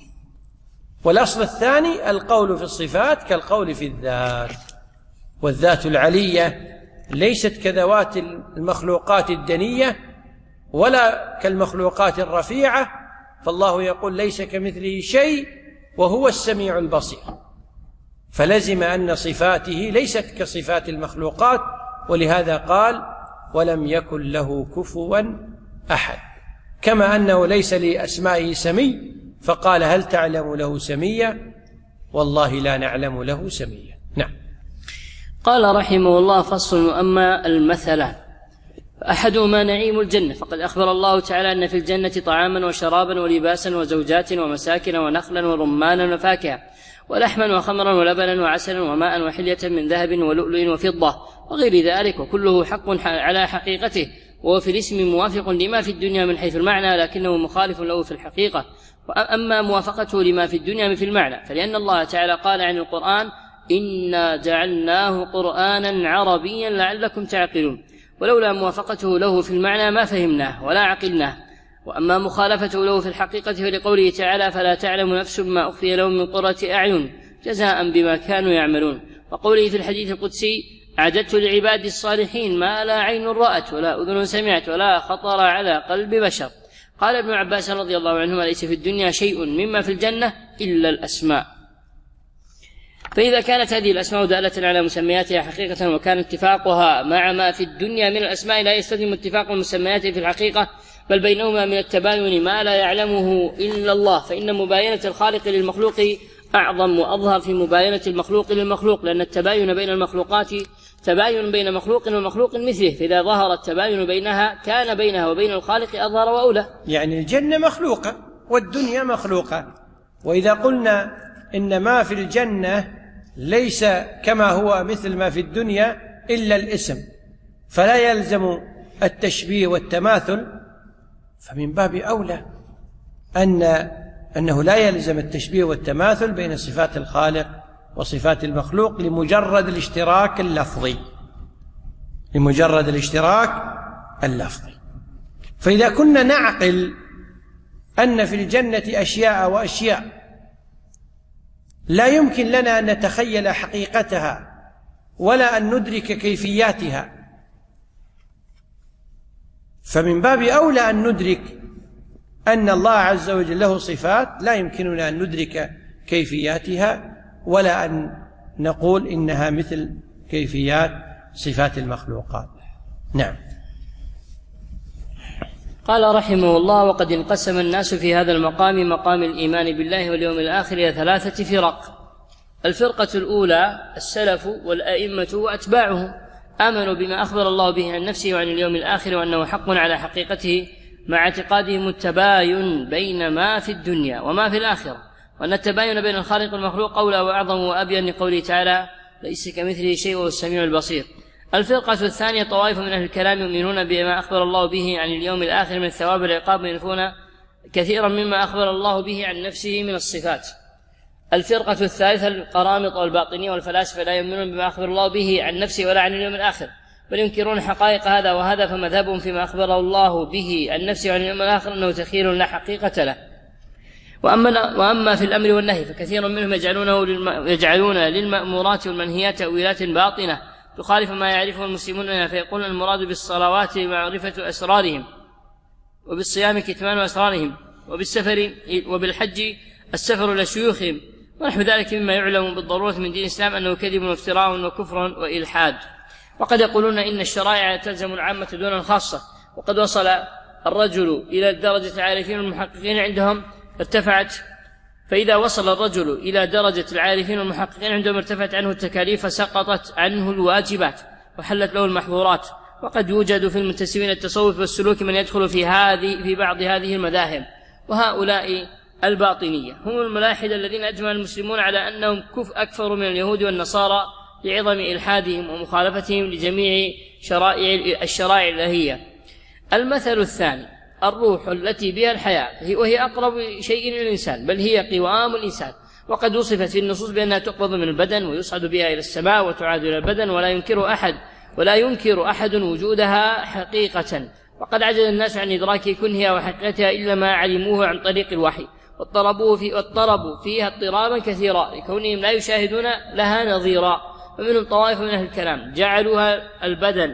والأصل الثاني القول في الصفات كالقول في الذات، والذات العلية ليست كذوات المخلوقات الدنية ولا كالمخلوقات الرفيعة، فالله يقول ليس كمثله شيء وهو السميع البصير، فلزم أن صفاته ليست كصفات المخلوقات، ولهذا قال ولم يكن له كفوا أحد. كما أنه ليس لأسمائه سمي فقال هل تعلم له سميا؟ والله لا نعلم له سميا. نعم. قال رحمه الله فصل. وأما المثلان فأحدهما نعيم الجنة، فقد أخبر الله تعالى أن في الجنة طعاما وشرابا ولباسا وزوجات ومساكن ونخلا ورمانا وفاكهة ولحما وخمرا ولبنا وعسلا وماء وحلية من ذهب ولؤلؤ وفضة وغير ذلك، وكله حق على حقيقته، وهو في الاسم موافق لما في الدنيا من حيث المعنى، لكنه مخالف له في الحقيقة. وأما موافقته لما في الدنيا في المعنى فلأن الله تعالى قال عن القرآن إنا جعلناه قرآنا عربيا لعلكم تعقلون، ولولا موافقته له في المعنى ما فهمناه ولا عقلناه. وأما مخالفته له في الحقيقة فلقوله تعالى فلا تعلم نفس ما أخفي لهم من قرة أعين جزاء بما كانوا يعملون، وقوله في الحديث القدسي أعددت لعبادي الصالحين ما لا عين رأت ولا أذن سمعت ولا خطر على قلب بشر. قال ابن عباس رضي الله عنهما ليس في الدنيا شيء مما في الجنة إلا الأسماء. فإذا كانت هذه الأسماء دالة على مسمياتها حقيقة وكان اتفاقها مع ما في الدنيا من الأسماء لا يستلزم اتفاق المسميات في الحقيقة، بل بينهما من التباين ما لا يعلمه إلا الله، فإن مباينة الخالق للمخلوق أعظم وأظهر في مباينة المخلوق للمخلوق، لأن التباين بين المخلوقات تباين بين مخلوق ومخلوق مثله، فإذا ظهر التباين بينها كان بينها وبين الخالق أظهر وأولى. يعني الجنة مخلوقة والدنيا مخلوقة، وإذا قلنا إن ما في الجنة ليس كما هو مثل ما في الدنيا إلا الاسم، فلا يلزم التشبيه والتماثل، فمن باب أولى أن أنه لا يلزم التشبيه والتماثل بين صفات الخالق وصفات المخلوق لمجرد الاشتراك اللفظي لمجرد الاشتراك اللفظي. فإذا كنا نعقل أن في الجنة أشياء وأشياء لا يمكن لنا أن نتخيل حقيقتها ولا أن ندرك كيفياتها، فمن باب أولى أن ندرك أن الله عز وجل له صفات لا يمكننا أن ندرك كيفياتها ولا أن نقول إنها مثل كيفيات صفات المخلوقات. نعم. قال رحمه الله وقد انقسم الناس في هذا المقام مقام الإيمان بالله واليوم الآخر إلى ثلاثة فرق. الفرقة الأولى السلف والأئمة وأتباعهم، آمنوا بما أخبر الله به عن نفسه وعن اليوم الآخر وأنه حق على حقيقته، مع اعتقادهم التباين بين ما في الدنيا وما في الآخرة، وأن التباين بين الخالق والمخلوق أولى وأعظم وأبين لقوله تعالى: ليس كمثله شيء وهو السميع البصير. الفرقة الثانية طوائف من أهل الكلام يؤمنون بما أخبر الله به عن اليوم الآخر من الثواب والعقاب، وينفون كثيرا مما أخبر الله به عن نفسه من الصفات. الفرقة الثالثة القرامطة والباطنية والفلاسفة لا يؤمنون بما أخبر الله به عن نفسه ولا عن اليوم الآخر، بل ينكرون حقائق هذا وهذا، فمذهبهم فيما أخبر الله به عن نفسه وعن اليوم الآخر أنه تخيل لا حقيقة له. وأما, وأما في الأمر والنهي فكثير منهم يجعلونه للم... يجعلون للمأمورات والمنهيات تأويلات باطنة تخالف ما يعرفه المسلمون منها، فيقولون المراد بالصلوات معرفة أسرارهم، وبالصيام كتمان أسرارهم، وبالسفر وبالحج السفر لشيوخهم، ونحو ذلك مما يعلم بالضرورة من دين الإسلام أنه كذب وافتراء وكفر وإلحاد. وقد يقولون إن الشرائع تلزم العامة دون الخاصة، وقد وصل الرجل إلى درجة العارفين والمحققين عندهم ارتفعت فإذا وصل الرجل إلى درجة العارفين والمحققين عندهم ارتفعت عنه التكاليف فسقطت عنه الواجبات وحلت له المحظورات. وقد يوجد في المنتسبين التصوف والسلوك من يدخل في هذه في بعض هذه المذاهب، وهؤلاء الباطنية هم الملاحدة الذين أجمع المسلمون على أنهم كف أكثر من اليهود والنصارى لعظم إلحادهم ومخالفتهم لجميع شرائع الشرائع الإلهية. المثل الثاني الروح التي بها الحياة، وهي أقرب شيء إلى الإنسان، بل هي قوام الإنسان، وقد وصفت في النصوص بأنها تقبض من البدن ويصعد بها إلى السماء وتعاد إلى البدن، ولا ينكر أحد ولا ينكر أحد وجودها حقيقة. وقد عجز الناس عن إدراك كنهها وحقيقتها إلا ما علموه عن طريق الوحي، واضطربوا في واضطربوا فيها اضطرابا كثيرا لكونهم لا يشاهدون لها نظيرا. ومنهم طوائف من أهل الكلام جعلوها البدن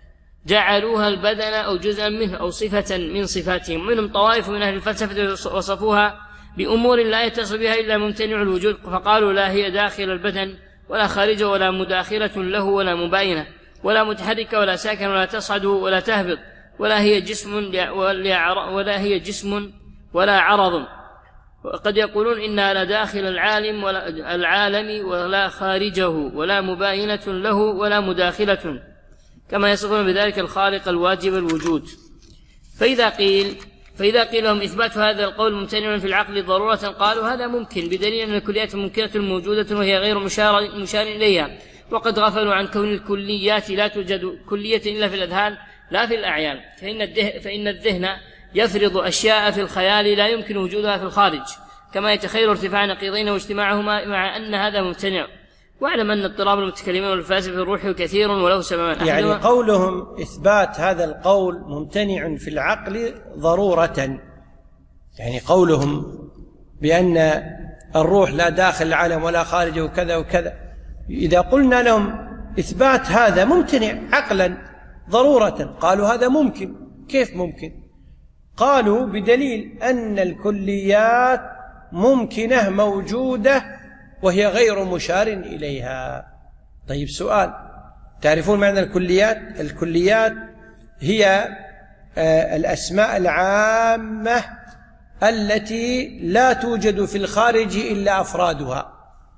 جعلوها البدن أو جزءا منه أو صفة من صفاتهم. منهم طوائف من أهل الفلسفة وصفوها بأمور لا يتصل بها إلا ممتنع الوجود، فقالوا لا هي داخل البدن ولا خارجه ولا مداخلة له ولا مباينة ولا متحركة ولا ساكن ولا تصعد ولا تهبط، ولا هي جسم ولا هي جسم ولا عرض. وقد يقولون إنها لا داخل العالم ولا العالم ولا خارجه ولا مباينة له ولا مداخلة، كما يصفون بذلك الخالق الواجب الوجود. فإذا قيل فإذا قيل لهم إثبات هذا القول ممتنع في العقل ضرورة، قالوا هذا ممكن بدليل أن الكليات ممكنة موجودة وهي غير مشار, مشار إليها، وقد غفلوا عن كون الكليات لا توجد كلية إلا في الأذهان لا في الأعيان، فإن, فإن الذهن يفرض أشياء في الخيال لا يمكن وجودها في الخارج، كما يتخيل ارتفاع نقيضين واجتماعهما، مع أن هذا ممتنع. واعلم أن اضطراب المتكلمين والفلاسفة الروحي كثير وله سببان. يعني قولهم إثبات هذا القول ممتنع في العقل ضرورة، يعني قولهم بأن الروح لا داخل العالم ولا خارجه وكذا وكذا، إذا قلنا لهم إثبات هذا ممتنع عقلا ضرورة، قالوا هذا ممكن. كيف ممكن؟ قالوا بدليل أن الكليات ممكنة موجودة وهي غير مشار إليها. طيب سؤال، تعرفون معنى الكليات؟ الكليات هي الأسماء العامة التي لا توجد في الخارج إلا أفرادها.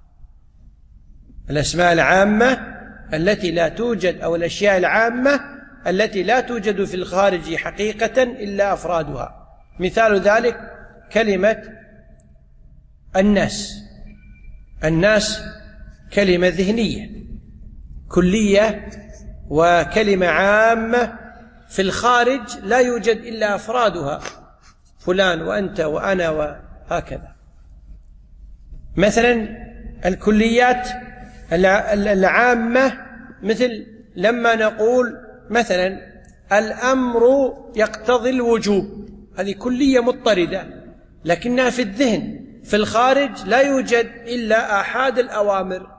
الأسماء العامة التي لا توجد، أو الأشياء العامة التي لا توجد في الخارج حقيقة إلا أفرادها. مثال ذلك كلمة الناس. الناس كلمة ذهنية كلية وكلمة عامة، في الخارج لا يوجد إلا أفرادها، فلان وأنت وأنا وهكذا. مثلا الكليات العامة مثل لما نقول مثلا الأمر يقتضي الوجوب، هذه كلية مضطردة لكنها في الذهن، في الخارج لا يوجد إلا آحاد الأوامر.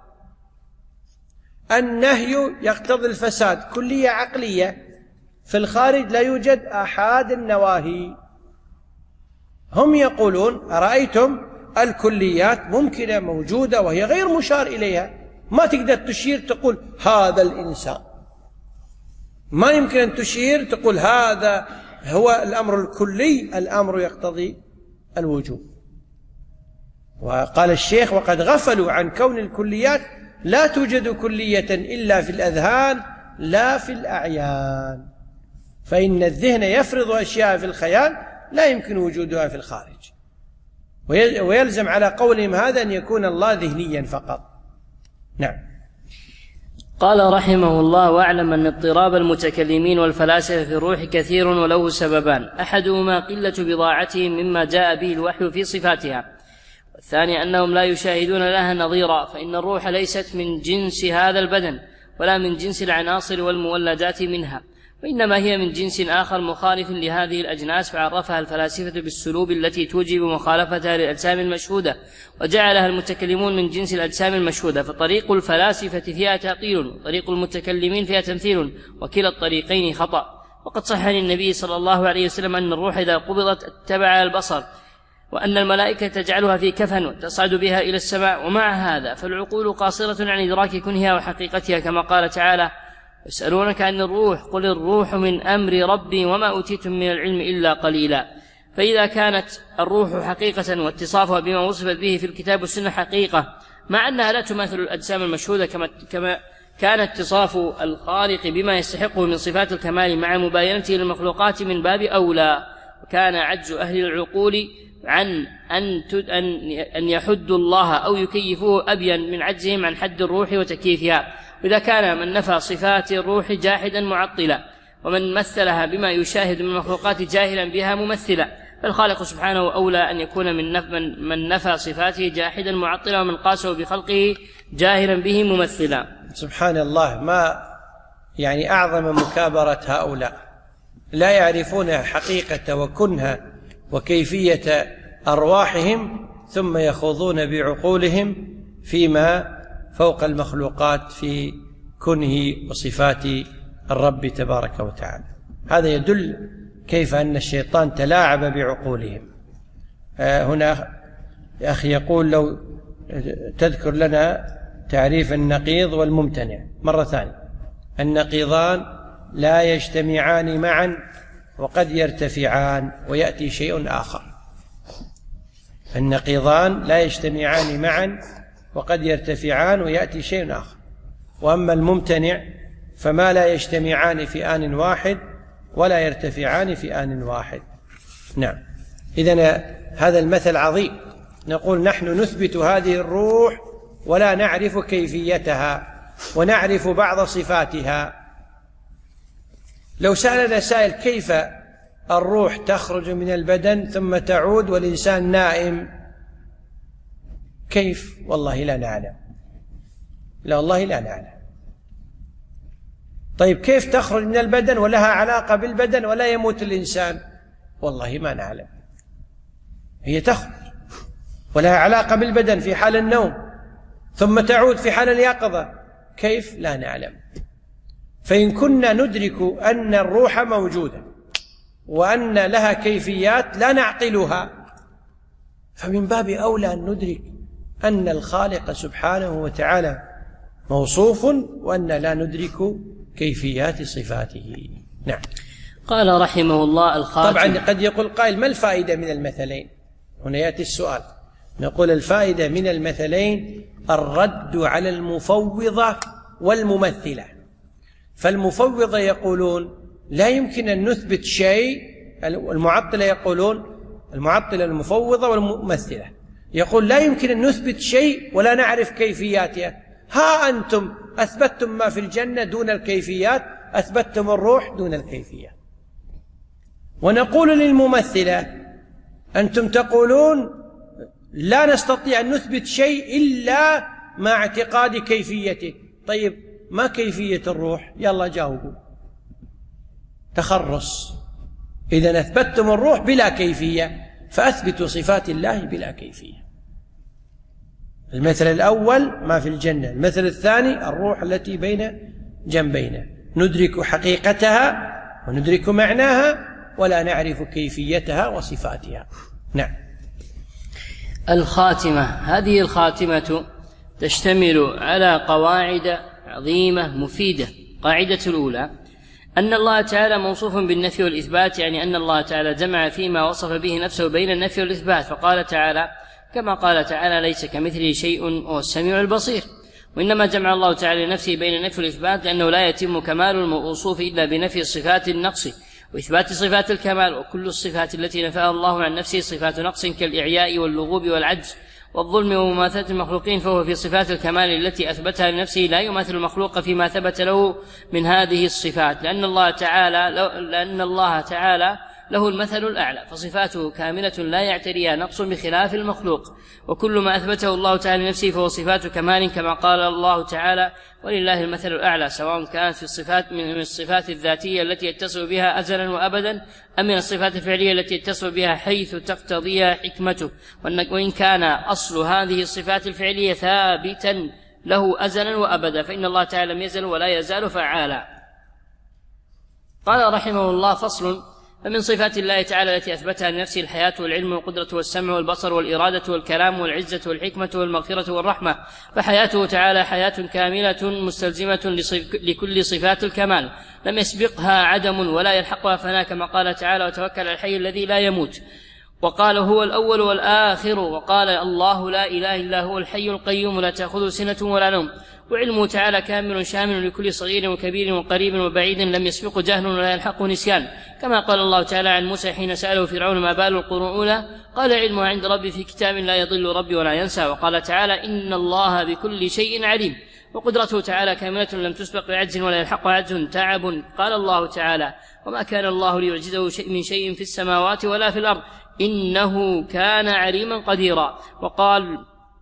النهي يقتضي الفساد، كلية عقلية، في الخارج لا يوجد آحاد النواهي. هم يقولون أرأيتم الكليات ممكنة موجودة وهي غير مشار إليها، ما تقدر تشير تقول هذا الإنسان، ما يمكن أن تشير تقول هذا هو الأمر الكلي، الأمر يقتضي الوجوب. وقال الشيخ وقد غفلوا عن كون الكليات لا توجد كلية إلا في الأذهان لا في الأعيان، فإن الذهن يفرض أشياء في الخيال لا يمكن وجودها في الخارج، ويلزم على قولهم هذا أن يكون الله ذهنيا فقط. نعم. قال رحمه الله: واعلم أن اضطراب المتكلمين والفلاسفة في الروح كثير وله سببان: أحدهما قلة بضاعتهم مما جاء به الوحي في صفاتها، والثاني أنهم لا يشاهدون لها نظيرا، فإن الروح ليست من جنس هذا البدن ولا من جنس العناصر والمولدات منها، وإنما هي من جنس آخر مخالف لهذه الأجناس، فعرفها الفلاسفة بالسلوب التي توجب مخالفتها للأجسام المشهودة، وجعلها المتكلمون من جنس الأجسام المشهودة. فطريق الفلاسفة فيها تعطيل، وطريق المتكلمين فيها تمثيل، وكلا الطريقين خطأ. وقد صح عن النبي صلى الله عليه وسلم أن الروح إذا قبضت اتبع البصر، وأن الملائكة تجعلها في كفن وتصعد بها إلى السماء. ومع هذا فالعقول قاصرة عن إدراك كنها وحقيقتها، كما قال تعالى: يسألونك عن الروح قل الروح من أمر ربي وما أوتيتم من العلم إلا قليلا. فإذا كانت الروح حقيقة واتصافها بما وصفت به في الكتاب والسنة حقيقة، مع أنها لا تماثل الأجسام المشهودة، كما, كما كان اتصاف الخالق بما يستحقه من صفات الكمال مع مباينته للمخلوقات من باب أولى. وكان عجز أهل العقول عن أن أن يحدوا الله أو يكيفوه أبين من عجزهم عن حد الروح وتكييفها. وإذا كان من نفى صفات الروح جاحدا معطلا، ومن مثلها بما يشاهد من المخلوقات جاهلا بها ممثلا، فالخالق سبحانه أولى أن يكون من نف من, من نفى صفاته جاحدا معطلا، ومن قاسه بخلقه جاهلا به ممثلا. سبحان الله، ما يعني أعظم مكابرة هؤلاء، لا يعرفون حقيقة وكنها وكيفية أرواحهم، ثم يخوضون بعقولهم فيما فوق المخلوقات في كنه وصفات الرب تبارك وتعالى. هذا يدل كيف أن الشيطان تلاعب بعقولهم. هنا يا أخي يقول: لو تذكر لنا تعريف النقيض والممتنع مرة ثانية. النقيضان لا يجتمعان معا وقد يرتفعان ويأتي شيء آخر. النقيضان لا يجتمعان معا وقد يرتفعان ويأتي شيء آخر. وأما الممتنع فما لا يجتمعان في آن واحد ولا يرتفعان في آن واحد. نعم. إذن هذا المثل عظيم. نقول نحن نثبت هذه الروح ولا نعرف كيفيتها، ونعرف بعض صفاتها. لو سألنا سائل: كيف الروح تخرج من البدن ثم تعود والإنسان نائم؟ كيف؟ والله لا نعلم، لا والله لا نعلم. طيب كيف تخرج من البدن ولها علاقة بالبدن ولا يموت الإنسان؟ والله ما نعلم. هي تخرج ولها علاقة بالبدن في حال النوم، ثم تعود في حال اليقظة. كيف؟ لا نعلم. فإن كنا ندرك أن الروح موجودة وأن لها كيفيات لا نعقلها، فمن باب أولى أن ندرك أن الخالق سبحانه وتعالى موصوف وأن لا ندرك كيفيات صفاته. نعم. قال رحمه الله: الخاتم. طبعا قد يقول قائل: ما الفائدة من المثلين؟ هنا يأتي السؤال. نقول: الفائدة من المثلين الرد على المفوضة والممثلة. فالمفوضة يقولون لا يمكن أن نثبت شيء، المعطلة يقولون، المعطلة المفوضة والممثلة يقول لا يمكن أن نثبت شيء ولا نعرف كيفياتها. ها أنتم أثبتتم ما في الجنة دون الكيفيات، أثبتتم الروح دون الكيفيات. ونقول للممثلة: أنتم تقولون لا نستطيع أن نثبت شيء إلا مع اعتقاد كيفيته. طيب ما كيفية الروح؟ يلا جاوبوا. تخرص. إذن أثبتتم الروح بلا كيفية، فأثبتوا صفات الله بلا كيفية. المثل الأول ما في الجنة، المثل الثاني الروح التي بين جنبينا، ندرك حقيقتها وندرك معناها ولا نعرف كيفيتها وصفاتها. نعم. الخاتمة. هذه الخاتمة تشتمل على قواعد عظيمة مفيدة. قاعدة الأولى: أن الله تعالى موصوف بالنفي والإثبات، يعني أن الله تعالى جمع فيما وصف به نفسه بين النفي والإثبات، فقال تعالى كما قال تعالى: ليس كمثله شيء وهو السميع البصير. وإنما جمع الله تعالى لنفسه بين النفي والإثبات لأنه لا يتم كمال الموصوف إلا بنفي صفات النقص وإثبات صفات الكمال، وكل الصفات التي نفاها الله عن نفسه صفات نقص كالإعياء واللغوب والعجز والظلم ومماثلة المخلوقين، فهو في صفات الكمال التي أثبتها لنفسه لا يماثل المخلوق فيما ثبت له من هذه الصفات، لأن الله تعالى لأن الله تعالى له المثل الأعلى، فصفاته كاملة لا يعتريها نقص بخلاف المخلوق، وكل ما أثبته الله تعالى لنفسه فهو صفات كمال كما قال الله تعالى: ولله المثل الأعلى، سواء كانت في الصفات من الصفات الذاتية التي يتصف بها أزلا وأبدا أم من الصفات الفعلية التي يتصف بها حيث تقتضيها حكمته، وإن كان أصل هذه الصفات الفعلية ثابتا له أزلا وأبدا فإن الله تعالى لم يزل ولا يزال فعالا. قال رحمه الله: فصل. فمن صفات الله تعالى التي أثبتها لنفسه الحياة والعلم والقدرة والسمع والبصر والإرادة والكلام والعزة والحكمة والمغفرة والرحمة، فحياته تعالى حياة كاملة مستلزمة لكل صفات الكمال لم يسبقها عدم ولا يلحقها فناء، كما قال تعالى: وتوكل على الحي الذي لا يموت، وقال: هو الأول والآخر، وقال: الله لا إله إلا هو الحي القيوم لا تأخذه سنة ولا نوم، وعلمه تعالى كامل شامل لكل صغير وكبير وقريب وبعيد لم يسبق جهل ولا يلحقه نسيان، كما قال الله تعالى عن موسى حين سأله فرعون: ما بال القرون الأولى؟ قال: علمه عند ربي في كتاب لا يضل ربي ولا ينسى. وقال تعالى: إن الله بكل شيء عليم. وقدرته تعالى كاملة لم تسبق بعجز ولا يلحقه عجز تعب، قال الله تعالى: وما كان الله ليعجزه شيء من شيء في السماوات ولا في الأرض إنه كان عليما قديرا. وقال: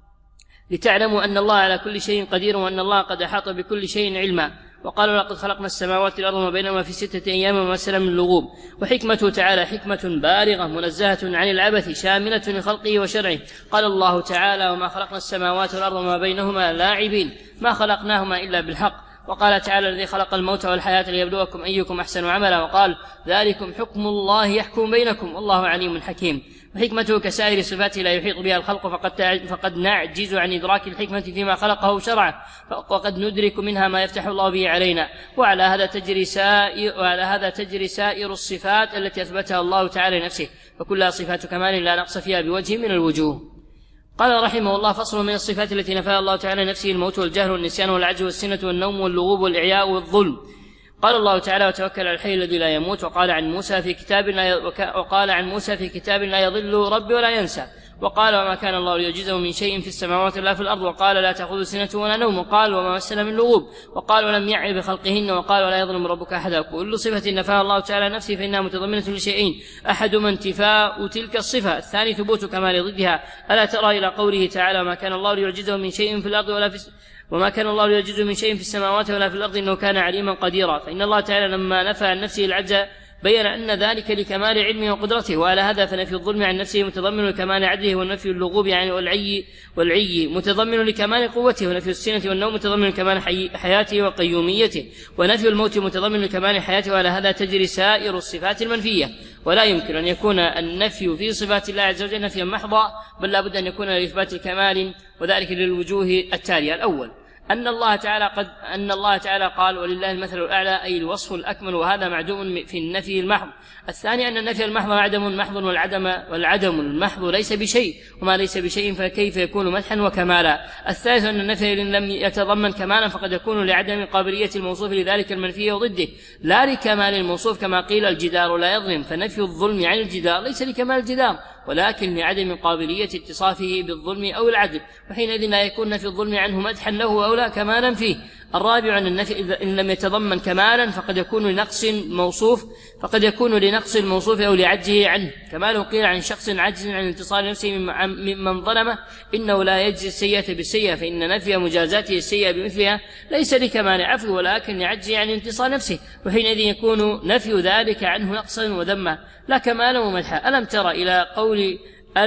لتعلموا أن الله على كل شيء قدير وأن الله قد أحاط بكل شيء علما. وقالوا: لقد خلقنا السماوات والأرض وما بينهما في ستة أيام وما سلم من اللغوب. وحكمته تعالى حكمة بالغة منزهة عن العبث شاملة لخلقه وشرعه. قال الله تعالى: وما خلقنا السماوات والأرض وما بينهما لاعبين ما خلقناهما إلا بالحق. وقال تعالى: الذي خلق الموت والحياة ليبلوكم أيكم أحسن عملا. وقال: ذلكم حكم الله يحكم بينكم والله عليم حكيم. وحكمته كسائر صفاته لا يحيط بها الخلق، فقد, فقد نعجز عن إدراك الحكمة فيما خلقه شرعه، وقد ندرك منها ما يفتح الله به علينا. وعلى هذا تجري سائر, وعلى هذا تجري سائر الصفات التي أثبتها الله تعالى نفسه، فكلها صفات كمال لا نقص فيها بوجه من الوجوه. قال رحمه الله: فصل. من الصفات التي نفاها الله تعالى نفسه الموت والجهل والنسيان والعجز والسنة والنوم واللغوب والإعياء والظلم. قال الله تعالى: وتوكل على الحي الذي لا يموت. وقال عن موسى في كتاب لا وقال عن موسى في كتاب لا يضل ربي ولا ينسى. وقال: وما كان الله ليعجزه من شيء في السماوات ولا في الأرض. وقال: لا تأخذه سنة ولا نوم. وقال: وما مسنا من لغوب. وقال: ولم يعي بخلقهن. وقال: ولا يظلم ربك أحدا. كل صفة نفاها الله تعالى نفسه فإنها متضمنة لشيئين: أحدهما انتفاء تلك الصفة، الثاني ثبوت كمال ضدها. ألا ترى إلى قوله تعالى: وما كان الله ليعجزه من شيء في الأرض ولا في وما كان الله ليعجزه من شيء في السماوات ولا في الأرض إنه كان عليما قديرا. فإن الله تعالى لما نفى عن نفسه العجز بين أن ذلك لكمال علمه وقدرته، وعلى هذا فنفي الظلم عن نفسه متضمن لكمال عدله، والنفي اللغوب يعني والعي والعي متضمن لكمال قوته، ونفي السنة والنوم متضمن لكمال حي... حياته وقيوميته، ونفي الموت متضمن لكمال حياته. وعلى هذا تجري سائر الصفات المنفية، ولا يمكن أن يكون النفي في صفات الله عز وجل نفيا محضا، بل لا بد أن يكون لإثبات الكمال، وذلك للوجوه التالية: الأول أن الله تعالى قد أن الله تعالى قال: ولله المثل الأعلى، أي الوصف الأكمل، وهذا معدوم في النفي المحض. الثاني أن النفي المحض عدم محض، والعدم والعدم المحض ليس بشيء، وما ليس بشيء فكيف يكون مدحا وكمالا. الثالث أن النفي لم يتضمن كمالا فقد يكون لعدم قابلية الموصوف لذلك المنفي وضده، لا لكمال الموصوف، كما قيل: الجدار لا يظلم. فنفي الظلم عن الجدار ليس لكمال الجدار، ولكن لعدم قابلية اتصافه بالظلم أو العدل، وحينئذ لا يكون نفي الظلم عنه مدحا له أو لا كمالا فيه. الرابع أن النفي إذا إن لم يتضمن كمالا فقد يكون لنقص موصوف فقد يكون لنقص الموصوف أو لعجزه عنه، كما لو قيل عن شخص عجز عن انتصال نفسه ممن ظلمه إنه لا يجزي السيئة بالسيئة، فإن نفي مجازاته السيئة بمثلها ليس لكمال عفو ولكن لعجزه عن انتصال نفسه، وحينئذ يكون نفي ذلك عنه نقصا وذما لا كمالا ومدحا. ألم تر إلى قول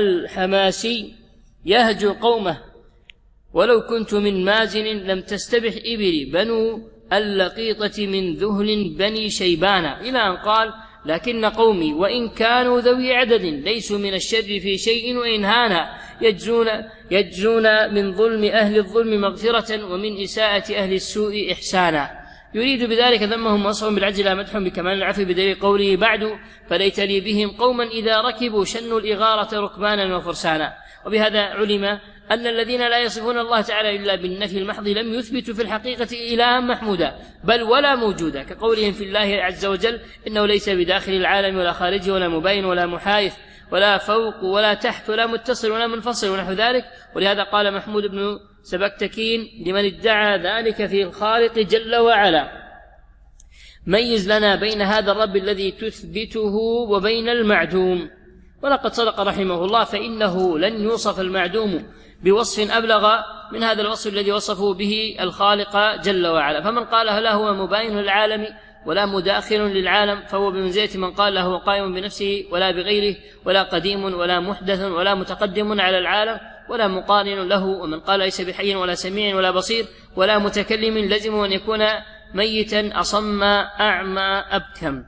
الحماسي: يهجو قومه ولو كنت من مازن لم تستبح إبلي بنو اللقيطة من ذهل بني شيبان، إلى أن قال: لكن قومي وإن كانوا ذوي عدد ليسوا من الشر في شيء وإن هانا، يجزون, يجزون من ظلم أهل الظلم مغفرة ومن إساءة أهل السوء إحسانا. يريد بذلك ذمهم وصفهم بالعجز لا مدح بكمال العفو، بدليل قوله بعد: فليت لي بهم قوما إذا ركبوا شنوا الإغارة ركبانا وفرسانا. وبهذا علم أن الذين لا يصفون الله تعالى إلا بالنفي المحض لم يثبتوا في الحقيقة إلها محمودا بل ولا موجودا، كقولهم في الله عز وجل إنه ليس بداخل العالم ولا خارجه ولا مبين ولا محايث ولا فوق ولا تحت ولا متصل ولا منفصل ونحو ذلك. ولهذا قال محمود بن سبكتكين لمن ادعى ذلك في الخالق جل وعلا: ميز لنا بين هذا الرب الذي تثبته وبين المعدوم. ولقد صدق رحمه الله، فإنه لن يوصف المعدوم بوصف أبلغ من هذا الوصف الذي وصفه به الخالق جل وعلا. فمن قال لا هو مباين للعالم ولا مداخل للعالم فهو بمنزلة من قال له قائم بنفسه ولا بغيره ولا قديم ولا محدث ولا متقدم على العالم ولا مقارن له. ومن قال ليس بحي ولا سميع ولا بصير ولا متكلم لزم أن يكون ميتا أصم أعمى أبكم.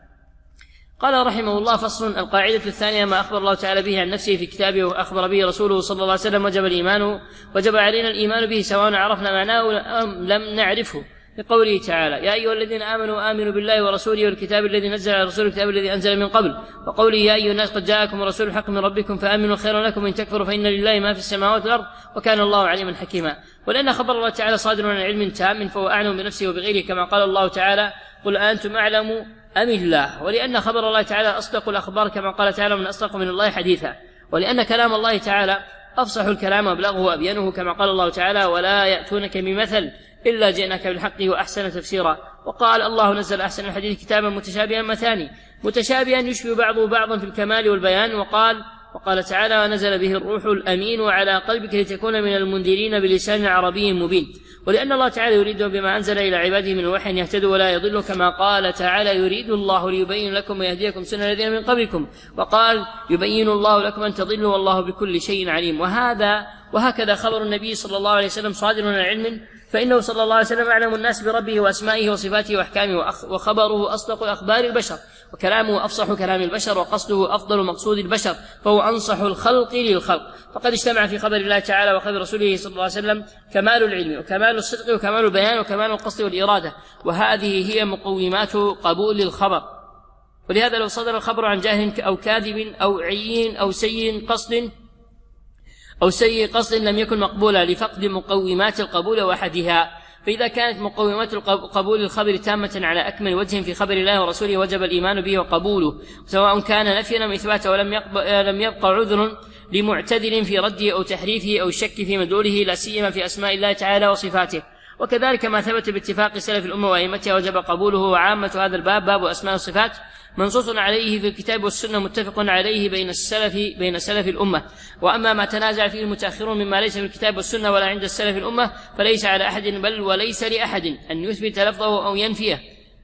قال رحمه الله: فصل. القاعدة الثانية: ما أخبر الله تعالى به عن نفسه في كتابه وأخبر به رسوله صلى الله عليه وسلم وجب الإيمان وجب علينا الإيمان به سواء عرفنا معناه أم لم نعرفه، لقوله تعالى: يا أيها الذين آمنوا آمنوا بالله ورسوله والكتاب الذي نزل على رسوله الكتاب الذي أنزل من قبل، وقوله: يا أيها الناس قد جاءكم رسول الحق من ربكم فآمنوا خيرا لكم إن تكفروا فإن لله ما في السماوات والأرض وكان الله عليما حكيما. ولأن خبر الله تعالى صادر عن علم تام فهو أعلم بنفسه وبغيره، كما قال الله تعالى: قل أنتم أعلم أم الله. ولأن خبر الله تعالى أصدق الأخبار، كما قال تعالى: من أصدق من الله حديثا. ولأن كلام الله تعالى أفصح الكلام وأبلغه وأبينه، كما قال الله تعالى: ولا يأتونك بمثل إلا جئناك بالحق وأحسن تفسيرا. وقال: الله نزل أحسن الحديث كتابا متشابها مثاني متشابها يشبه بعضه بعضا في الكمال والبيان. وقال وقال تعالى: ونزل به الروح الأمين وعلى قلبك لتكون من المنذرين بلسان عربي مبين. ولأن الله تعالى يريد بما أنزل إلى عباده من الوحي أن يهتدوا ولا يضلوا، كما قال تعالى: يريد الله ليبين لكم ويهديكم سنن الذين من قبلكم. وقال: يبين الله لكم أن تضلوا والله بكل شيء عليم. وهذا وهكذا خبر النبي صلى الله عليه وسلم صادر عن علم، فإنه صلى الله عليه وسلم أعلم الناس بربه وأسمائه وصفاته وأحكامه، وخبره أصدق أخبار البشر، وكلامه أفصح كلام البشر، وقصده أفضل مقصود البشر، فهو أنصح الخلق للخلق. فقد اجتمع في خبر الله تعالى وخبر رسوله صلى الله عليه وسلم كمال العلم وكمال الصدق وكمال البيان وكمال القصد والإرادة، وهذه هي مقومات قبول الخبر. ولهذا لو صدر الخبر عن جاهل أو كاذب أو عين أو سيء قصد أو سيء قصد لم يكن مقبولا لفقد مقومات القبول وأحدها. فإذا كانت مقومات قبول الخبر تامة على أكمل وجه في خبر الله ورسوله وجب الإيمان به وقبوله، سواء كان نفيا أم إثباتا، ولم لم يبقى عذر لمعتذر في رده أو تحريفه أو الشك في مدلوله، لا سيما في أسماء الله تعالى وصفاته. وكذلك ما ثبت باتفاق سلف الأمة وأئمتها وجب قبوله. وعامة هذا الباب باب أسماء الصفات منصوص عليه في الكتاب والسنة متفق عليه بين السلف بين سلف الأمة. وأما ما تنازع فيه المتأخرون مما ليس في الكتاب والسنة ولا عند السلف الأمة فليس على أحد بل وليس لأحد أن يثبت لفظه أو ينفيه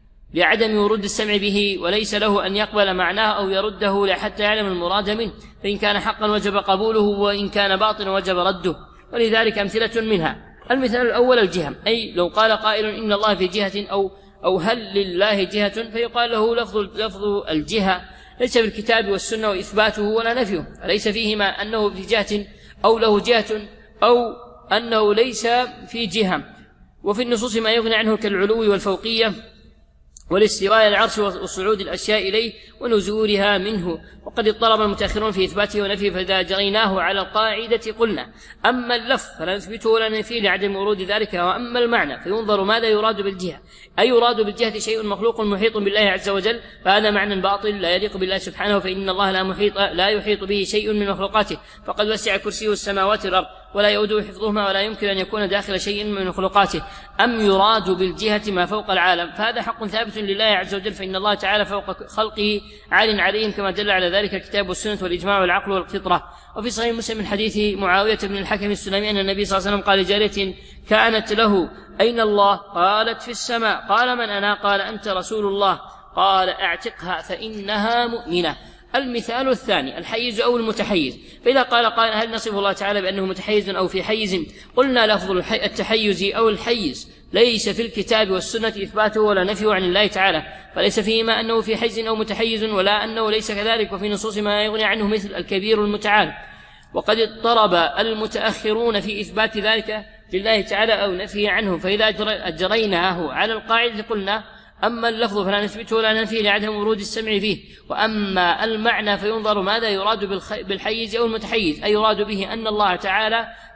لعدم ورود السمع به، وليس له أن يقبل معناه أو يرده حتى يعلم المراد منه، فإن كان حقا وجب قبوله وإن كان باطلا وجب رده. ولذلك أمثلة منها: المثال الأول الجهة، أي لو قال قائل إن الله في جهة أو أو هل لله جهة فيقال له لفظ, لفظ الجهة ليس في الكتاب والسنة وإثباته ولا نفيه، فليس فيهما أنه في جهة أو له جهة أو أنه ليس في جهة. وفي النصوص ما يغني عنه كالعلو والفوقية والاستواء على العرش وصعود الأشياء إليه ونزولها منه. وقد اضطرب المتأخرون في إثباته ونفيه، فإذا جريناه على القاعدة قلنا: أما اللفظ فلا نثبته ولا ننفيه لعدم ورود ذلك، وأما المعنى فينظر ماذا يراد بالجهة، أي يراد بالجهة شيء مخلوق محيط بالله عز وجل، فهذا معنى باطل لا يليق بالله سبحانه، فإن الله لا محيط لا يحيط به شيء من مخلوقاته، فقد وسع كرسيه السماوات والأرض ولا يؤوده حفظهما ولا يمكن أن يكون داخل شيء من مخلوقاته. أم يراد بالجهة ما فوق العالم، فهذا حق ثابت لله عز وجل، فإن الله تعالى فوق خلقه عال عليهم، كما دل على ذلك الكتاب والسنة والإجماع والعقل والفطرة. وفي صحيح مسلم من حديث معاوية بن الحكم السلمي أن النبي صلى الله عليه وسلم قال لجارية كانت له: أين الله؟ قالت: في السماء. قال: من أنا؟ قال: أنت رسول الله. قال: أعتقها فإنها مؤمنة. المثال الثاني الحيز أو المتحيز، فإذا قال قائل: هل نصف الله تعالى بأنه متحيز أو في حيز؟ قلنا: لفظ التحيز أو الحيز ليس في الكتاب والسنة إثباته ولا نفيه عن الله تعالى، فليس فيهما أنه في حيز أو متحيز ولا أنه ليس كذلك، وفي نصوص ما يغني عنه مثل الكبير المتعال. وقد اضطرب المتأخرون في إثبات ذلك لله تعالى أو نفيه عنه، فإذا أجريناه على القاعدة قلنا: أما اللفظ فلا نثبته ولا ننفيه لعدم ورود السمع فيه، وأما المعنى فينظر ماذا يراد بالحيز أو المتحيز، أي يراد به أن الله تعالى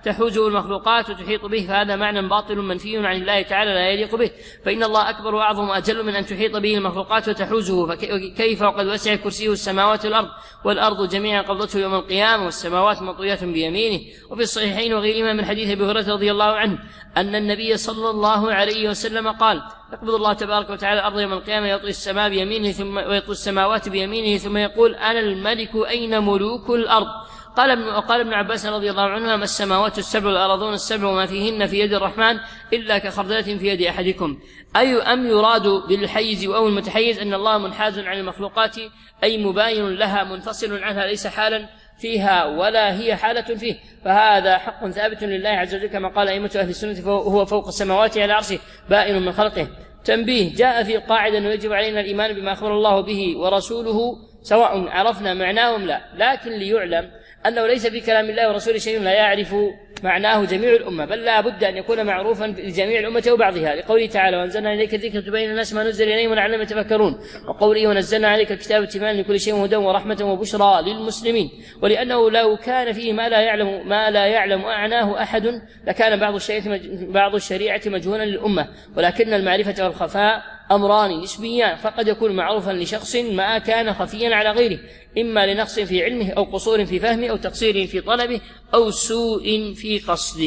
تحوزه المخلوقات وتحيط به، فهذا معنى باطل منفي عن الله تعالى لا يليق به، فإن الله أكبر وأعظم وأجل من أن تحيط به المخلوقات وتحوزه، فكيف وقد وسع كرسيه السماوات والأرض والأرض جميعا قبضته يوم القيامة والسماوات مطويات بيمينه. وفي الصحيحين وغيرهما من حديث أبي هريرة رضي الله عنه أن النبي صلى الله عليه وسلم قال: يقبض الله تبارك وتعالى الأرض يوم القيامة يطوي السماء بيمينه ثم ويطوي السماوات بيمينه ثم يقول: أنا الملك أين ملوك الأرض؟ قال ابن وقال ابن عباس رضي الله عنهما: ما السماوات السبع والأرضون السبع وما فيهن في يد الرحمن إلا كخردلة في يد أحدكم. أي أم يراد بالحيز أو المتحيز أن الله منحاز عن المخلوقات أي مباين لها منفصل عنها ليس حالا فيها ولا هي حالة فيه، فهذا حق ثابت لله عز وجل كما قال أئمة أهل السنة، فهو فوق السماوات على عرشه بائن من خلقه. تنبيه: جاء في قاعدة أنه يجب علينا الإيمان بما أخبر الله به ورسوله سواء عرفنا معناه أم لا، لكن ليعلم أنه ليس في كلام الله ورسوله شيء لا يعرف معناه جميع الأمة، بل لا بد أن يكون معروفا لجميع الأمة وبعضها، لقوله تعالى: وأنزلنا إليك الذكر تبين الناس ما نزل إليهم ولعلهم يتفكرون، وقوله: ونزلنا عليك الكتاب تبيانا لكل شيء وهدى ورحمة وبشرى للمسلمين. ولأنه لو كان فيه ما لا يعلم ما لا يعلم أعناه أحد لكان بعض الشريعة بعض الشريعة مجهولا للأمة، ولكن المعرفة والخفاء أمران نسبيان، فقد يكون معروفا لشخص ما كان خفيا على غيره، إما لنقص في علمه أو قصور في فهمه أو تقصير في طلبه أو سوء في قصده.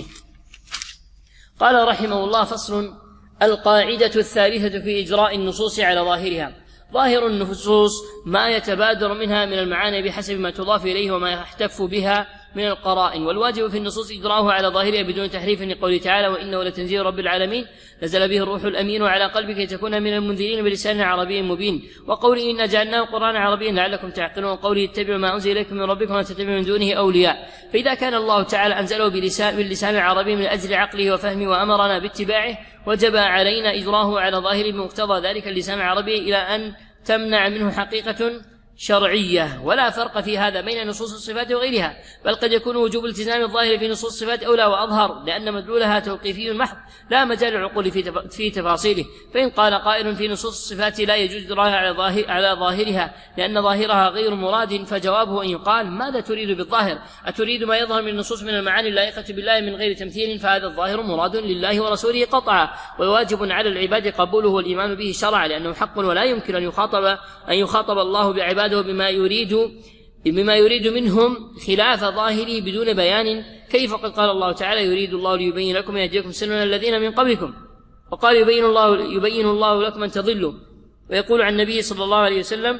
قال رحمه الله: فصل: القاعدة الثالثة في إجراء النصوص على ظاهرها. ظاهر النصوص ما يتبادر منها من المعاني بحسب ما تضاف إليه وما يحتف بها من القرائن، والواجب في النصوص إجراؤها على ظاهرها بدون تحريف، لقوله تعالى: وإنه لتنزيل رب العالمين نزل به الروح الأمين على قلبك لتكون من المنذرين بلسان عربي مبين، وقوله: إنا جعلناه قرآنا عربيا لعلكم تعقلون، وقوله: اتبعوا ما أنزل إليكم من ربكم ولا تتبعوا من دونه أولياء. فإذا كان الله تعالى أنزله بلسان باللسان العربي من أجل عقله وفهمه وأمرنا باتباعه، وجب علينا إجراءه على ظاهر بمقتضى ذلك اللسان العربي إلى أن تمنع منه حقيقة شرعية. ولا فرق في هذا بين نصوص الصفات وغيرها، بل قد يكون وجوب التزام الظاهر في نصوص الصفات أولى وأظهر، لأن مدلولها توقيفي محض لا مجال العقول في تفاصيله. فإن قال قائل في نصوص الصفات لا يجوز إجراءها على, ظاهر على ظاهرها لأن ظاهرها غير مراد، فجوابه أن يقال: ماذا تريد بالظاهر؟ أتريد ما يظهر من النصوص من المعاني اللائقة بالله من غير تمثيل؟ فهذا الظاهر مراد لله ورسوله قطعا، وواجب على العباد قبوله والإيمان به شرعا، لأنه حق ولا يمكن أن يخاطب أن يخاطب الله بعباده بما يريد بما يريد منهم خلاف ظاهره بدون بيان. كيف قد قال الله تعالى: يريد الله ليبين لكم ويهديكم سنن الذين من قبلكم، وقال: يبين الله يبين الله لكم أن تضلوا. ويقول عن النبي صلى الله عليه وسلم: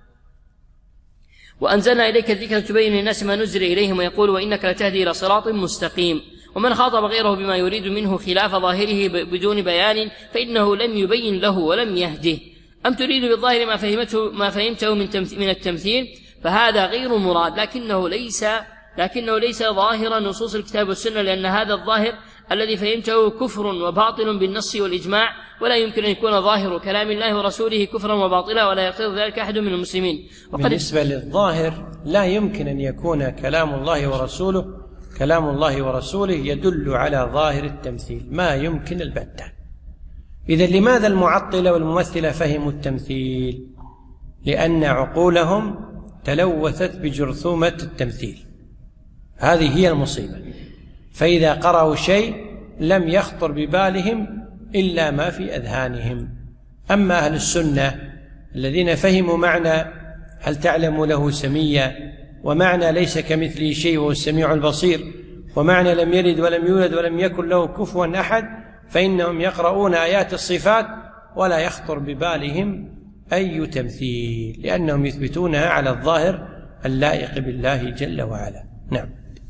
وأنزلنا إليك الذكر تبين للناس ما نزل إليهم، ويقول: وإنك لتهدي إلى صراط مستقيم. ومن خاطب غيره بما يريد منه خلاف ظاهره بدون بيان فإنه لم يبين له ولم يهده. أم تريد بالظاهر ما فهمته ما فهمته من من التمثيل؟ فهذا غير مراد، لكنه ليس لكنه ليس ظاهر نصوص الكتاب والسنة، لأن هذا الظاهر الذي فهمته كفر وباطل بالنص والإجماع، ولا يمكن أن يكون ظاهر كلام الله ورسوله كفرا وباطلا، ولا يقتضي ذلك أحد من المسلمين. بالنسبة للظاهر لا يمكن أن يكون كلام الله ورسوله كلام الله ورسوله يدل على ظاهر التمثيل، ما يمكن البتة. إذن لماذا المعطلة والممثلة فهموا التمثيل؟ لأن عقولهم تلوثت بجرثومة التمثيل، هذه هي المصيبة. فإذا قرأوا شيء لم يخطر ببالهم إلا ما في أذهانهم. أما أهل السنة الذين فهموا معنى هل تعلم له سميا، ومعنى ليس كمثله شيء وهو السميع البصير، ومعنى لم يلد ولم يولد ولم يكن له كفوا أحد، فإنهم يقرؤون آيات الصفات ولا يخطر ببالهم أي تمثيل، لأنهم يثبتونها على الظاهر اللائق بالله جل وعلا. نعم.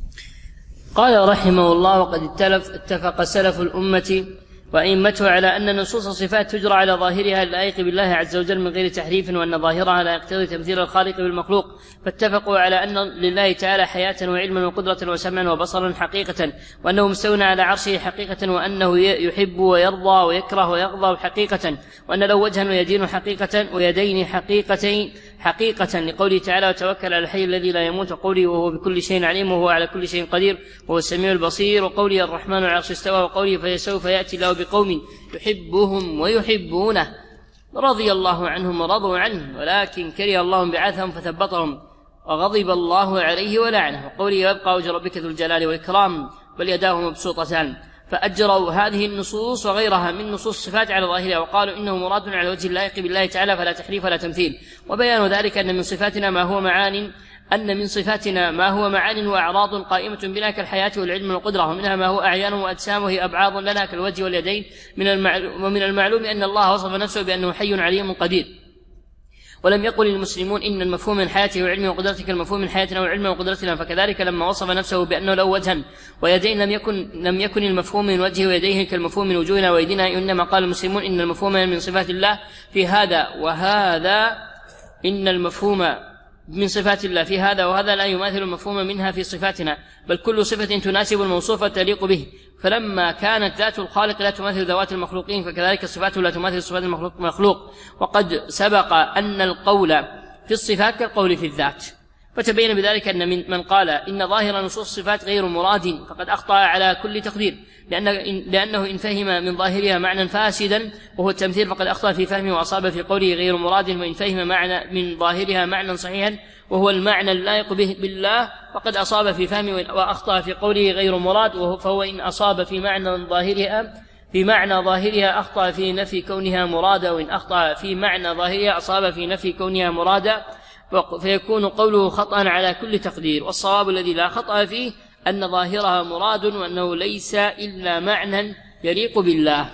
قال رحمه الله: وقد اتفق سلف الأمة وأئمتها على أن نصوص الصفات تجرى على ظاهرها اللائق بالله عز وجل من غير تحريف، وأن ظاهرها لا يقتضي تمثيل الخالق بالمخلوق. فاتفقوا على أن لله تعالى حياة وعلما وقدرة وسمعا وبصرا حقيقة، وأنه مستوى على عرشه حقيقة، وأنه يحب ويرضى ويكره ويغضب حقيقة، وأن له وجها ويدين حقيقة ويدين حقيقتين حقيقة، لقوله تعالى: وتوكل على الحي الذي لا يموت، وقوله: وهو بكل شيء عليم وهو على كل شيء قدير وهو السميع البصير، وقوله: الرحمن على العرش استوى، وقوله: فسوف يأتي الله بقوم يحبهم ويحبونه رضي الله عنهم ورضوا عنه، ولكن كره الله بعثهم فثبطهم وغضب الله عليه ولعنه، وقوله: ويبقى وجه ربك ذو الجلال والإكرام، بل يداه مبسوطتان، فأجروا هذه النصوص وغيرها من نصوص الصفات على ظاهرها وقالوا إنه مراد على وجه اللائق بالله تعالى فلا تحريف ولا تمثيل. وبيان ذلك أن من صفاتنا ما هو معان أن من صفاتنا ما هو معان وأعراض قائمة بنا كالحياة والعلم والقدرة، ومنها ما هو أعيان وأجسام وهي أبعاض لنا كالوجه واليدين. من المعلوم ومن المعلوم أن الله وصف نفسه بأنه حي عليم قدير، ولم يقل المسلمون إن المفهوم من حياته وعلمه وقدرته كالمفهوم من حياتنا وعلمه وقدرتنا، فكذلك لما وصف نفسه بأنه له وجها ويدين لم يكن لم يكن المفهوم من وجهه ويديه كالمفهوم من وجوهنا ويدينا، إنما قال المسلمون إن المفهوم من صفات الله في هذا وهذا إن المفهوم من صفات الله في هذا وهذا لا يماثل المفهوم منها في صفاتنا، بل كل صفة تناسب الموصوف تليق به. فلما كانت ذات الخالق لا تماثل ذوات المخلوقين فكذلك صفاته لا تماثل صفات المخلوق. وقد سبق أن القول في الصفات كالقول في الذات، فتبين بذلك أن من, من قال إن ظاهر نصوص الصفات غير مراد فقد أخطأ على كل تقدير، لأن لأنه إن فهم من ظاهرها معنى فاسدا وهو التمثيل فقد أخطأ في فهمه وأصاب في قوله غير مراد، وإن فهم معنى من ظاهرها معنى صحيحا وهو المعنى اللائق به بالله فقد أصاب في فهمه وأخطأ في قوله غير مراد، فهو إن أصاب في معنى ظاهرها في معنى ظاهرها أخطأ في نفي كونها مرادة، وإن أخطأ في معنى ظاهرها أصاب في نفي كونها مرادة، فيكون قوله خطأ على كل تقدير. والصواب الذي لا خطأ فيه أن ظاهرها مراد وأنه ليس إلا معنى يليق بالله.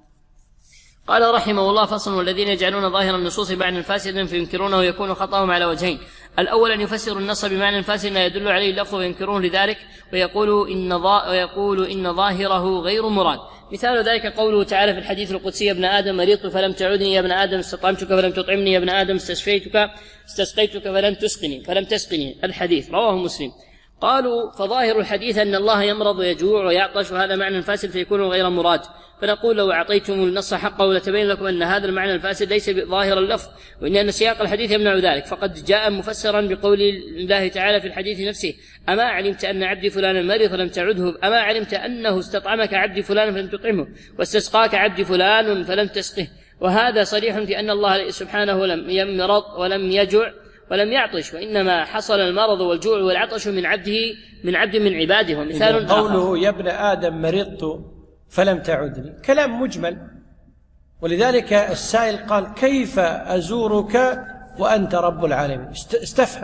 قال رحمه الله: فصل: والذين يجعلون ظاهر النصوص بمعنى فاسد فينكرونه ويكون خطأهم على وجهين: الأول أن يفسر النص بمعنى فاسد لا يدل عليه اللفظ وينكرون لذلك ويقول إن, ويقول إن ظاهره غير مراد. مثال ذلك قوله تعالى في الحديث القدسي: يا ابن آدم مرضت فلم تعودني، يا ابن آدم استطعمتك فلم تطعمني، يا ابن آدم استشفيتك استسقيتك فلم تسقني فلم تسقني. الحديث رواه مسلم. قالوا: فظاهر الحديث أن الله يمرض ويجوع ويعطش وهذا معنى فاسد فيكون غير مراد. فنقول: لو أعطيتم النص حقه لتبين لكم أن هذا المعنى الفاسد ليس ظاهر اللفظ، وإن أن سياق الحديث يمنع ذلك، فقد جاء مفسرا بقول الله تعالى في الحديث نفسه: أما علمت أن عبدي فلان مرض فلم تعده، أما علمت أنه استطعمك عبدي فلان فلم تطعمه، واستسقاك عبدي فلان فلم تسقه. وهذا صريح في أن الله سبحانه لم يمرض ولم يجوع ولم يعطش، وإنما حصل المرض والجوع والعطش من عبده من عبد من عباده. ومثال قوله: يا ابن آدم مرضت فلم تعدني كلام مجمل، ولذلك السائل قال: كيف أزورك وأنت رب العالمين؟ استفهم.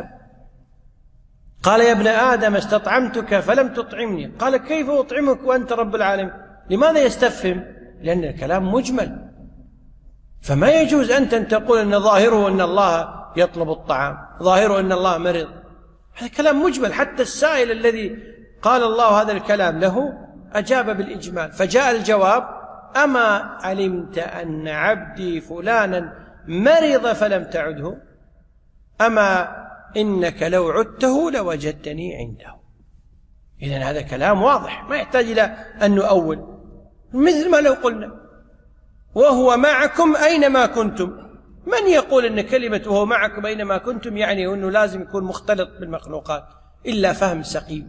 قال: يا ابن آدم استطعمتك فلم تطعمني، قال: كيف أطعمك وأنت رب العالمين؟ لماذا يستفهم؟ لأن الكلام مجمل، فما يجوز أنت أن تقول أن ظاهره أن الله يطلب الطعام، ظاهره أن الله مرض. هذا كلام مجمل. حتى السائل الذي قال الله هذا الكلام له أجاب بالإجمال، فجاء الجواب: أما علمت أن عبدي فلانا مرض فلم تعده، أما إنك لو عدته لوجدتني عنده. إذن هذا كلام واضح ما يحتاج إلى أن نؤول، مثل ما لو قلنا: وهو معكم أينما كنتم. من يقول أن كلمة وهو معكم أينما كنتم يعني أنه لازم يكون مختلط بالمخلوقات؟ إلا فهم سقيم.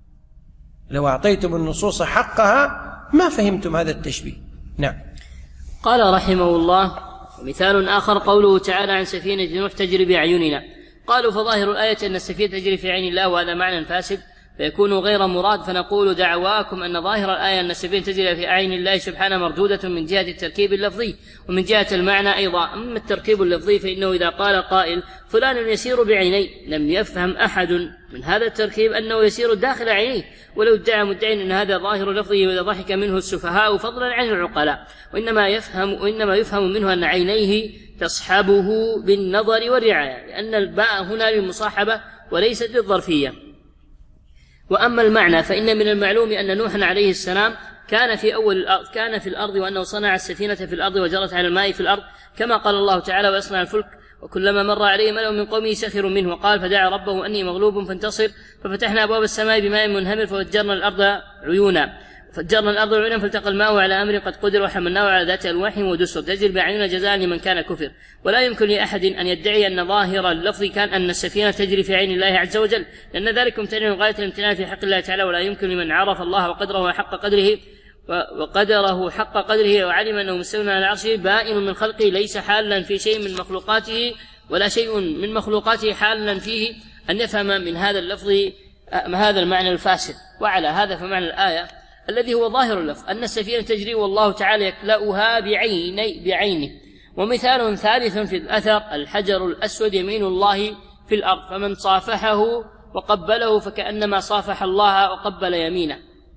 لو أعطيتم النصوص حقها ما فهمتم هذا التشبيه. نعم. قال رحمه الله: ومثال آخر قوله تعالى عن سفينة نوح تجري بأعيننا. قالوا: فظاهر الآية أن السفينة تجري في عين الله وهذا معنى فاسد فيكون غير مراد. فنقول: دعواكم أن ظاهر الآية أن السفينة تجري في أعين الله سبحانه مردودة من جهة التركيب اللفظي ومن جهة المعنى أيضا. أما التركيب اللفظي فإنه إذا قال قائل: فلان يسير بعيني، لم يفهم أحد من هذا التركيب أنه يسير داخل عينيه، ولو ادعى مدعي أن هذا ظاهر لفظه وإذا ضحك منه السفهاء فضلا عن العقلاء. وإنما يفهم وإنما يفهم منه أن عينيه تصحبه بالنظر والرعاية، لأن الباء هنا للمصاحبة وليست للظرفية. وأما المعنى فإن من المعلوم أن نوحا عليه السلام كان في أول الأرض كان في الأرض وأنه صنع السفينة في الأرض وجرت على الماء في الأرض كما قال الله تعالى: ويصنع الفلك وكلما مر عليه ملأ من قومه سخروا منه، وقال: فدعا ربه أني مغلوب فانتصر، ففتحنا أبواب السماء بماء منهمر ففجرنا الأرض عيونا فجرنا الأرض عيونا فالتقى الماء على أمر قد قدر وحملناه على ذات ألواح ودسر تجري بأعيننا جزاء لمن كان كفر. ولا يمكن لأحد أن يدعي أن ظاهر اللفظ كان أن السفينة تجري في عين الله عز وجل، لأن ذلك ممتنع غاية الامتناع في حق الله تعالى. ولا يمكن لمن عرف الله وقدره حق قدره وقدره حق قدره وعلم أنه مستوى على عرشه بائن من خلقه ليس حالا في شيء من مخلوقاته ولا شيء من مخلوقاته حالا فيه، أن يفهم من هذا اللفظ هذا المعنى الفاسد. وعلى هذا فمعنى الآية الذي هو ظاهر اللفظ أن السفينة تجري والله تعالى يكلأها بعيني بعينه. ومثال ثالث في الأثر الحجر الأسود يمين الله في الأرض، فمن صافحه وقبله فكأنما صافح الله وقبل يمينه.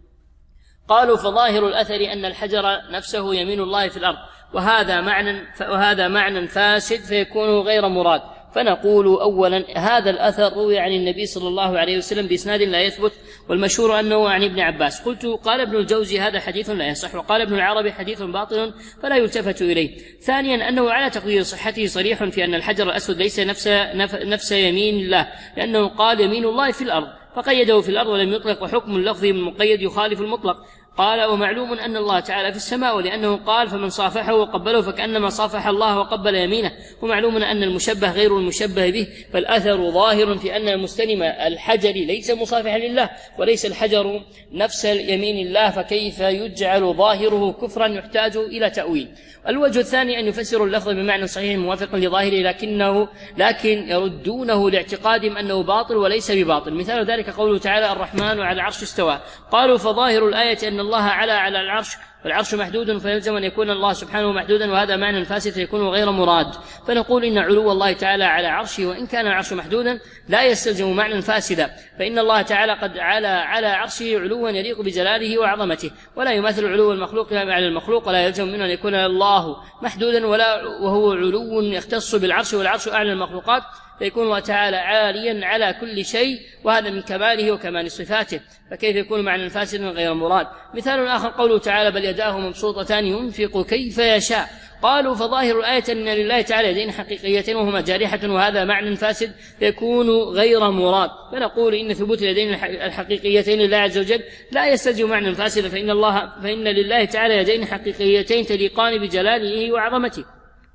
قالوا فظاهر الأثر أن الحجر نفسه يمين الله في الأرض، وهذا معنى وهذا معنى فاسد فيكون غير مراد. فنقول أولا هذا الأثر روي عن النبي صلى الله عليه وسلم بإسناد لا يثبت، والمشهور أنه عن ابن عباس. قلت قال ابن الجوزي هذا حديث لا يصح، وقال ابن العربي حديث باطل فلا يلتفت إليه. ثانيا أنه على تقدير صحته صريح في أن الحجر الأسود ليس نفس, نفس يمين الله، لأنه قال يمين الله في الأرض فقيده في الأرض ولم يطلق، وحكم اللفظ المقيد يخالف المطلق. قال ومعلوم أن الله تعالى في السماء، ولأنه قال فمن صافحه وقبله فكأنما صافح الله وقبل يمينه. ومعلوم أن المشبه غير المشبه به، فالأثر ظاهر في أن المستلم الحجر ليس مصافحا لله، وليس الحجر نفس يمين الله، فكيف يجعل ظاهره كفرا يحتاج إلى تأويل. الوجه الثاني أن يفسر اللفظ بمعنى صحيح موافق لظاهره، لكنه لكن يردونه لاعتقادهم أنه باطل وليس بباطل. مثال ذلك قوله تعالى الرحمن على العرش استوى. قالوا فظاهر الآية أن الله على على العرش، والعرش محدود فيلزم أن يكون الله سبحانه محدودا، وهذا معنى فاسد فيكون غير مراد. فنقول إن علو الله تعالى على عرشه وإن كان العرش محدودا لا يستلزم معنى فاسدا، فإن الله تعالى قد على على عرشه علوا يليق بجلاله وعظمته، ولا يماثل علو المخلوق على المخلوق، ولا يلزم منه أن يكون الله محدودا ولا وهو علو يختص بالعرش، والعرش أعلى المخلوقات، فيكون الله تعالى عاليا على كل شيء، وهذا من كماله وكمال صفاته، فكيف يكون معنى فاسد غير مراد. مثال آخر قوله تعالى بل يداه مبسوطتان ينفق كيف يشاء. قالوا فظاهر الآية أن لله تعالى يدين حقيقيتين وهما جارحة، وهذا معنى فاسد فيكون غير مراد. فنقول إن ثبوت اليدين الحقيقيتين لله عز وجل لا يستلزم معنى فاسدا، فإن الله فإن لله تعالى يدين حقيقيتين تليقان بجلاله وعظمته،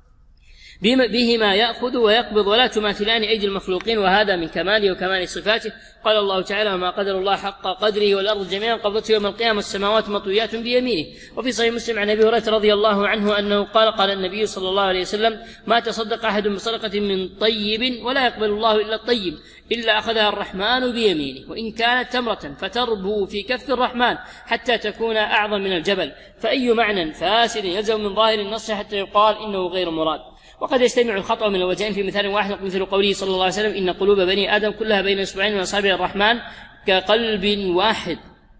بهما يأخذ ويقبض ولا تماثلان أيدي المخلوقين، وهذا من كماله وكمال صفاته. قال الله تعالى وما قدر الله حق قدره والأرض جميعا قبضته يوم القيامة والسماوات مطويات بيمينه. وفي صحيح مسلم عن أبي هريرة رضي الله عنه أنه قال قال النبي صلى الله عليه وسلم ما تصدق أحد بصدقة من طيب ولا يقبل الله إلا الطيب إلا أخذها الرحمن بيمينه، وإن كانت تمرة فتربو في كف الرحمن حتى تكون أعظم من الجبل. فأي معنى فاسد يلزم من ظاهر النص حتى يقال إنه غير مراد. وقد يجتمع الخطأ من الوجهين في مثال واحد، مثل قوله صلى الله عليه وسلم إن قلوب بني آدم كلها بين إصبعين من أصابع الرحمن كقلب واحد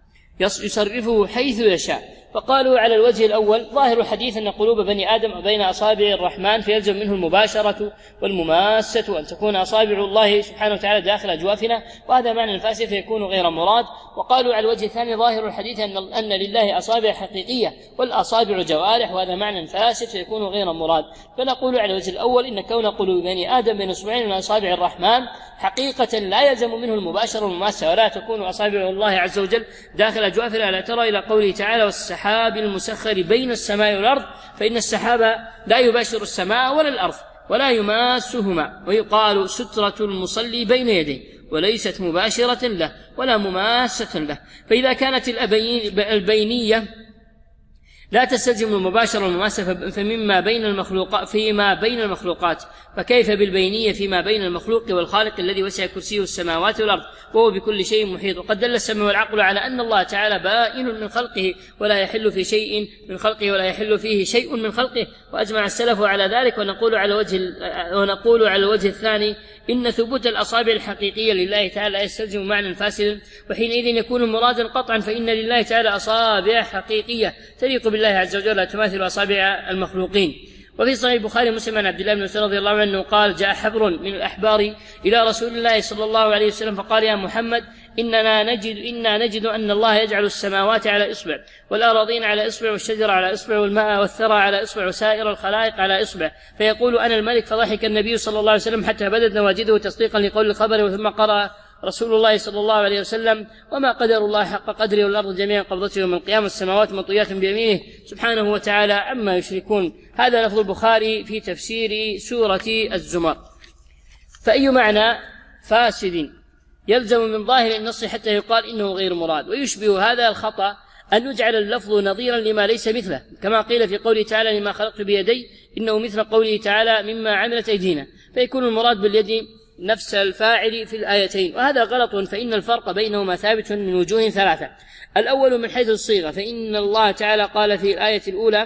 يصرفه حيث يشاء. فقالوا على الوجه الأول ظاهر الحديث أن قلوب بني آدم بين أصابع الرحمن، فيلزم منه المباشرة والمماسة، وأن تكون أصابع الله سبحانه وتعالى داخل أجوافنا، وهذا معنى فاسد فيكون غير مراد. وقالوا على الوجه الثاني ظاهر الحديث أن, أن لله أصابع حقيقية والأصابع جوارح، وهذا معنى فاسد فيكون غير مراد. فنقول على الوجه الأول إن كون قلوب بني آدم بين أصبعين من أصابع الرحمن حقيقة لا يلزم منه المباشرة والمماسة، ولا تكون أصابع الله عز وجل داخل أجوافنا. لا ترى إلى قوله تعالى والسحاب المسخر بين السماء والأرض، فإن السحاب لا يباشر السماء ولا الأرض ولا يماسهما، ويقال سترة المصلي بين يديه وليست مباشرة له ولا مماسة له. فإذا كانت البينية لا تستلزم المباشرة والمماسة فمما بين المخلوقات فيما بين المخلوقات، فكيف بالبينية فيما بين المخلوق والخالق الذي وسع كرسيه السماوات والأرض وهو بكل شيء محيط. وقد دل السمع والعقل على أن الله تعالى بائن من خلقه ولا يحل في شيء من خلقه ولا يحل فيه شيء من خلقه، وأجمع السلف على ذلك. ونقول على وجه ونقول على الوجه الثاني إن ثبوت الأصابع الحقيقية لله تعالى يستلزم معنى فاسد، وحينئذ يكون مرادا قطعا، فإن لله تعالى أصابع حقيقية تليق بالله عز وجل لا تماثل أصابع المخلوقين. وفي صحيح البخاري مسلم عن عبد الله بن مسعود رضي الله عنه قال جاء حبر من الأحبار إلى رسول الله صلى الله عليه وسلم فقال يا محمد إننا نجد, إنا نجد أن الله يجعل السماوات على إصبع والأراضين على إصبع والشجر على إصبع والماء والثرى على إصبع وسائر الخلائق على إصبع، فيقول أنا الملك. فضحك النبي صلى الله عليه وسلم حتى بدت نواجذه تصديقا لقول الخبر. ثم قرأ رسول الله صلى الله عليه وسلم وما قدر الله حق قدره والأرض جميعا قبضته يوم القيامة السماوات مطويات بيمينه سبحانه وتعالى عما يشركون. هذا لفظ البخاري في تفسير سورة الزمر. فأي معنى فاسد يلزم من ظاهر النص حتى يقال إنه غير مراد. ويشبه هذا الخطأ أن يجعل اللفظ نظيرا لما ليس مثله، كما قيل في قوله تعالى لما خلقت بيدي إنه مثل قوله تعالى مما عملت أيدينا، فيكون المراد باليد نفس الفاعل في الآيتين، وهذا غلط، فإن الفرق بينهما ثابت من وجوه ثلاثة. الأول من حيث الصيغة، فإن الله تعالى قال في الآية الأولى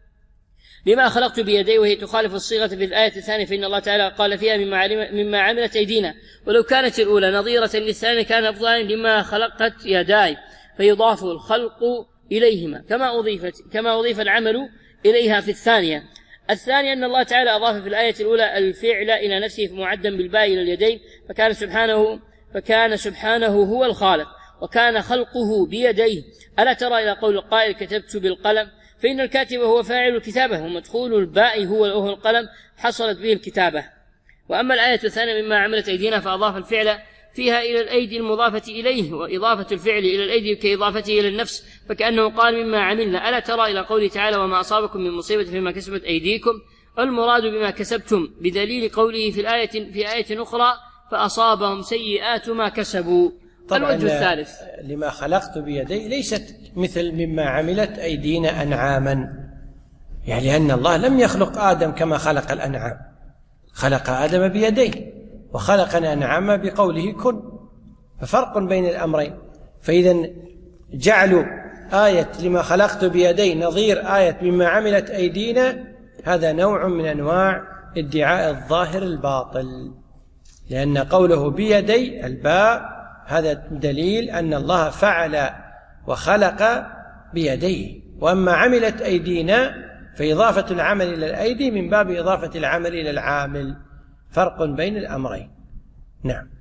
لما خلقت بيدي، وهي تخالف الصيغة في الآية الثانية فإن الله تعالى قال فيها مما عملت أيدينا، ولو كانت الأولى نظيرة للثانية كان أفضل لما خلقت يداي، فيضاف الخلق إليهما كما أضيفت كما أضيف العمل إليها في الثانية. الثاني أن الله تعالى أضاف في الآية الأولى الفعل إلى نفسه معدا بالباء إلى اليدين، فكان سبحانه فكان سبحانه هو الخالق، وكان خلقه بيديه. ألا ترى إلى قول القائل كتبت بالقلم، فإن الكاتب هو فاعل الكتابة، ومدخول الباء هو له القلم حصلت به الكتابة. وأما الآية الثانية مما عملت أيدينا فأضاف الفعل فيها إلى الأيدي المضافة إليه، وإضافة الفعل إلى الأيدي كإضافته إلى النفس، فكأنه قال مما عملنا. ألا ترى إلى قوله تعالى وما أصابكم من مصيبة فيما كسبت أيديكم، المراد بما كسبتم بدليل قوله في الآية في آية أخرى فأصابهم سيئات ما كسبوا. الوجه الثالث لما خلقت بيدي ليست مثل مما عملت أيدينا أنعاما، يعني لأن الله لم يخلق آدم كما خلق الأنعام، خلق آدم بيديه وخلق الأنعام بقوله كن، ففرق بين الأمرين. فإذا جعلوا آية لما خلقت بيدي نظير آية مما عملت أيدينا، هذا نوع من أنواع ادعاء الظاهر الباطل، لأن قوله بيدي الباء هذا دليل أن الله فعل وخلق بيديه، وأما عملت أيدينا فإضافة العمل إلى الأيدي من باب إضافة العمل إلى العامل، فرق بين الأمرين. نعم.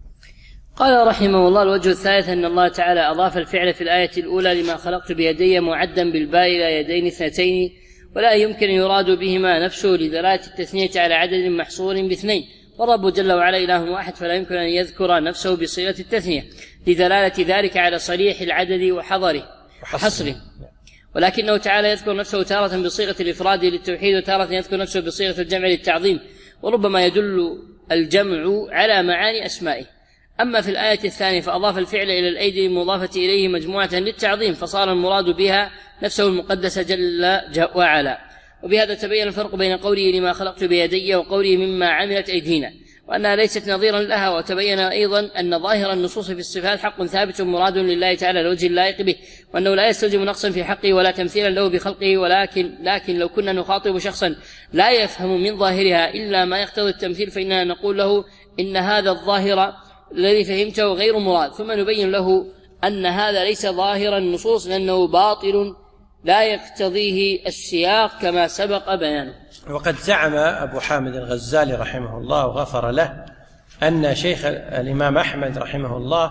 قال رحمه الله الوجه الثالث أن الله تعالى أضاف الفعل في الآية الأولى لما خلقت بيدي معدا بالباء إلى يدين اثنتين، ولا يمكن يراد بهما نفسه لدلالة التثنية على عدد محصور باثنين، والرب جل وعلا إله واحد فلا يمكن أن يذكر نفسه بصيغة التثنية لدلالة ذلك على صريح العدد وحضره وحصره، ولكنه تعالى يذكر نفسه تارة بصيغة الإفراد للتوحيد وتارة يذكر نفسه بصيغة الجمع للتعظيم، وربما يدل الجمع على معاني أسمائه. أما في الآية الثانية فأضاف الفعل إلى الأيدي المضافة إليه مجموعة للتعظيم، فصار المراد بها نفسه المقدسة جل وعلا. وبهذا تبين الفرق بين قوله لما خلقت بيدي وقوله مما عملت أيدينا، وأنها ليست نظيرا لها. وتبين أيضا أن ظاهر النصوص في الصفات حق ثابت مراد لله تعالى لوجه اللائق به، وأنه لا يستلزم نقصا في حقه ولا تمثيلا له بخلقه، ولكن لكن لو كنا نخاطب شخصا لا يفهم من ظاهرها إلا ما يقتضي التمثيل فإننا نقول له إن هذا الظاهر الذي فهمته غير مراد، ثم نبين له أن هذا ليس ظاهر النصوص لأنه باطل لا يقتضيه السياق كما سبق بيانه. وقد زعم أبو حامد الغزالي رحمه الله وغفر له أن شيخ الإمام أحمد رحمه الله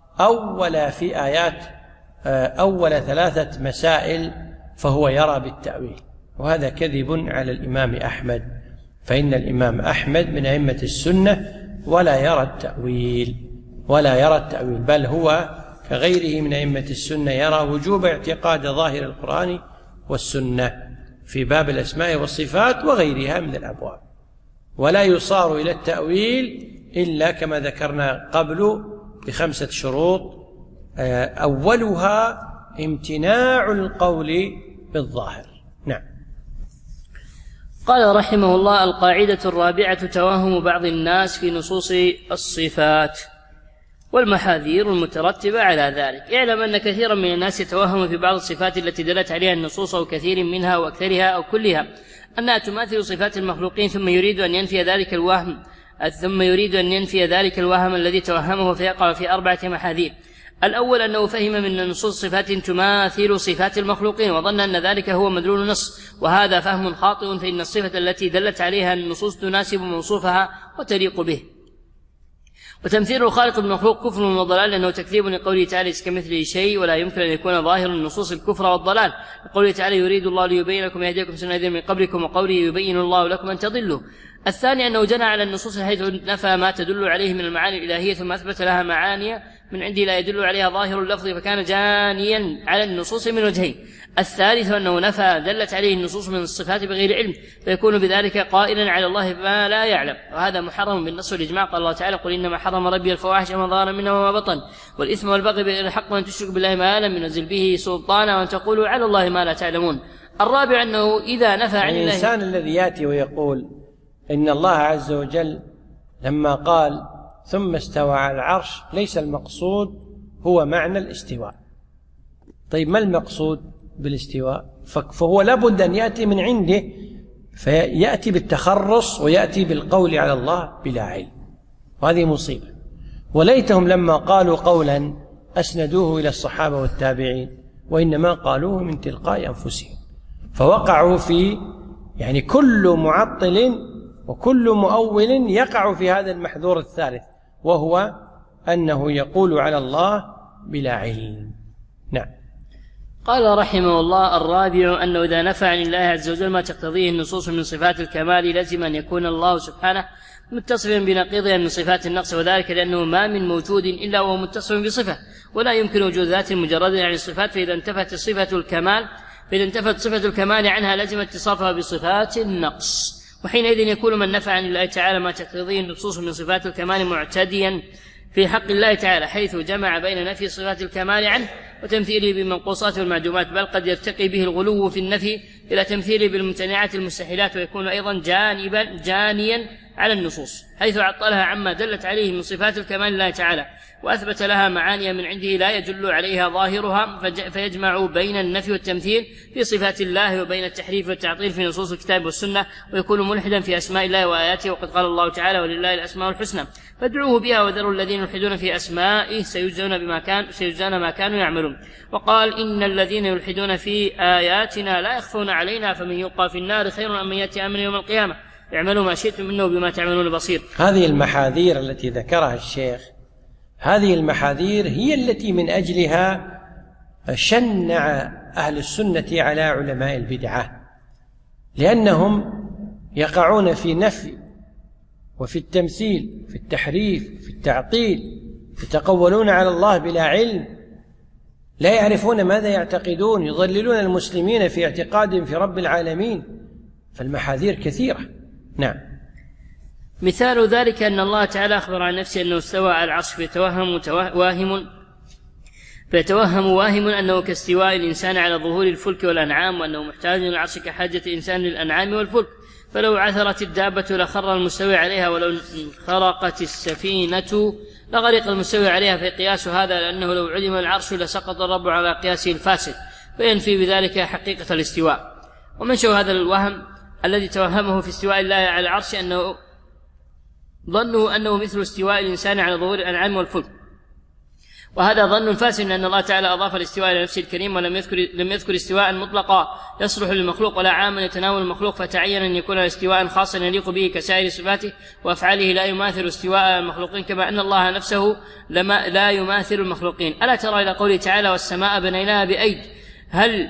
أول في آيات أول ثلاثة مسائل فهو يرى بالتأويل، وهذا كذب على الإمام أحمد، فإن الإمام أحمد من أئمة السنة ولا يرى التأويل ولا يرى التأويل بل هو كغيره من أئمة السنة يرى وجوب اعتقاد ظاهر القرآن والسنة في باب الأسماء والصفات وغيرها من الأبواب، ولا يصار إلى التأويل إلا كما ذكرنا قبل بخمسة شروط، أولها امتناع القول بالظاهر. نعم. قال رحمه الله القاعدة الرابعة توهم بعض الناس في نصوص الصفات والمحاذير المترتبة على ذلك. اعلم أن كثيرا من الناس يتوهم في بعض الصفات التي دلت عليها النصوص أو كثير منها أو أكثرها أو كلها أنها تماثل صفات المخلوقين، ثم يريد أن ينفي ذلك الوهم ثم يريد أن ينفي ذلك الوهم الذي توهمه فيقع في أربعة محاذير. الأول أنه فهم من النصوص صفات تماثل صفات المخلوقين وظن أن ذلك هو مدلول النص، وهذا فهم خاطئ، فإن الصفة التي دلت عليها النصوص تناسب موصوفها وتليق به. وتمثيل الخالق بالمخلوق كفر وضلال، لأنه تكذيب لقوله تعالى كمثله شيء، ولا يمكن أن يكون ظاهر النصوص الكفر والضلال، لقوله تعالى يريد الله ليبين لكم يهديكم سنن الذين من قبلكم، وقوله يبين الله لكم أن تضلوا. الثاني أنه جنى على النصوص حيث نفى ما تدل عليه من المعاني الإلهية ثم أثبت لها معاني من عندي لا يدل عليها ظاهر اللفظ، فكان جانيا على النصوص من وجهين. الثالث أنه نفى دلت عليه النصوص من الصفات بغير علم، فيكون بذلك قائلا على الله ما لا يعلم، وهذا محرم بالنص والإجماع. قال الله تعالى قل إنما حرم ربي الفواحش ما ظهر منها وما بطن والإثم والبغي بغير الحق وأن تشركوا بالله ما لم ينزل به سلطانا وأن تقولوا على الله ما لا تعلمون. الرابع أنه إذا نفى عن الله الإنسان الذي يأتي ويقول إن الله عز وجل لما قال ثم استوى على العرش ليس المقصود هو معنى الاستواء. طيب ما المقصود بالاستواء؟ فهو لابد أن يأتي من عنده، فيأتي بالتخرص ويأتي بالقول على الله بلا علم، وهذه مصيبة. وليتهم لما قالوا قولا أسندوه إلى الصحابة والتابعين، وإنما قالوه من تلقاء أنفسهم، فوقعوا في يعني كل معطل وكل مؤول يقع في هذا المحذور الثالث، وهو أنه يقول على الله بلا علم. نعم. قال رحمه الله: الرابع أنه إذا نفى عن الله عز وجل ما تقتضيه النصوص من صفات الكمال لزم أن يكون الله سبحانه متصفا بنقيضها من صفات النقص، وذلك لأنه ما من موجود إلا وهو متصف بصفة، ولا يمكن وجود ذات مجرد عن الصفات، فإذا انتفت صفة الكمال فإذا انتفت صفة الكمال عنها لزم اتصافها بصفات النقص، وحينئذ يكون من نفى عن الله تعالى ما تقتضيه النصوص من صفات الكمال معتديا في حق الله تعالى، حيث جمع بين نفي صفات الكمال عنه وتمثيله بالمنقوصات والمعدومات، بل قد يرتقي به الغلو في النفي إلى تمثيله بالممتنعات المستحيلات، ويكون أيضا جانبا جانيا على النصوص، حيث عطلها عما دلت عليه من صفات الكمال الله تعالى، وأثبت لها معاني من عنده لا يدل عليها ظاهرها، فيجمع بين النفي والتمثيل في صفات الله وبين التحريف والتعطيل في نصوص الكتاب والسنة، ويكون ملحدا في أسماء الله وآياته، وقد قال الله تعالى: ولله الأسماء الحسنى فادعوه بها وذروا الذين يلحدون في أسمائه سيجزون بما كان سيجزون ما كانوا يعملون. وقال: إن الذين يلحدون في آياتنا لا يخفون علينا فمن يلقى في النار خير أم من يأتي آمنا يوم القيامة اعملوا ما شئتم إنه بما تعملون بصير. هذه المحاذير التي ذكرها الشيخ، هذه المحاذير هي التي من أجلها شنع أهل السنة على علماء البدعة، لأنهم يقعون في نفي وفي التمثيل، في التحريف، في التعطيل، يتقولون على الله بلا علم، لا يعرفون ماذا يعتقدون، يضللون المسلمين في اعتقادهم في رب العالمين، فالمحاذير كثيرة. نعم. مثال ذلك أن الله تعالى أخبر عن نفسه أنه استوى على العرش، فيتوهم واهم فيتوهم واهم أنه كاستواء الإنسان على ظهور الفلك والأنعام، وأنه محتاج إلى العرش كحاجة الإنسان للأنعام والفلك، فلو عثرت الدابة لخر المستوي عليها، ولو انخرقت السفينة لغرق المستوي عليها، فقياس هذا لأنه لو علم العرش لسقط الرب على قياسه الفاسد، فينفي بذلك حقيقة الاستواء. ومنشأ هذا الوهم الذي توهمه في استواء الله على العرش أنه ظنه أنه مثل استواء الإنسان على ظهور الأنعام والفلك، وهذا ظن فاسد، لأن الله تعالى أضاف الاستواء إلى نفسه الكريم، ولم يذكر لم يذكر استواء مطلقا يصلح للمخلوق ولا عاما يتناول المخلوق، فتعين أن يكون استواء خاصا يليق به كسائر صفاته وأفعاله لا يماثل استواء المخلوقين، كما أن الله نفسه لما لا يماثل المخلوقين. ألا ترى إلى قوله تعالى: والسماء بنيناها بأيد، هل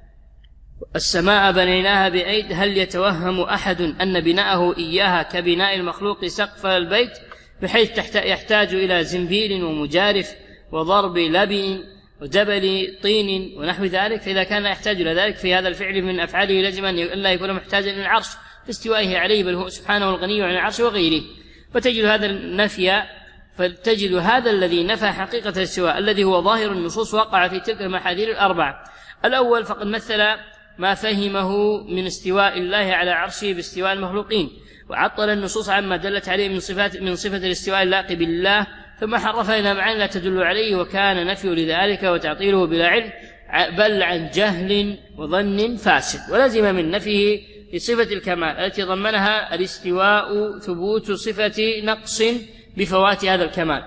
السماء بنيناها بأيد هل يتوهم أحد أن بناءه إياها كبناء المخلوق سقف البيت، بحيث يحتاج إلى زنبيل ومجارف وضرب لبن وجبل طين ونحو ذلك؟ فإذا كان يحتاج إلى ذلك في هذا الفعل من أفعاله لازم أن لا يكون محتاجا إلى العرش في استوائه عليه، بل هو سبحانه الغني عن العرش وغيره. فتجد هذا النفي فتجد هذا الذي نفى حقيقة الاستواء الذي هو ظاهر النصوص وقع في تلك المحاذير الأربعة. الأول فقد مثل ما فهمه من استواء الله على عرشه باستواء المخلوقين، وعطل النصوص عما دلت عليه من صفات من صفة الاستواء اللائق بالله، ثم حرفها إلى معاني لا تدل عليه، وكان نفيه لذلك وتعطيله بلا علم بل عن جهل وظن فاسد. ولزم من نفيه لصفة الكمال التي ضمنها الاستواء ثبوت صفة نقص بفوات هذا الكمال.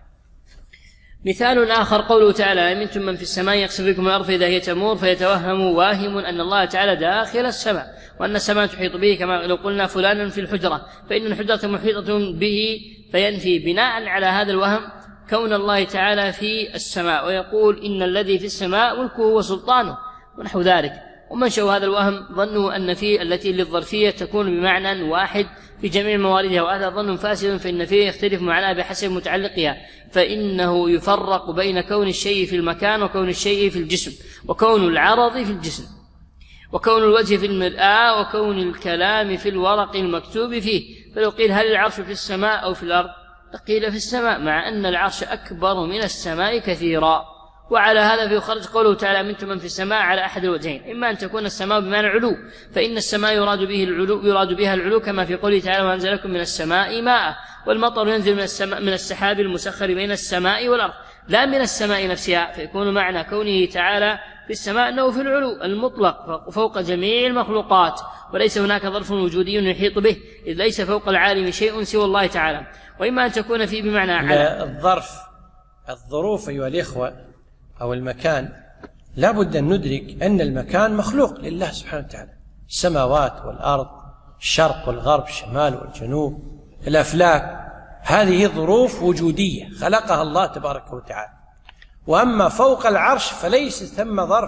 مثال آخر قوله تعالى: أمنتم من في السماء يخسف بكم الأرض فإذا هي تمور، فيتوهم واهم أن الله تعالى داخل السماء، وأن السماء تحيط به، كما لو قلنا فلان في الحجرة فإن الحجرة محيطة به، فينفي بناء على هذا الوهم كون الله تعالى في السماء، ويقول: إن الذي في السماء ملكه وسلطانه ونحو ذلك. ومنشأ هذا الوهم ظنوا أن في التي للظرفية تكون بمعنى واحد في جميع مواردها، وهذا ظن فاسد، فإن فيه يختلف معناه بحسب متعلقها، فإنه يفرق بين كون الشيء في المكان وكون الشيء في الجسم، وكون العرض في الجسم، وكون الوجه في المرآة، وكون الكلام في الورق المكتوب فيه. فلو قيل هل العرش في السماء أو في الأرض؟ قيل في السماء، مع أن العرش أكبر من السماء كثيرا، وعلى هذا فيخرج قوله تعالى أمنتم من في السماء على أحد الوجهين، إما أن تكون السماء بمعنى العلو، فإن السماء يراد به العلو يراد بها العلو كما في قوله تعالى وأنزل لكم من السماء ماء، والمطر ينزل من السماء من السحاب المسخر بين السماء والأرض لا من السماء نفسها، فيكون معنى كونه تعالى في السماء أنه في العلو المطلق فوق جميع المخلوقات، وليس هناك ظرف وجودي يحيط به، إذ ليس فوق العالم شيء سوى الله تعالى. وإما أن تكون فيه بمعنى على الظرف الظروف أيها الإخوة أو المكان، لا بد أن ندرك أن المكان مخلوق لله سبحانه وتعالى، السماوات والأرض، الشرق والغرب، الشمال والجنوب، الأفلاك، هذه ظروف وجودية خلقها الله تبارك وتعالى. وأما فوق العرش فليس ثم ظرف،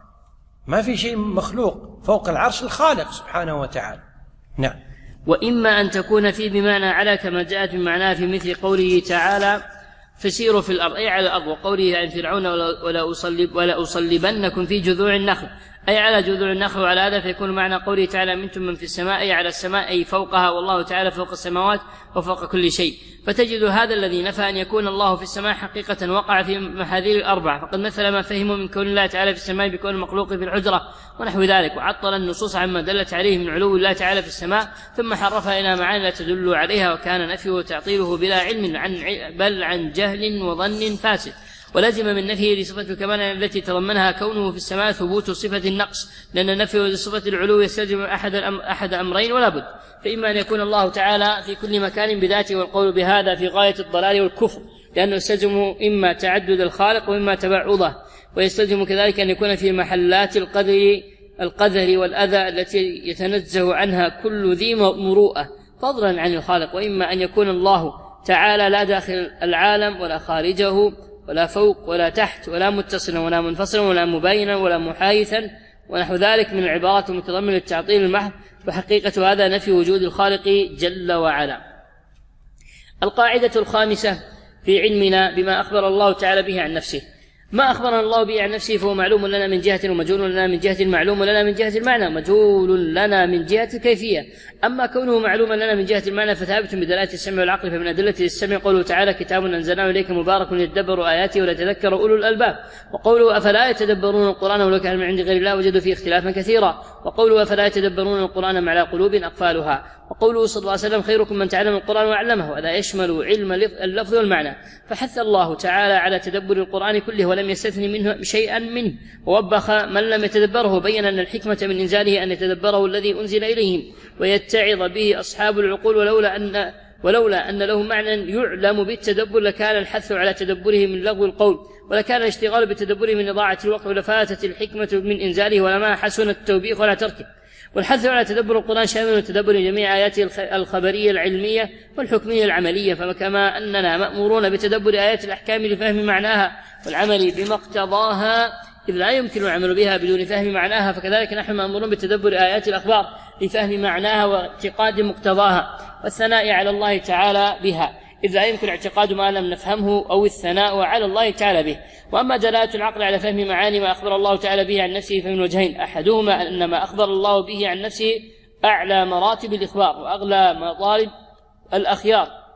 ما في شيء مخلوق فوق العرش الخالق سبحانه وتعالى. نعم. وإما أن تكون فيه بمعنى على كما جاءت بمعناه في مثل قوله تعالى فسيروا في الأرض أي على الأرض، وقوله عن فرعون ولا أصلب ولا أصلبنكم في جذوع النخل أي على جذوع النخل، وعلى هذا فيكون معنى قوله تعالى أمنتم من في السماء أي على السماء أي فوقها، والله تعالى فوق السماوات وفوق كل شيء. فتجد هذا الذي نفى أن يكون الله في السماء حقيقة وقع في محاذير الأربع، فقد مثل ما فهموا من كون الله تعالى في السماء بكون المخلوق في الحجرة ونحو ذلك، وعطل النصوص عما دلت عليه من علو الله تعالى في السماء، ثم حرفها إلى معاني لا تدل عليها، وكان نفيه وتعطيله بلا علم عن بل عن جهل وظن فاسد. ولازم من نفيه لصفة الكمال التي تضمنها كونه في السماء ثبوت صفة النقص، لأن نفيه لصفة العلو يستلزم أحد, الأم أحد أمرين ولا بد، فإما أن يكون الله تعالى في كل مكان بذاته، والقول بهذا في غاية الضلال والكفر، لأنه يستلزم إما تعدد الخالق وإما تبعضه، ويستلزم كذلك أن يكون في محلات القدر القدر والأذى التي يتنزه عنها كل ذي مروءة فضلا عن الخالق، وإما أن يكون الله تعالى لا داخل العالم ولا خارجه ولا فوق ولا تحت ولا متصلا ولا منفصلا ولا مباينا ولا محايثا ونحو ذلك من العبارات المتضمنة للتعطيل المحض، وحقيقة هذا نفي وجود الخالق جل وعلا. القاعدة الخامسة في علمنا بما أخبر الله تعالى به عن نفسه، ما أخبرنا الله به عن نفسه فهو معلوم لنا من جهة ومجهول لنا من جهة، معلوم لنا من جهة المعنى مجهول لنا من جهة الكيفية. أما كونه معلوما لنا من جهة المعنى فثابت بدلالة السمع والعقل، فمن أدلة السمع قوله تعالى كتاب أنزلناه إليك مبارك ليدبروا آياته وليتذكر أولو الألباب، وقوله أفلا يتدبرون القرآن ولو كان من عند غير الله وجدوا فيه اختلافا كثيرا، وقوله أفلا يتدبرون القرآن مع قلوب أقفالها، وقوله صلى الله عليه وسلم خيركم من تعلم القرآن وعلمه، وهذا يشمل علم اللفظ والمعنى. فحث الله تعالى على تدبر القرآن كله ولم يستثني منه شيئا منه، ووبخ من لم يتدبره، بين أن الحكمة من إنزاله أن يتدبره الذي أنزل إليهم ويتعظ به أصحاب العقول، ولولا أن ولولا أن له معنى يعلم بالتدبر لكان الحث على تدبره من لغو القول، ولكان الاشتغال بالتدبر من إضاعة الوقت، ولفاتت الحكمة من إنزاله ولما حسن التوبيخ ولا تركه. والحث على تدبر القرآن شامل تدبر جميع آياته الخبرية العلمية والحكمية العملية، فكما أننا مأمورون بتدبر آيات الأحكام لفهم معناها والعمل بما اقتضاها إذ لا يمكن العمل بها بدون فهم معناها، فكذلك نحن مأمورون بتدبر آيات الأخبار لفهم معناها واعتقاد مقتضاها والثناء على الله تعالى بها، إذ لا يمكن اعتقاد ما لم نفهمه أو الثناء على الله تعالى به. وأما دلالة العقل على فهم معاني ما أخبر الله تعالى به عن نفسه فمن وجهين، أحدهما أن ما أخبر الله به عن نفسه أعلى مراتب الإخبار وأغلى مطالب الأخيار،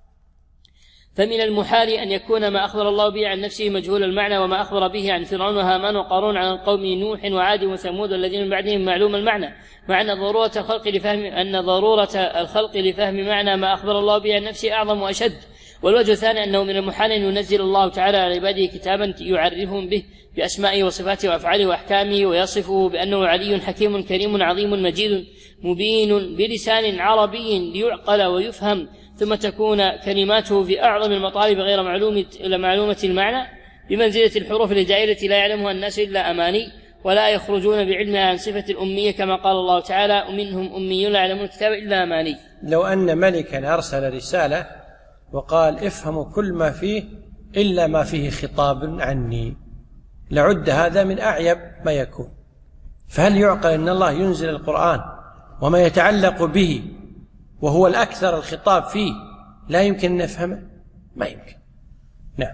فمن المحال أن يكون ما أخبر الله به عن نفسه مجهول المعنى، وما أخبر به عن فرعون وهامان وقارون عن القوم نوح وعاد وثمود الذين من بعدهم معلوم المعنى، مع أن ضرورة الخلق لفهم أن ضرورة الخلق لفهم معنى ما أخبر الله به عن نفسه أعظم وأشد. والوجه الثاني أنه من المحال أن ينزل الله تعالى على عباده كتابا يعرفهم به بأسمائه وصفاته وأفعاله وأحكامه، ويصفه بأنه علي حكيم كريم عظيم مجيد مبين بلسان عربي ليعقل ويفهم، ثم تكون كلماته في أعظم المطالب غير معلومة, معلومة المعنى بمنزلة الحروف الهجائية لا يعلمها الناس إلا أماني، ولا يخرجون بعلمها عن صفة الأمية كما قال الله تعالى ومنهم أميون لا يعلمون الكتاب إلا أماني. لو أن ملكا أرسل رسالة وقال افهموا كل ما فيه إلا ما فيه خطاب عني لعد هذا من أعيب ما يكون. فهل يعقل أن الله ينزل القرآن وما يتعلق به وهو الأكثر الخطاب فيه لا يمكن أن نفهمه؟ ما يمكن. نعم.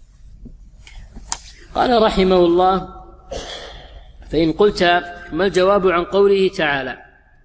قال رحمه الله: فإن قلت ما الجواب عن قوله تعالى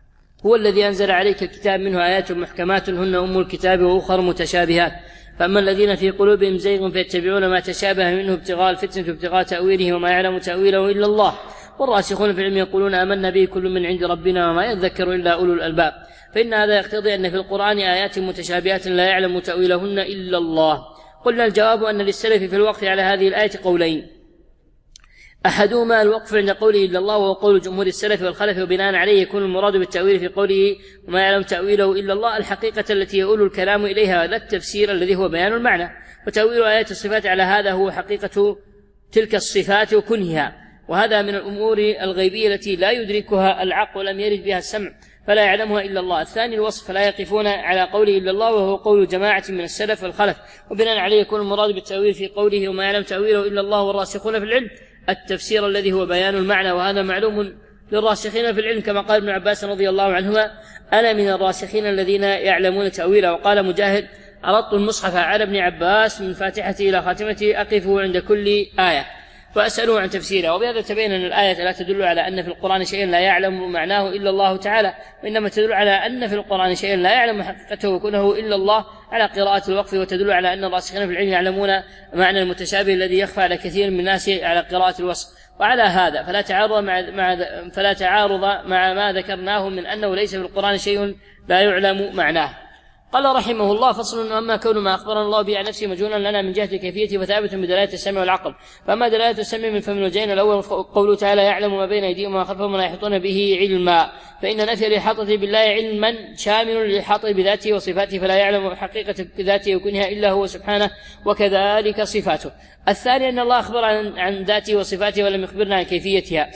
هو الذي أنزل عليك الكتاب منه آيات محكمات هن أم الكتاب وأخر متشابهات، فأما الذين في قلوبهم زيغ فيتبعون ما تشابه منه ابتغاء الفتنة وابتغاء تأويله وما يعلم تأويله إلا الله، والراسخون في العلم يقولون آمنا به كل من عند ربنا وما يذكر إلا أولو الألباب. فإن هذا يقتضي أن في القرآن آيات متشابهات لا يعلم تأويلهن إلا الله. قلنا الجواب أن للسلف في الوقف على هذه الآية قولين: أحدهما الوقف عند قوله إلا الله، وهو قول جمهور السلف والخلف، وبناء عليه يكون المراد بالتأويل في قوله وما يعلم تأويله إلا الله الحقيقة التي يؤول الكلام إليها، لا التفسير الذي هو بيان المعنى. وتأويل آيات الصفات على هذا هو حقيقة تلك الصفات وكنهها، وهذا من الأمور الغيبية التي لا يدركها العقل ولم يرد بها السمع فلا يعلمها إلا الله. الثاني الوصف، فلا يقفون على قوله إلا الله، وهو قول جماعة من السلف والخلف، وبناء عليه يكون المراد بالتأويل في قوله وما يعلم تأويله إلا الله والراسخون في العلم التفسير الذي هو بيان المعنى، وهذا معلوم للراسخين في العلم، كما قال ابن عباس رضي الله عنهما: أنا من الراسخين الذين يعلمون تأويله. وقال مجاهد: أردت المصحف على ابن عباس من فاتحته إلى خاتمته أقفه عند كل آية وأسأله عن تفسيره. وبهذا تبين أن الآية لا تدل على أن في القرآن شيئا لا يعلم معناه إلا الله تعالى، وإنما تدل على أن في القرآن شيئا لا يعلم حقيقته وكنه إلا الله على قراءة الوقف، وتدل على أن الراسخين في العلم يعلمون معنى المتشابه الذي يخفى على كثير من الناس على قراءة الوصف. وعلى هذا فلا تعارض مع, مع فلا تعارض مع ما ذكرناه من أنه ليس في القرآن شيء لا يعلم معناه. قال رحمه الله: فصل: أما كون ما أخبرنا الله به عن نفسه مجهولا لنا من جهة كيفيته فثابت بدلالة السمع والعقل. فأما دلالة السمع من فم الوجهين الأول قوله تعالى: يعلم ما بين أيديهم وما خلفهم ولا يحيطون به علما، فإن نفي الإحاطة بالله علما شامل للإحاطة بذاته وصفاته، فلا يعلم حقيقة ذاته وكنها إلا هو سبحانه، وكذلك صفاته. الثاني أن الله أخبر عن, عن ذاته وصفاته ولم يخبرنا عن كيفيتها،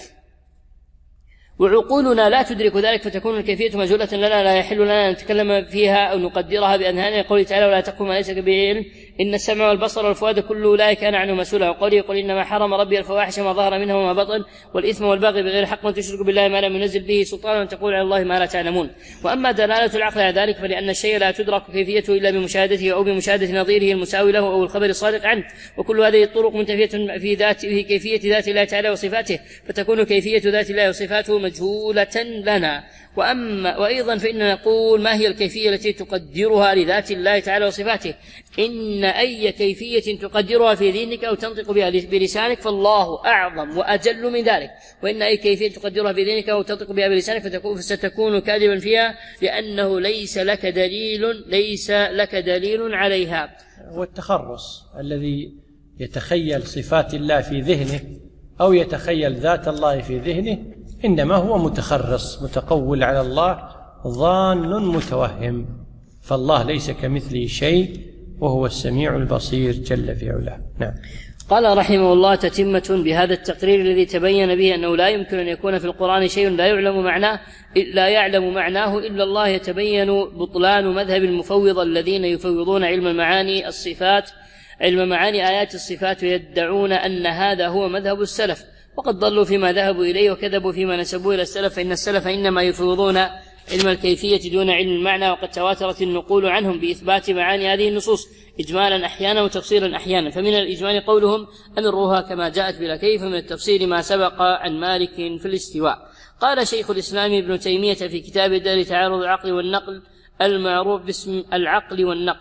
وعقولنا لا تدرك ذلك، فتكون الكيفية مجهولة لنا، لا يحل لنا أن نتكلم فيها أو نقدرها بأذهاننا. يقول تعالى: ولا تقف ما ليس به علم إن السمع والبصر والفؤاد كل أولئك كان عنه مسؤولا. وقوله: يقول إنما حرم ربي الفواحش ما ظهر منها وما بطن والإثم والبغي بغير حق وتشرك بالله ما لم ينزل به سلطانا وتقول على الله ما لا تعلمون. وأما دلالة العقل على ذلك فلأن الشيء لا تدرك كيفيته إلا بمشاهدته أو بمشاهدة نظيره المساوي له أو الخبر الصادق عنه، وكل هذه الطرق منتفية في ذات في كيفية ذات الله تعالى وصفاته، فتكون كيفية ذات الله وصفاته مجهولة لنا. وأما وأيضا فإننا نقول: ما هي الكيفية التي تقدرها لذات الله تعالى وصفاته؟ إن أي كيفية تقدرها في ذهنك أو تنطق بها بلسانك فالله أعظم وأجل من ذلك، وإن أي كيفية تقدرها في ذهنك أو تنطق بها بلسانك فستكون كاذبا فيها، لأنه ليس لك دليل ليس لك دليل عليها. والتخرص الذي يتخيل صفات الله في ذهنه أو يتخيل ذات الله في ذهنه إنما هو متخرص متقول على الله ظان متوهم، فالله ليس كمثله شيء وهو السميع البصير جل في علاه. نعم. قال رحمه الله: تتمة بهذا التقرير الذي تبين به أنه لا يمكن أن يكون في القرآن شيء لا يعلم معناه لا يعلم معناه إلا الله، يتبين بطلان مذهب المفوضة الذين يفوضون علم المعاني الصفات علم معاني آيات الصفات، ويدعون أن هذا هو مذهب السلف، وقد ضلوا فيما ذهبوا إليه وكذبوا فيما نسبوه إلى السلف، فإن السلف إنما يفوضون علم الكيفية دون علم المعنى، وقد تواترت النقول عنهم بإثبات معاني هذه النصوص إجمالا أحيانا وتفصيلا أحيانا. فمن الإجمال قولهم: أمروها كما جاءت بلا كيف، من التفصيل ما سبق عن مالك في الاستواء. قال شيخ الإسلام ابن تيمية في كتاب دار تعارض العقل والنقل المعروف باسم العقل والنقل،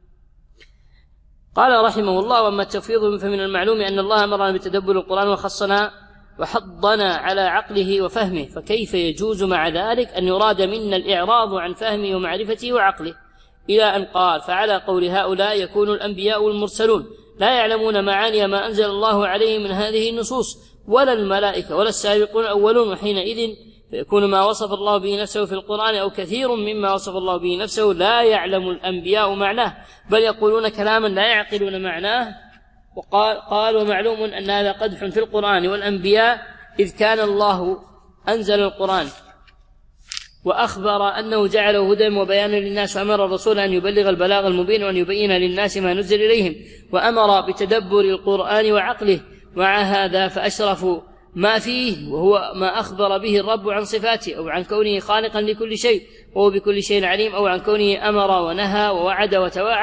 قال رحمه الله: وأما التفويض فمن المعلوم أن الله أمرنا بتدبر القرآن وخصنا وحضنا على عقله وفهمه، فكيف يجوز مع ذلك أن يراد منا الإعراض عن فهمه ومعرفته وعقله، إلى أن قال: فعلى قول هؤلاء يكون الأنبياء والمرسلون لا يعلمون معاني ما أنزل الله عليه من هذه النصوص، ولا الملائكة ولا السابقون الأولون، وحينئذ فيكون ما وصف الله به نفسه في القرآن أو كثير مما وصف الله به نفسه لا يعلم الأنبياء معناه، بل يقولون كلاما لا يعقلون معناه. وقال قال ومعلوم أن هذا قدح في القرآن والأنبياء، إذ كان الله أنزل القرآن وأخبر أنه جعله هدى وبيانا للناس، وأمر الرسول أن يبلغ البلاغ المبين وأن يبين للناس ما نزل إليهم، وأمر بتدبر القرآن وعقله. مع هذا فأشرف ما فيه وهو ما أخبر به الرب عن صفاته، أو عن كونه خالقا لكل شيء وهو بكل شيء عليم، أو عن كونه أمر ونهى ووعد وتواعد،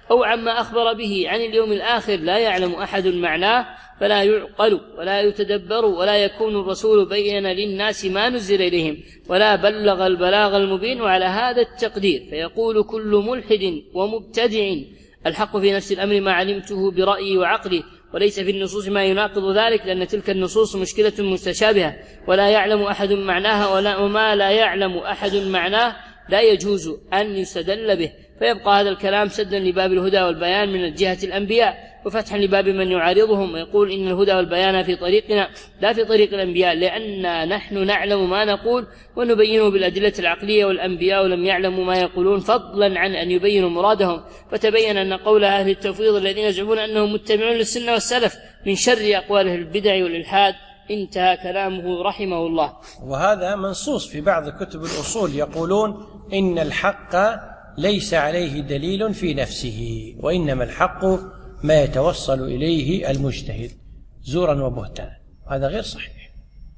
أو عما أخبر به عن اليوم الآخر لا يعلم أحد معناه فلا يعقل ولا يتدبر ولا يكون الرسول بين للناس ما نزل إليهم ولا بلغ البلاغ المبين. وعلى هذا التقدير فيقول كل ملحد ومبتدع الحق في نفس الأمر ما علمته برأيي وعقلي، وليس في النصوص ما يناقض ذلك، لأن تلك النصوص مشكلة متشابهة ولا يعلم أحد معناها، ولا وما لا يعلم أحد معناه لا يجوز أن يستدل به، فيبقى هذا الكلام سدا لباب الهدى والبيان من جهة الأنبياء وفتحا لباب من يعارضهم ويقول إن الهدى والبيان في طريقنا لا في طريق الأنبياء، لأننا نحن نعلم ما نقول ونبينه بالأدلة العقلية، والأنبياء لم يعلموا ما يقولون فضلا عن أن يبينوا مرادهم. فتبين أن قول أهل التفويض الذين يزعمون أنهم متبعون للسنة والسلف من شر أقواله البدع والإلحاد. انتهى كلامه رحمه الله. وهذا منصوص في بعض كتب الأصول، يقولون إن الحق ليس عليه دليل في نفسه، وإنما الحق ما يتوصل إليه المجتهد زورا وبهتانا. هذا غير صحيح،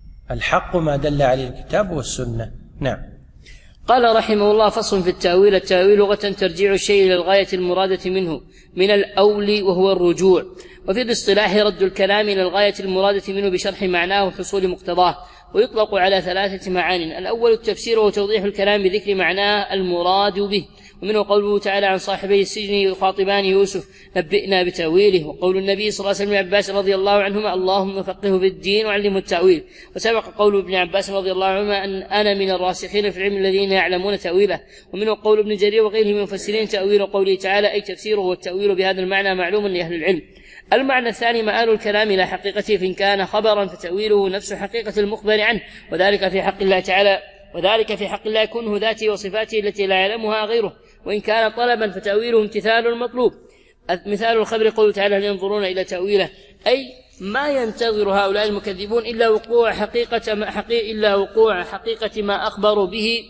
الحق ما دل عليه الكتاب والسنة. نعم. قال رحمه الله: فصل في التأويل. التأويل لغة ترجيع الشيء إلى الغاية المرادة منه من الأول وهو الرجوع، وفي الاصطلاح رد الكلام إلى الغاية المرادة منه بشرح معناه وحصول مقتضاه، ويطلق على ثلاثة معان: الأول التفسير وتوضيح الكلام بذكر معناه المراد به، ومنه قوله تعالى عن صاحبي السجن يخاطبان يوسف نبئنا بتأويله، وقول النبي صلى الله عليه وسلم لعباس رضي الله عنهما اللهم فقهه في الدين وعلمه التأويل. وسبق قول ابن عباس رضي الله عنهما أن أنا من الراسخين في العلم الذين يعلمون تأويله. ومنه قول ابن جرير وغيره من المفسرين تأويل قوله تعالى أي تفسيره والتأويل بهذا المعنى معلوم لأهل العلم. المعنى الثاني مآل الكلام إلى حقيقته، فإن كان خبرا فتأويله نفس حقيقة المخبر عنه، وذلك في حق الله تعالى وذلك في حق الله كنه ذاته وصفاته التي لا يعلمها غيره. وإن كان طلبا فتأويله امتثال المطلوب. مثال الخبر قوله تعالى هل ينظرون إلى تأويله، أي ما ينتظر هؤلاء المكذبون إلا وقوع حقيقة ما حقيقة إلا وقوع حقيقة ما أخبروا به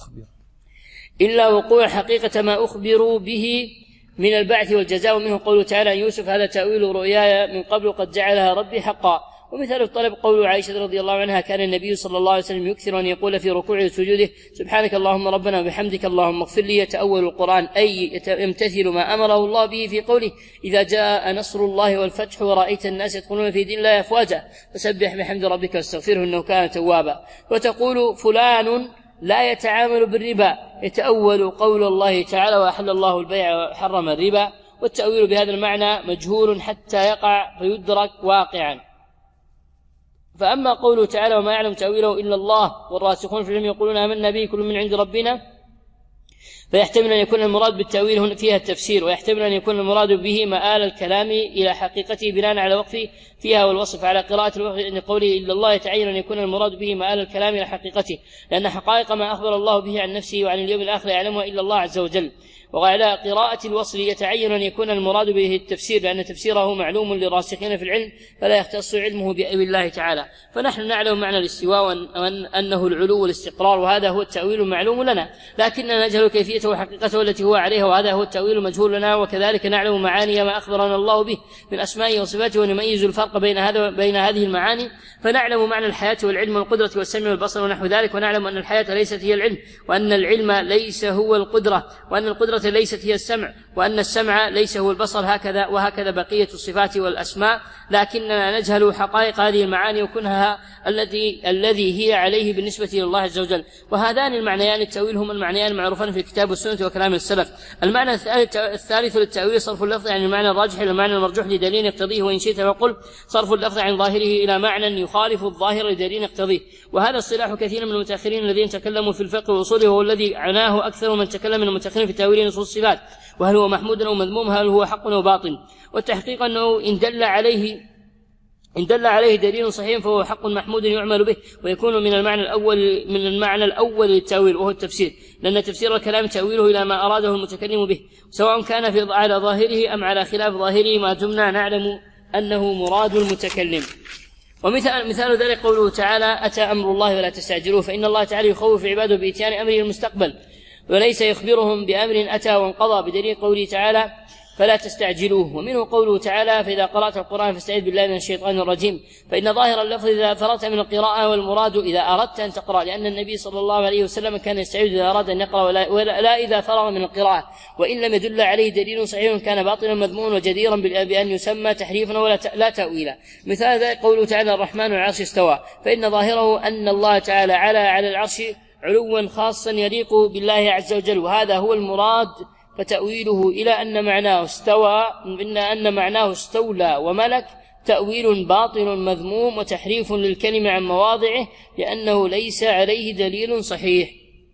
إلا وقوع حقيقة ما أخبروا به من البعث والجزاء. ومنه قوله تعالى يوسف هذا تأويل رؤياي من قبل قد جعلها ربي حقا. ومثال الطلب قول عائشة رضي الله عنها كان النبي صلى الله عليه وسلم يكثر أن يقول في ركوعه وسجوده سبحانك اللهم ربنا وبحمدك اللهم اغفر لي، يتأول القرآن أي يمتثل ما أمره الله به في قوله إذا جاء نصر الله والفتح ورأيت الناس يدخلون في دين الله أفواجا فسبح بحمد ربك واستغفره إنه كان توابا. وتقول فلان لا يتعامل بالربا، يتأول قول الله تعالى وأحل الله البيع وحرم الربا. والتأويل بهذا المعنى مجهول حتى يقع فيدرك واقعا. فأما قوله تعالى وما يعلم تأويله إلا الله والراسخون في العلم يقولون آمنا به كل من عند ربنا، فيحتمل أن يكون المراد بالتأويل هنا فيها التفسير، ويحتمل أن يكون المراد به مآل الكلام إلى حقيقته بناء على وقفه فيها والوصف. على قراءة الوقف أن قوله إلا الله يتعين أن يكون المراد به مآل الكلام إلى حقيقته، لأن حقائق ما أخبر الله به عن نفسه وعن اليوم الآخر يعلمها إلا الله عز وجل. وعلى قراءة الوصل يتعين أن يكون المراد به التفسير، لأن تفسيره معلوم للراسخين في العلم فلا يختص علمه بالله تعالى. فنحن نعلم معنى الاستواء وأنه العلو والاستقرار، وهذا هو التأويل المعلوم لنا، لكننا نجهل كيفيته وحقيقته التي هو عليها، وهذا هو التأويل المجهول لنا. وكذلك نعلم معاني ما أخبرنا الله به من أسمائه وصفاته، ونميز الفرق بين هذا بين هذه المعاني، فنعلم معنى الحياة والعلم والقدرة والسمع والبصر ونحو ذلك، ونعلم أن الحياة ليست هي العلم، وأن العلم ليس هو القدرة، وأن القدرة ليست هي السمع، وأن السمع ليس هو البصر، هكذا وهكذا بقية الصفات والأسماء. لكننا نجهل حقائق هذه المعاني وكنها الذي الذي هي عليه بالنسبة لله عز وجل. وهذان المعنيان التأويل هما المعنيان المعروفان في الكتاب والسنة وكلام السلف. المعنى الثالث للتأويل صرف اللفظ عن المعنى الراجح إلى المعنى المرجوح لدليل يقتضيه، وإن شئت فقل صرف اللفظ عن ظاهره إلى معنى يخالف الظاهر لدليل يقتضيه. وهذا اصطلاح كثير من المتأخرين الذين تكلموا في الفقه وأصوله، وهو الذي عناه أكثر من تكلم من المتأخرين في تأويل نصوص الصفات، وهل هو محمود أو مذموم، هل هو حق أو باطل. والتحقيق أنه إن دل عليه إن دل عليه دليل صحيح فهو حق محمود يعمل به، ويكون من المعنى الأول من المعنى الأول للتأويل وهو التفسير، لأن تفسير الكلام تأويله إلى ما أراده المتكلم به، سواء كان في على ظاهره أم على خلاف ظاهره، ما دمنا نعلم أنه مراد المتكلم. ومثال مثال ذلك قوله تعالى أتى أمر الله ولا تستعجلوه، فإن الله تعالى يخوف عباده بإتيان أمره المستقبل وليس يخبرهم بأمر أتى وانقضى، بدليل قوله تعالى فلا تستعجلوه. ومنه قوله تعالى: فإذا قرأت القرآن فاستعذ بالله من الشيطان الرجيم، فإن ظاهر اللفظ إذا فرغت من القراءة، والمراد إذا أردت أن تقرأ، لأن النبي صلى الله عليه وسلم كان يستعيذ إذا أراد أن يقرأ ولا, ولا لا إذا فرغ من القراءة، وإن لم يدل عليه دليل صحيح كان باطلا مذموما وجديرا بأن يسمى تحريفا ولا لا تأويلا. مثال ذلك قوله تعالى: الرحمن على العرش استوى، فإن ظاهره أن الله تعالى على على العرش علوا خاصا يليق بالله عز وجل، وهذا هو المراد، فتأويله إلى أن معناه استوى إن أن معناه استولى وملك تأويل باطل مذموم وتحريف للكلمة عن مواضعه، لأنه ليس عليه دليل صحيح.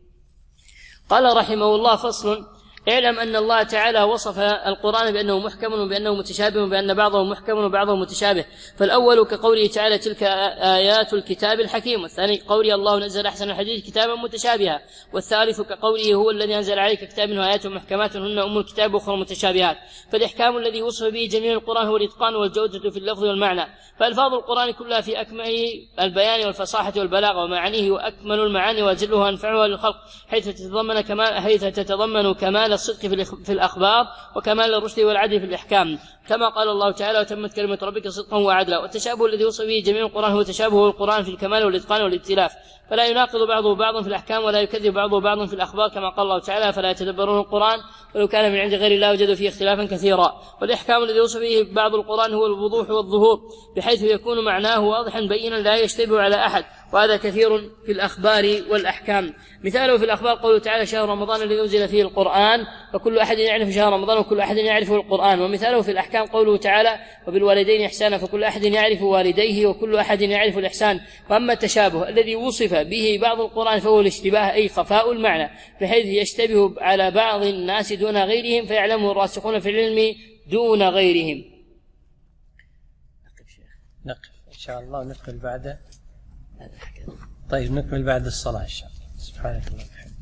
قال رحمه الله: فصل: اعلم أن الله تعالى وصف القرآن بأنه محكم وبأنه متشابه وبأن بعضه محكم وبعضه متشابه. فالأول كقوله تعالى: تلك آيات الكتاب الحكيم، والثاني كقوله: الله نزل أحسن الحديث كتابا متشابها، والثالث كقوله: هو الذي أنزل عليك كتاب منه آيات محكمات هن أم الكتاب وأخرى متشابهات. فالإحكام الذي وصف به جميع القرآن هو الإتقان والجودة في اللفظ والمعنى، فألفاظ القرآن كلها في أكمل البيان والفصاحة والبلاغة ومعانيه وأكمل المعاني وأجلها وأنفعها للخلق، حيث تتضمن كمال حيث تتضمن كمال الصدق في الأخبار وكمال الرشد والعدل في الإحكام، كما قال الله تعالى: وتمت كلمة ربك صدقا وعدلا. والتشابه الذي وصف به جميع القرآن هو تشابه القرآن في الكمال والإتقان والائتلاف، فلا يناقض بعضه بعضا في الأحكام ولا يكذب بعضه بعضا في الأخبار، كما قال الله تعالى: فلا يتدبرون القرآن ولو كان من عند غير الله وجدوا فيه اختلافا كثيرا. والإحكام الذي وصف به بعض القرآن هو الوضوح والظهور، بحيث يكون معناه واضحا بينا لا يشتبه على أحد، وهذا كثير في الأخبار والأحكام. مثاله في الأخبار قوله تعالى: شهر رمضان الذي أنزل فيه القرآن، وكل أحد يعرف شهر رمضان وكل أحد يعرف القرآن. ومثاله في الأحكام قوله تعالى: وبالوالدين إحسانا، فكل أحد يعرف والديه وكل أحد يعرف الإحسان. وأما التشابه الذي وصف به بعض القرآن فهو الاشتباه، أي خفاء المعنى، بحيث يشتبه على بعض الناس دون غيرهم، فيعلمه الراسخون في العلم دون غيرهم. نقف إن شاء الله ونكمل بعد. طيب نكمل بعد الصلاة إن شاء الله. سبحانك اللهم وبحمدك.